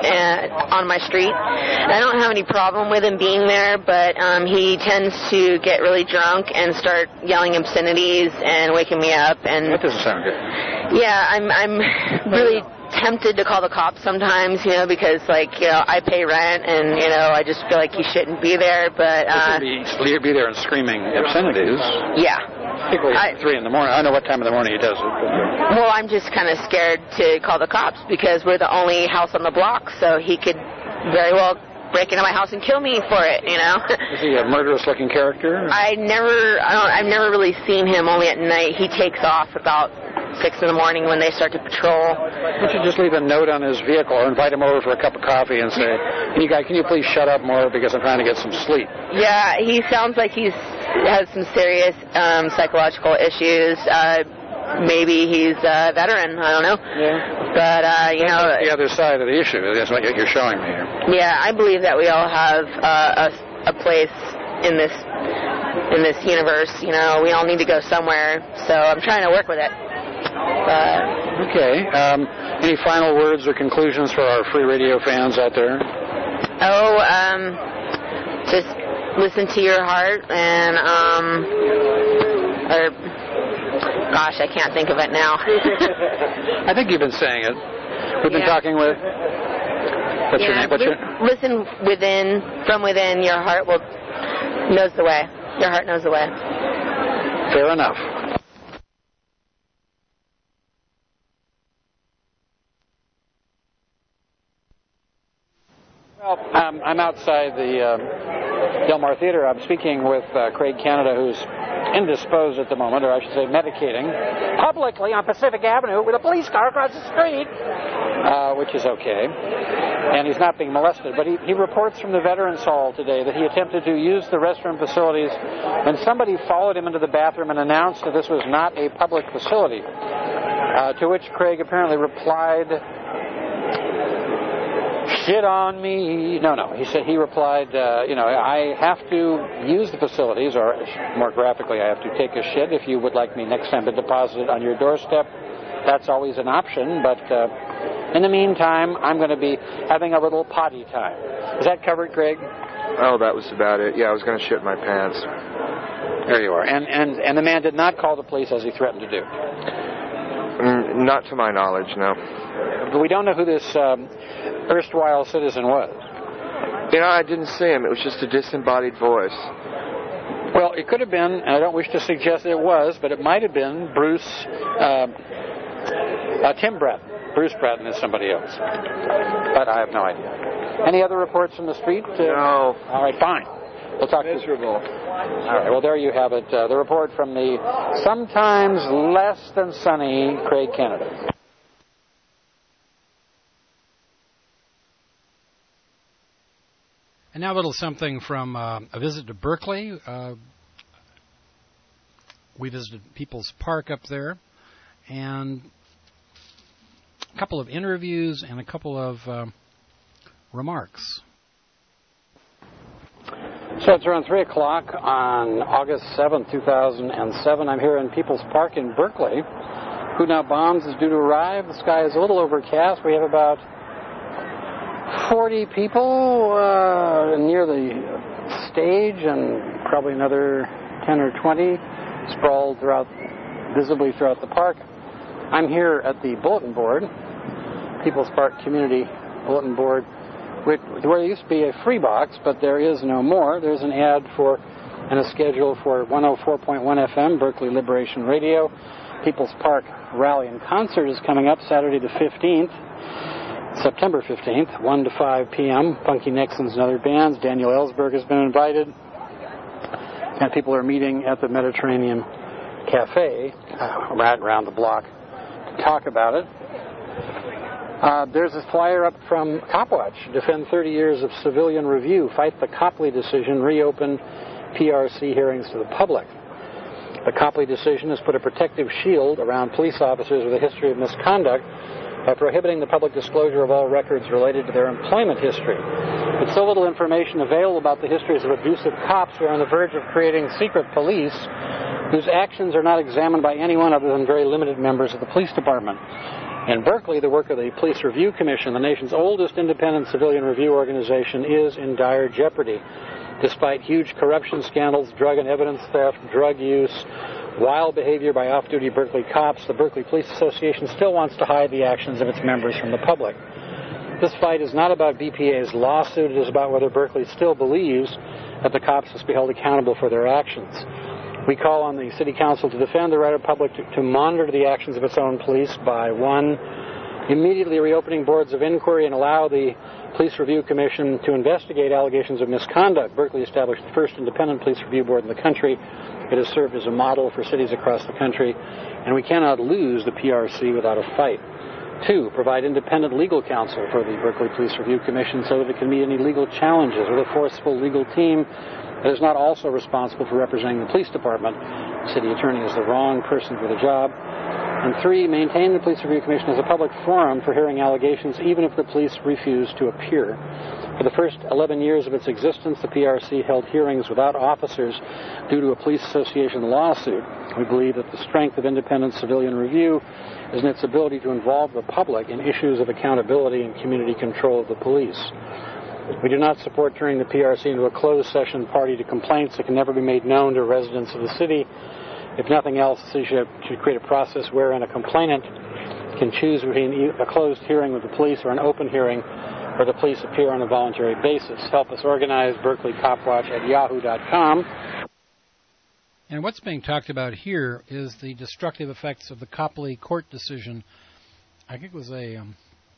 uh, on my street. I don't have any problem with him being there, but um, he tends to get really drunk and start yelling obscenities and waking me up. And that doesn't sound good. Yeah, I'm I'm really tempted to call the cops sometimes, you know, because, like, you know, I pay rent, and, you know, I just feel like he shouldn't be there, but uh be, be there and screaming obscenities. Yeah. Particularly at three in the morning. I don't know what time of the morning he does it. But... Well, I'm just kind of scared to call the cops because we're the only house on the block, so he could very well break into my house and kill me for it, you know. Is he a murderous-looking character? I never, I don't, I've never really seen him. Only at night. He takes off about six in the morning when they start to patrol. Why don't you just leave a note on his vehicle or invite him over for a cup of coffee and say, "Can you guy, can you please shut up more because I'm trying to get some sleep?" Yeah, he sounds like he's has some serious um, psychological issues. Uh, maybe he's a veteran. I don't know. Yeah. But uh, you know, that's the other side of the issue. That's what you're showing me here. Yeah, I believe that we all have uh, a, a place in this in this universe. You know, we all need to go somewhere. So I'm trying to work with it. Uh, okay. Um, any final words or conclusions for our free radio fans out there? Oh, um, just listen to your heart and, um, or, gosh, I can't think of it now. I think you've been saying it. We've been yeah. talking with, what's yeah, your name? What's li- your... Listen within, from within, your heart will, knows the way. Your heart knows the way. Fair enough. Well, um, I'm outside the uh, Del Mar Theater. I'm speaking with uh, Craig Canada, who's indisposed at the moment, or I should say medicating, publicly on Pacific Avenue with a police car across the street, uh, which is okay. And he's not being molested. But he, he reports from the Veterans Hall today that he attempted to use the restroom facilities when somebody followed him into the bathroom and announced that this was not a public facility, uh, to which Craig apparently replied... Shit on me. No, no. He said, he replied, uh, you know, I have to use the facilities, or more graphically, I have to take a shit. If you would like me next time to deposit it on your doorstep, that's always an option. But uh, in the meantime, I'm going to be having a little potty time. Is that covered, Craig? Oh, that was about it. Yeah, I was going to shit my pants. There you are. And, and, and the man did not call the police as he threatened to do? Mm, not to my knowledge, no. But we don't know who this um, erstwhile citizen was. You know, I didn't see him. It was just a disembodied voice. Well, it could have been, and I don't wish to suggest it was, but it might have been Bruce, uh, uh, Tim Bratton. Bruce Bratton is somebody else. But I have no idea. Any other reports from the street? Uh, no. All right, fine. We'll talk Miserable. To All right, well, there you have it. Uh, the report from the sometimes less than sunny Craig Canada. And now a little something from uh, a visit to Berkeley. Uh, we visited People's Park up there, and a couple of interviews and a couple of uh, remarks. So it's around three o'clock on August seventh, two thousand seven. I'm here in People's Park in Berkeley. Who Now Bombs is due to arrive. The sky is a little overcast. We have about forty people uh, near the stage and probably another ten or twenty sprawled throughout, visibly throughout the park. I'm here at the bulletin board, People's Park Community Bulletin Board, where there used to be a free box, but there is no more. There's an ad for and a schedule for one oh four point one F M, Berkeley Liberation Radio. People's Park Rally and Concert is coming up Saturday the fifteenth, September fifteenth, one to five p.m. Funky Nixon's and other bands. Daniel Ellsberg has been invited. And people are meeting at the Mediterranean Cafe uh, right around the block to talk about it. Uh, there's a flyer up from Copwatch. Defend thirty years of civilian review. Fight the Copley decision. Reopen P R C hearings to the public. The Copley decision has put a protective shield around police officers with a history of misconduct by prohibiting the public disclosure of all records related to their employment history. With so little information available about the histories of abusive cops, we are on the verge of creating secret police whose actions are not examined by anyone other than very limited members of the police department. In Berkeley, the work of the Police Review Commission, the nation's oldest independent civilian review organization, is in dire jeopardy. Despite huge corruption scandals, drug and evidence theft, drug use, wild behavior by off-duty Berkeley cops, the Berkeley Police Association still wants to hide the actions of its members from the public. This fight is not about B P A's lawsuit. It is about whether Berkeley still believes that the cops must be held accountable for their actions. We call on the City Council to defend the right of the public to, to monitor the actions of its own police by, one, immediately reopening boards of inquiry and allow the Police Review Commission to investigate allegations of misconduct. Berkeley established the first independent police review board in the country. It has served as a model for cities across the country, and we cannot lose the P R C without a fight. Two, provide independent legal counsel for the Berkeley Police Review Commission so that it can meet any legal challenges with a forceful legal team that is not also responsible for representing the police department. The city attorney is the wrong person for the job. And three, maintain the Police Review Commission as a public forum for hearing allegations, even if the police refuse to appear. For the first eleven years of its existence, the P R C held hearings without officers due to a police association lawsuit. We believe that the strength of independent civilian review is in its ability to involve the public in issues of accountability and community control of the police. We do not support turning the P R C into a closed session party to complaints that can never be made known to residents of the city. If nothing else, the city should create a process wherein a complainant can choose between a closed hearing with the police or an open hearing where the police appear on a voluntary basis. Help us organize Berkeley Copwatch at yahoo dot com. And what's being talked about here is the destructive effects of the Copley court decision. I think it was a um,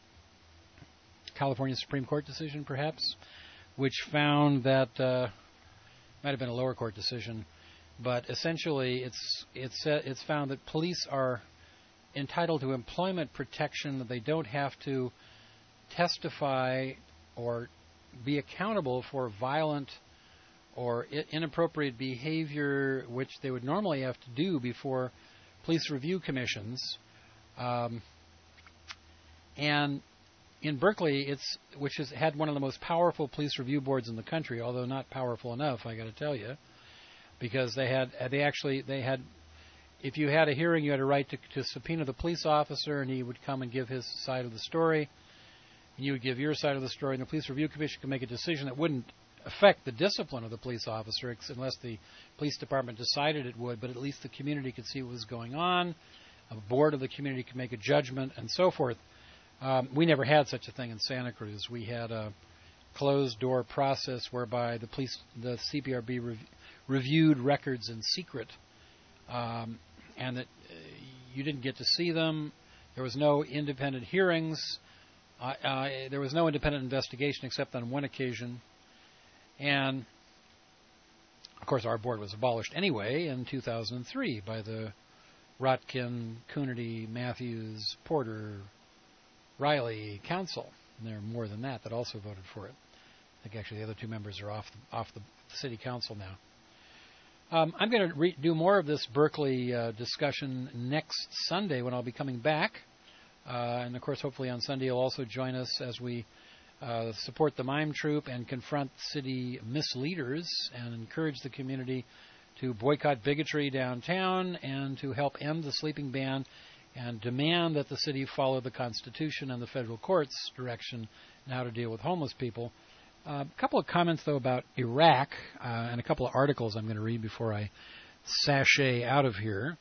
California Supreme Court decision, perhaps, which found that, uh, might have been a lower court decision, but essentially it's it's uh, it's found that police are entitled to employment protection, that they don't have to testify or be accountable for violent or I- inappropriate behavior, which they would normally have to do before police review commissions. Um, and in Berkeley, it's which has had one of the most powerful police review boards in the country, although not powerful enough, I got to tell you, because they had they actually they had if you had a hearing, you had a right to, to subpoena the police officer, and he would come and give his side of the story. And you would give your side of the story, and the police review commission could make a decision that wouldn't affect the discipline of the police officer unless the police department decided it would, but at least the community could see what was going on. A board of the community could make a judgment, and so forth. Um, we never had such a thing in Santa Cruz. We had a closed-door process whereby the police, the C P R B rev- reviewed records in secret, um, and that uh, you didn't get to see them. There was no independent hearings. Uh, uh, there was no independent investigation except on one occasion. And, of course, our board was abolished anyway in two thousand three by the Rotkin, Coonerty, Matthews, Porter, Riley Council. And there are more than that that also voted for it. think actually the other two members are off the, off the city council now. Um, I'm going to re- do more of this Berkeley uh, discussion next Sunday when I'll be coming back. Uh, and, of course, hopefully on Sunday you'll also join us as we uh, support the mime troupe and confront city misleaders and encourage the community to boycott bigotry downtown and to help end the sleeping ban and demand that the city follow the Constitution and the federal court's direction on how to deal with homeless people. Uh, a couple of comments, though, about Iraq uh, and a couple of articles I'm going to read before I sashay out of here.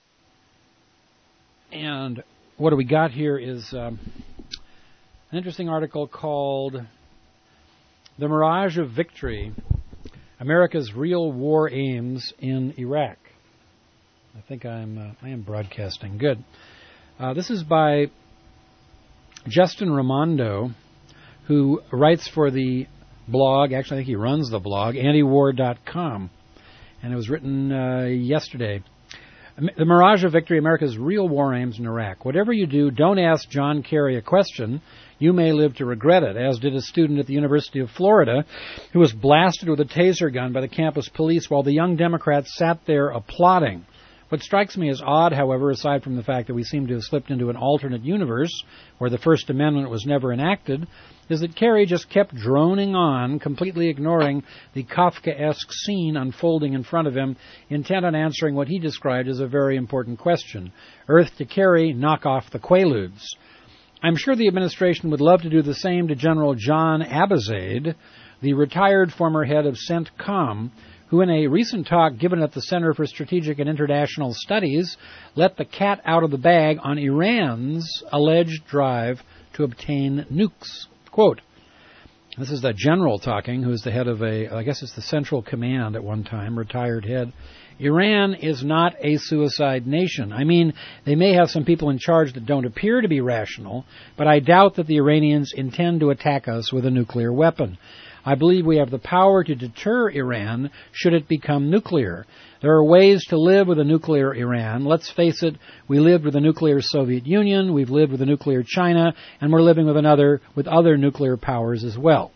And what do we got here is um, an interesting article called The Mirage of Victory, America's Real War Aims in Iraq. I think I'm uh, I am broadcasting. Good. Uh, this is by Justin Raimondo, who writes for the blog, actually I think he runs the blog, antiwar dot com, and it was written uh, yesterday. The Mirage of Victory, America's Real War Aims in Iraq. Whatever you do, don't ask John Kerry a question. You may live to regret it, as did a student at the University of Florida who was blasted with a taser gun by the campus police while the young Democrats sat there applauding. What strikes me as odd, however, aside from the fact that we seem to have slipped into an alternate universe where the First Amendment was never enacted, is that Kerry just kept droning on, completely ignoring the Kafkaesque scene unfolding in front of him, intent on answering what he described as a very important question. Earth to Kerry, knock off the Quaaludes. I'm sure the administration would love to do the same to General John Abizaid, the retired former head of CENTCOM, who in a recent talk given at the Center for Strategic and International Studies let the cat out of the bag on Iran's alleged drive to obtain nukes. Quote, this is the general talking, who is the head of a, I guess it's the Central Command at one time, retired head. Iran is not a suicide nation. I mean, they may have some people in charge that don't appear to be rational, but I doubt that the Iranians intend to attack us with a nuclear weapon. I believe we have the power to deter Iran should it become nuclear. There are ways to live with a nuclear Iran. Let's face it, we lived with a nuclear Soviet Union, we've lived with a nuclear China, and we're living with another with other nuclear powers as well.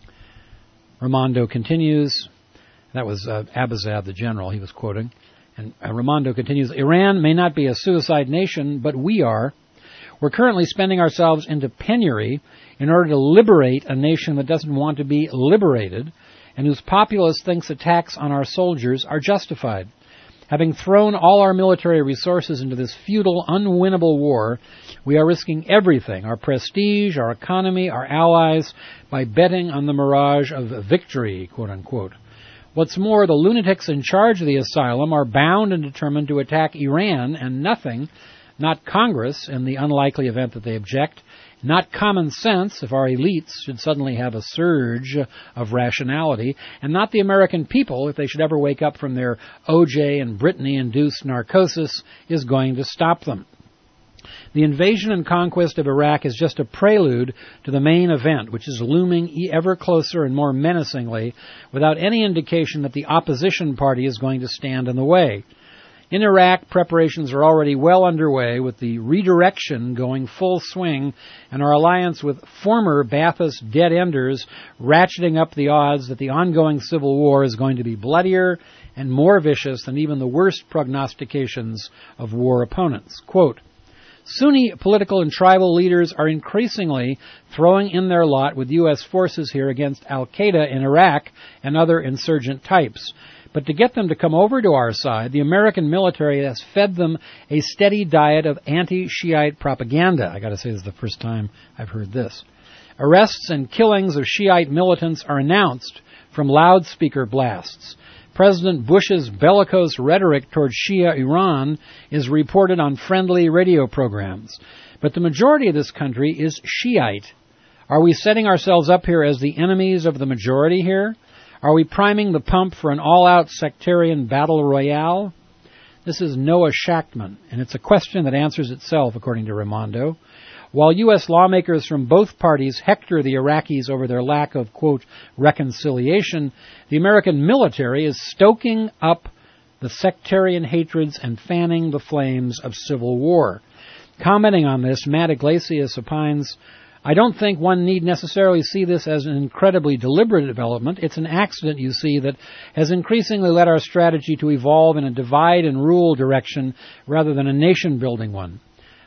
Raimondo continues. That was uh, Abizad, the general, he was quoting. And uh, Raimondo continues, Iran may not be a suicide nation, but we are. We're currently spending ourselves into penury in order to liberate a nation that doesn't want to be liberated and whose populace thinks attacks on our soldiers are justified. Having thrown all our military resources into this futile, unwinnable war, we are risking everything, our prestige, our economy, our allies, by betting on the mirage of victory, quote unquote. What's more, the lunatics in charge of the asylum are bound and determined to attack Iran and nothing, not Congress in the unlikely event that they object, not common sense if our elites should suddenly have a surge of rationality, and not the American people if they should ever wake up from their O J and Brittany-induced narcosis, is going to stop them. The invasion and conquest of Iraq is just a prelude to the main event, which is looming ever closer and more menacingly, without any indication that the opposition party is going to stand in the way. In Iraq, preparations are already well underway, with the redirection going full swing and our alliance with former Ba'athist dead-enders ratcheting up the odds that the ongoing civil war is going to be bloodier and more vicious than even the worst prognostications of war opponents. Quote, Sunni political and tribal leaders are increasingly throwing in their lot with U S forces here against al-Qaeda in Iraq and other insurgent types. But to get them to come over to our side, the American military has fed them a steady diet of anti-Shiite propaganda. I got to say, this is the first time I've heard this. Arrests and killings of Shiite militants are announced from loudspeaker blasts. President Bush's bellicose rhetoric toward Shia Iran is reported on friendly radio programs. But the majority of this country is Shiite. Are we setting ourselves up here as the enemies of the majority here? Are we priming the pump for an all-out sectarian battle royale? This is Noah Shachtman, and it's a question that answers itself, according to Raimondo. While U S lawmakers from both parties hector the Iraqis over their lack of, quote, reconciliation, the American military is stoking up the sectarian hatreds and fanning the flames of civil war. Commenting on this, Matt Iglesias opines, I don't think one need necessarily see this as an incredibly deliberate development. It's an accident, you see, that has increasingly led our strategy to evolve in a divide and rule direction rather than a nation-building one.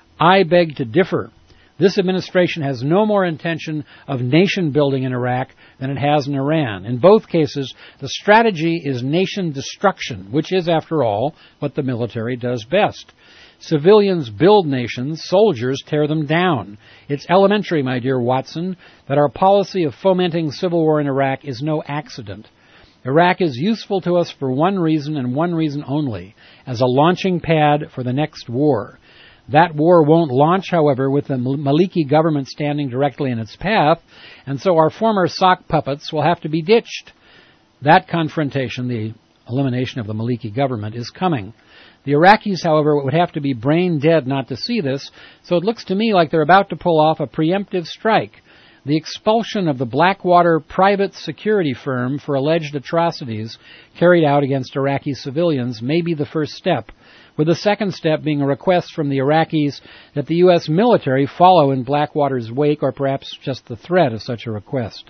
I beg to differ. This administration has no more intention of nation-building in Iraq than it has in Iran. In both cases, the strategy is nation destruction, which is, after all, what the military does best. Civilians build nations, soldiers tear them down. It's elementary, my dear Watson, that our policy of fomenting civil war in Iraq is no accident. Iraq is useful to us for one reason and one reason only, as a launching pad for the next war. That war won't launch, however, with the Maliki government standing directly in its path, and so our former sock puppets will have to be ditched. That confrontation, the elimination of the Maliki government, is coming. The Iraqis, however, would have to be brain dead not to see this, so it looks to me like they're about to pull off a preemptive strike. The expulsion of the Blackwater private security firm for alleged atrocities carried out against Iraqi civilians may be the first step, with the second step being a request from the Iraqis that the U S military follow in Blackwater's wake, or perhaps just the threat of such a request.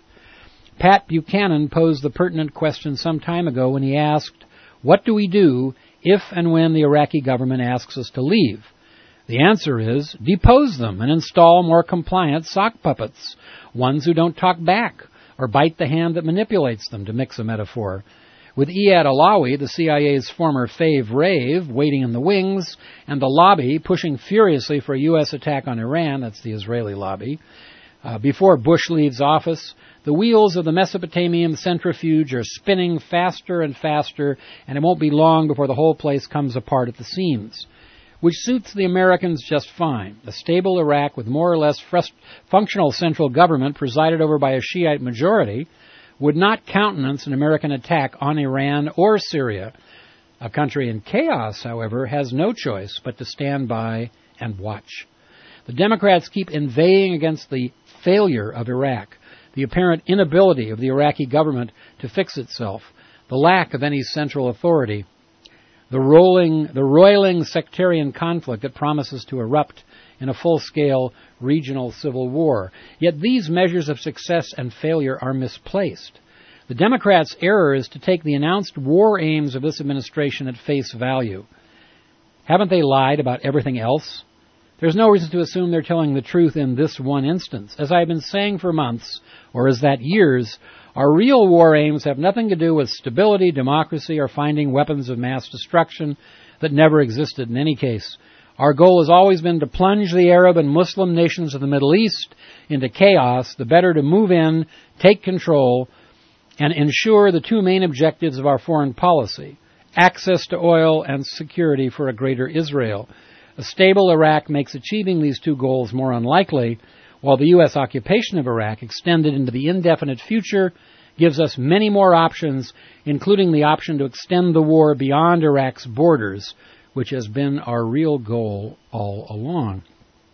Pat Buchanan posed the pertinent question some time ago when he asked, "What do we do if and when the Iraqi government asks us to leave?" The answer is, depose them and install more compliant sock puppets, ones who don't talk back or bite the hand that manipulates them, to mix a metaphor. With Iyad Alawi, the C I A's former fave rave, waiting in the wings, and the lobby pushing furiously for a U S attack on Iran, that's the Israeli lobby, uh, before Bush leaves office, the wheels of the Mesopotamian centrifuge are spinning faster and faster, and it won't be long before the whole place comes apart at the seams, which suits the Americans just fine. A stable Iraq with more or less frust- functional central government presided over by a Shiite majority would not countenance an American attack on Iran or Syria. A country in chaos, however, has no choice but to stand by and watch. The Democrats keep inveighing against the failure of Iraq, the apparent inability of the Iraqi government to fix itself, the lack of any central authority, the rolling, the roiling sectarian conflict that promises to erupt in a full-scale regional civil war. Yet these measures of success and failure are misplaced. The Democrats' error is to take the announced war aims of this administration at face value. Haven't they lied about everything else? There's no reason to assume they're telling the truth in this one instance. As I've been saying for months, or is that years, our real war aims have nothing to do with stability, democracy, or finding weapons of mass destruction that never existed in any case. Our goal has always been to plunge the Arab and Muslim nations of the Middle East into chaos, the better to move in, take control, and ensure the two main objectives of our foreign policy, access to oil and security for a greater Israel. A stable Iraq makes achieving these two goals more unlikely, while the U S occupation of Iraq, extended into the indefinite future, gives us many more options, including the option to extend the war beyond Iraq's borders, which has been our real goal all along.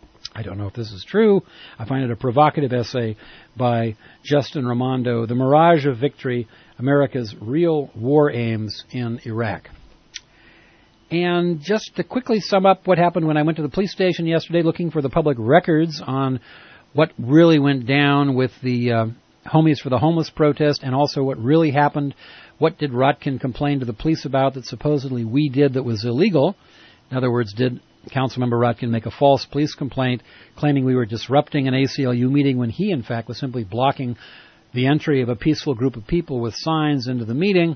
I don't know if this is true. I find it a provocative essay by Justin Raimondo, The Mirage of Victory, America's Real War Aims in Iraq. And just to quickly sum up what happened when I went to the police station yesterday looking for the public records on what really went down with the uh, Homies for the Homeless protest, and also what really happened. What did Rotkin complain to the police about that supposedly we did that was illegal? In other words, did Councilmember Rotkin make a false police complaint claiming we were disrupting an A C L U meeting when he, in fact, was simply blocking the entry of a peaceful group of people with signs into the meeting?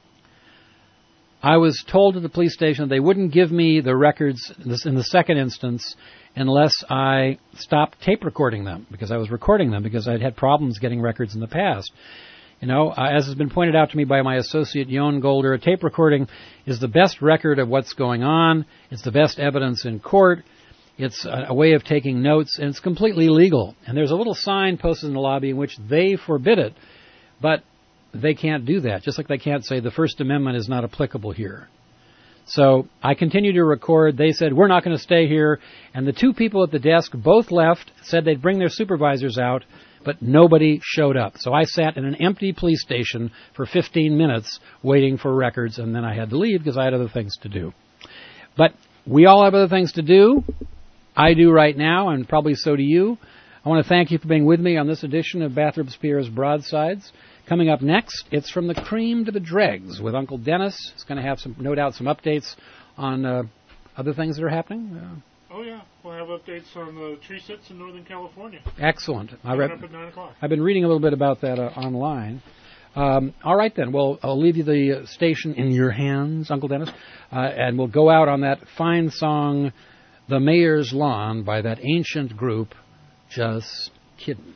I was told at the police station that they wouldn't give me the records in the second instance unless I stopped tape recording them, because I was recording them because I'd had problems getting records in the past. You know, uh, as has been pointed out to me by my associate, Jon Golder, a tape recording is the best record of what's going on. It's the best evidence in court. It's a, a way of taking notes, and it's completely legal. And there's a little sign posted in the lobby in which they forbid it, but they can't do that, just like they can't say the First Amendment is not applicable here. So I continued to record. They said, we're not going to stay here. And the two people at the desk both left, said they'd bring their supervisors out, but nobody showed up. So I sat in an empty police station for fifteen minutes waiting for records, and then I had to leave because I had other things to do. But we all have other things to do. I do right now, and probably so do you. I want to thank you for being with me on this edition of Bathrop Spears Broadsides. Coming up next, it's From the Cream to the Dregs with Uncle Dennis. He's going to have, some, no doubt, some updates on uh, other things that are happening. Uh, oh, yeah. We'll have updates on the tree sits in Northern California. Excellent. I Coming read, up at nine o'clock. I've been reading a little bit about that uh, online. Um, all right, then. Well, I'll leave you the station in your hands, Uncle Dennis, uh, and we'll go out on that fine song, The Mayor's Lawn, by that ancient group, Just Kiddin'.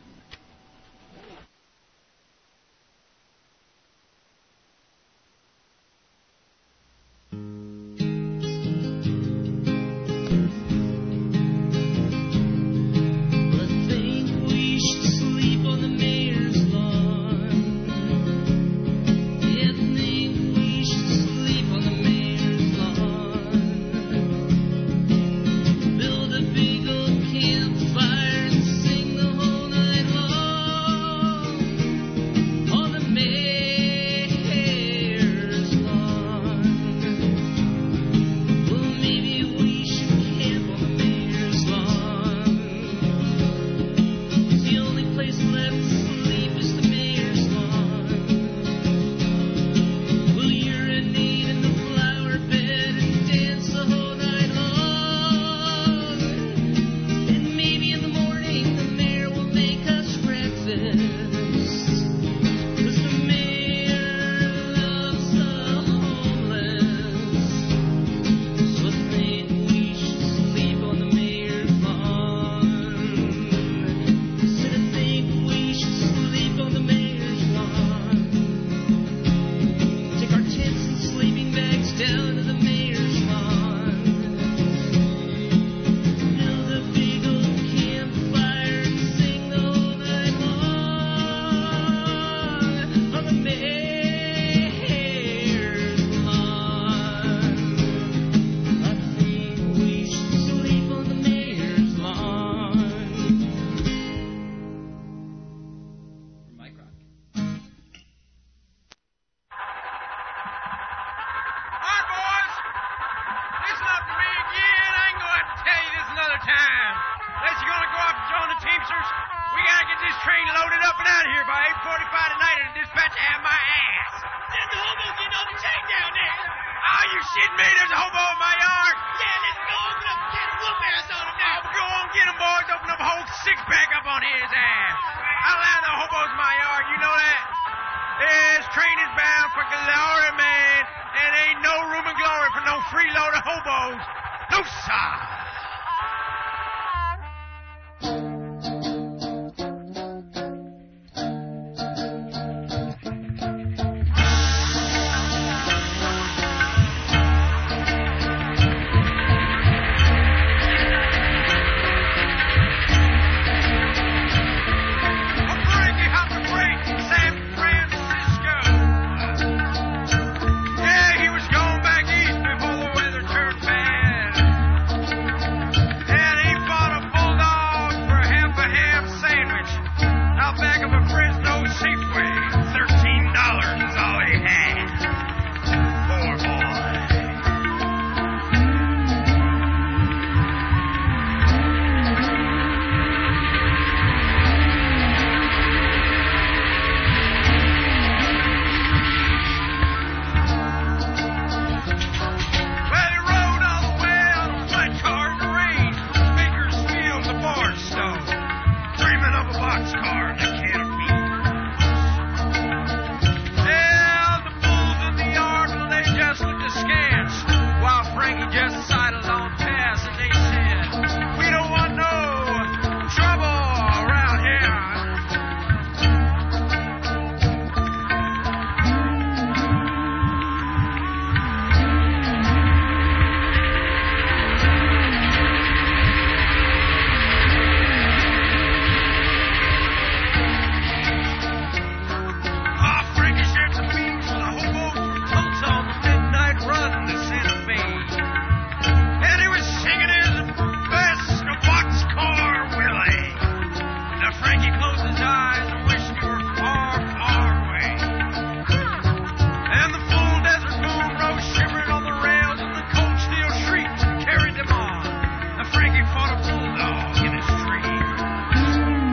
Frankie fought a bulldog in his dream.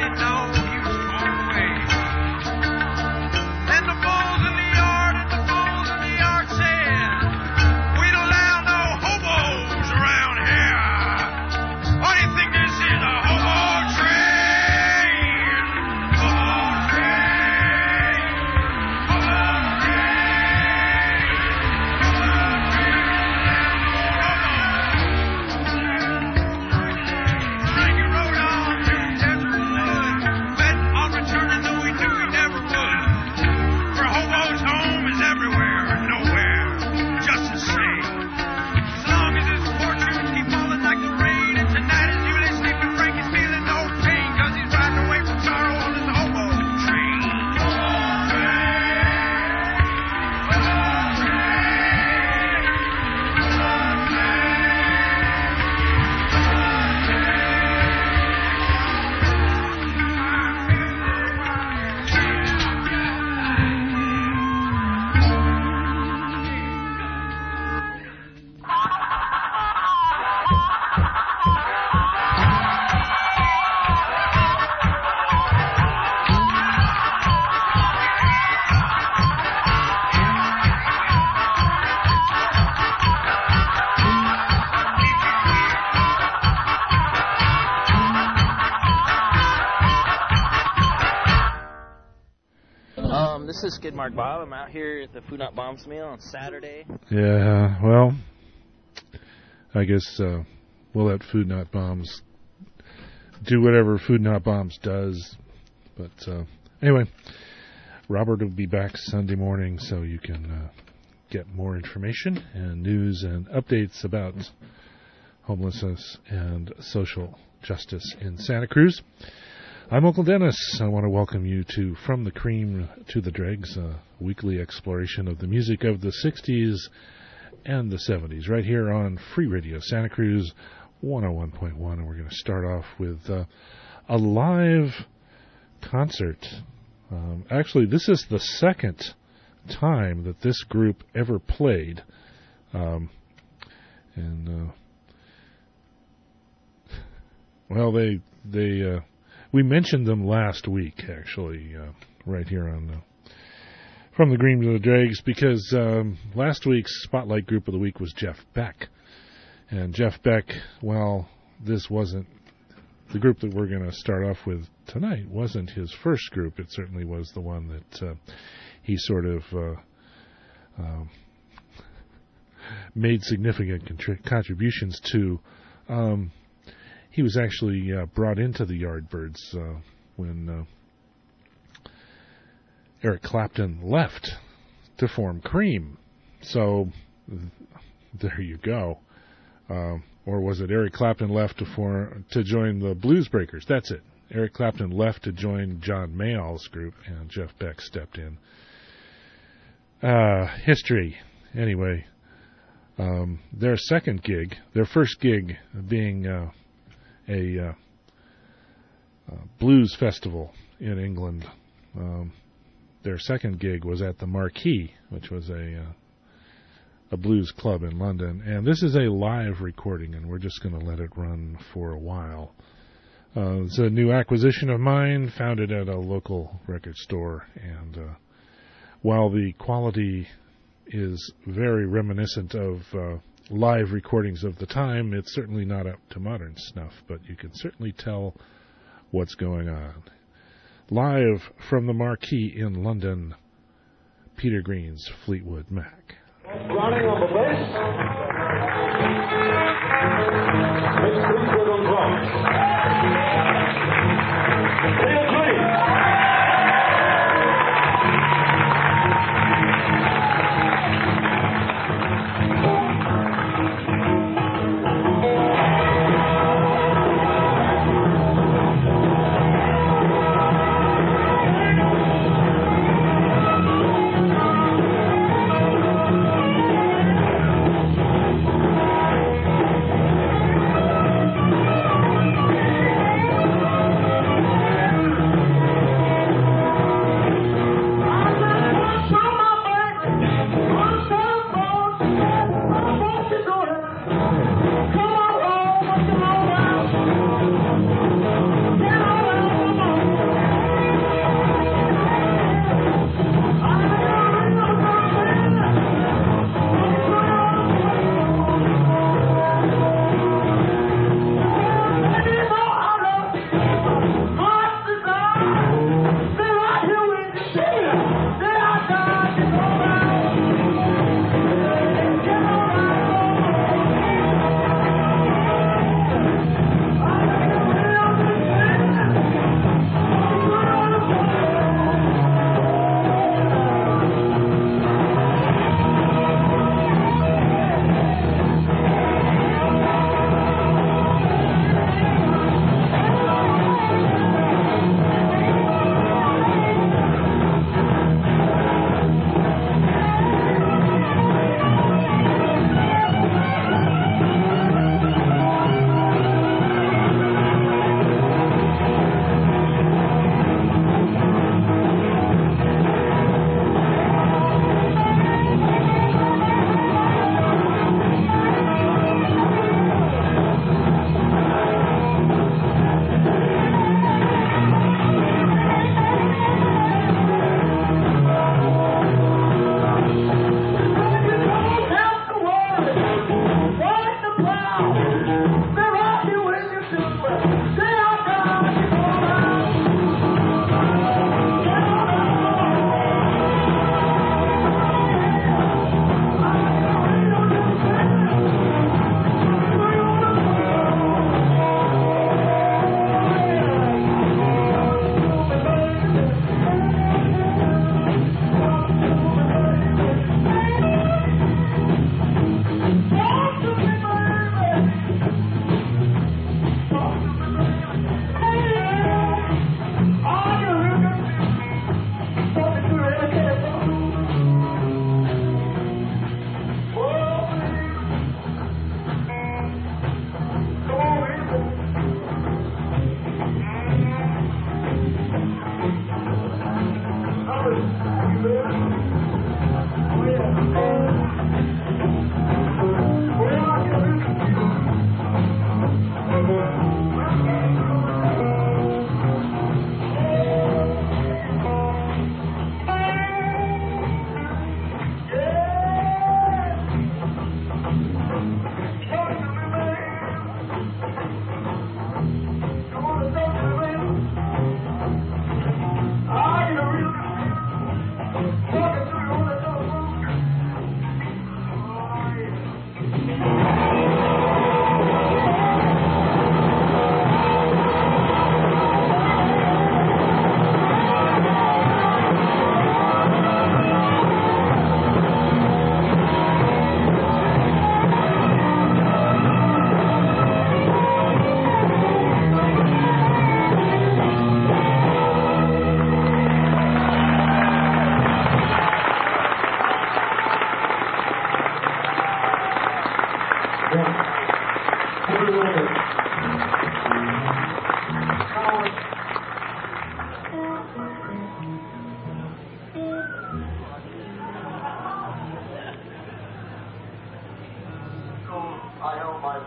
didn't know he was going away. Then the bulls in the yard and the bulls in the yard said, we don't allow no hobos around here. What do you think this is, a hobo train? Hobo train. Hobo Frankie rode on through desert wood, bet on returning though we knew he never would. For hobos home is everywhere and nowhere, just the same. As long as his fortunes keep falling like the rain, and tonight as you lay sleeping, Frankie's feeling no pain, cause he's riding away from sorrow on his hobo train. Um, this is Skid Mark Bob. I'm out here at the Food Not Bombs meal on Saturday. Yeah, well, I guess uh, we'll let Food Not Bombs do whatever Food Not Bombs does. But uh, anyway, Robert will be back Sunday morning, so you can uh, get more information and news and updates about homelessness and social justice in Santa Cruz. I'm Uncle Dennis. I want to welcome you to From the Cream to the Dregs, a weekly exploration of the music of the sixties and the seventies, right here on Free Radio Santa Cruz one oh one point one. And we're going to start off with uh, a live concert. Um, actually, this is the second time that this group ever played. Um, and, uh, well, they... they uh, We mentioned them last week, actually, uh, right here on uh, From the Green to the Dregs, because um, last week's Spotlight Group of the Week was Jeff Beck. And Jeff Beck, well, this wasn't, the group that we're going to start off with tonight wasn't his first group. It certainly was the one that uh, he sort of uh, uh, made significant contri- contributions to. Um He was actually uh, brought into the Yardbirds uh, when uh, Eric Clapton left to form Cream. So th- there you go. Uh, or was it Eric Clapton left to form to join the Blues Breakers? That's it. Eric Clapton left to join John Mayall's group, and Jeff Beck stepped in. Uh, history. Anyway, um, their second gig, their first gig being... Uh, a uh, uh, blues festival in England. Um, their second gig was at the Marquee, which was a uh, a blues club in London. And this is a live recording, and we're just going to let it run for a while. Uh, it's a new acquisition of mine, found it at a local record store. And uh, while the quality is very reminiscent of uh, live recordings of the time, it's certainly not up to modern snuff, but you can certainly tell what's going on. Live from the Marquee in London, Peter Green's Fleetwood Mac. Running on the bass. Miss Fleetwood on drums. Peter Green.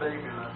thing, and I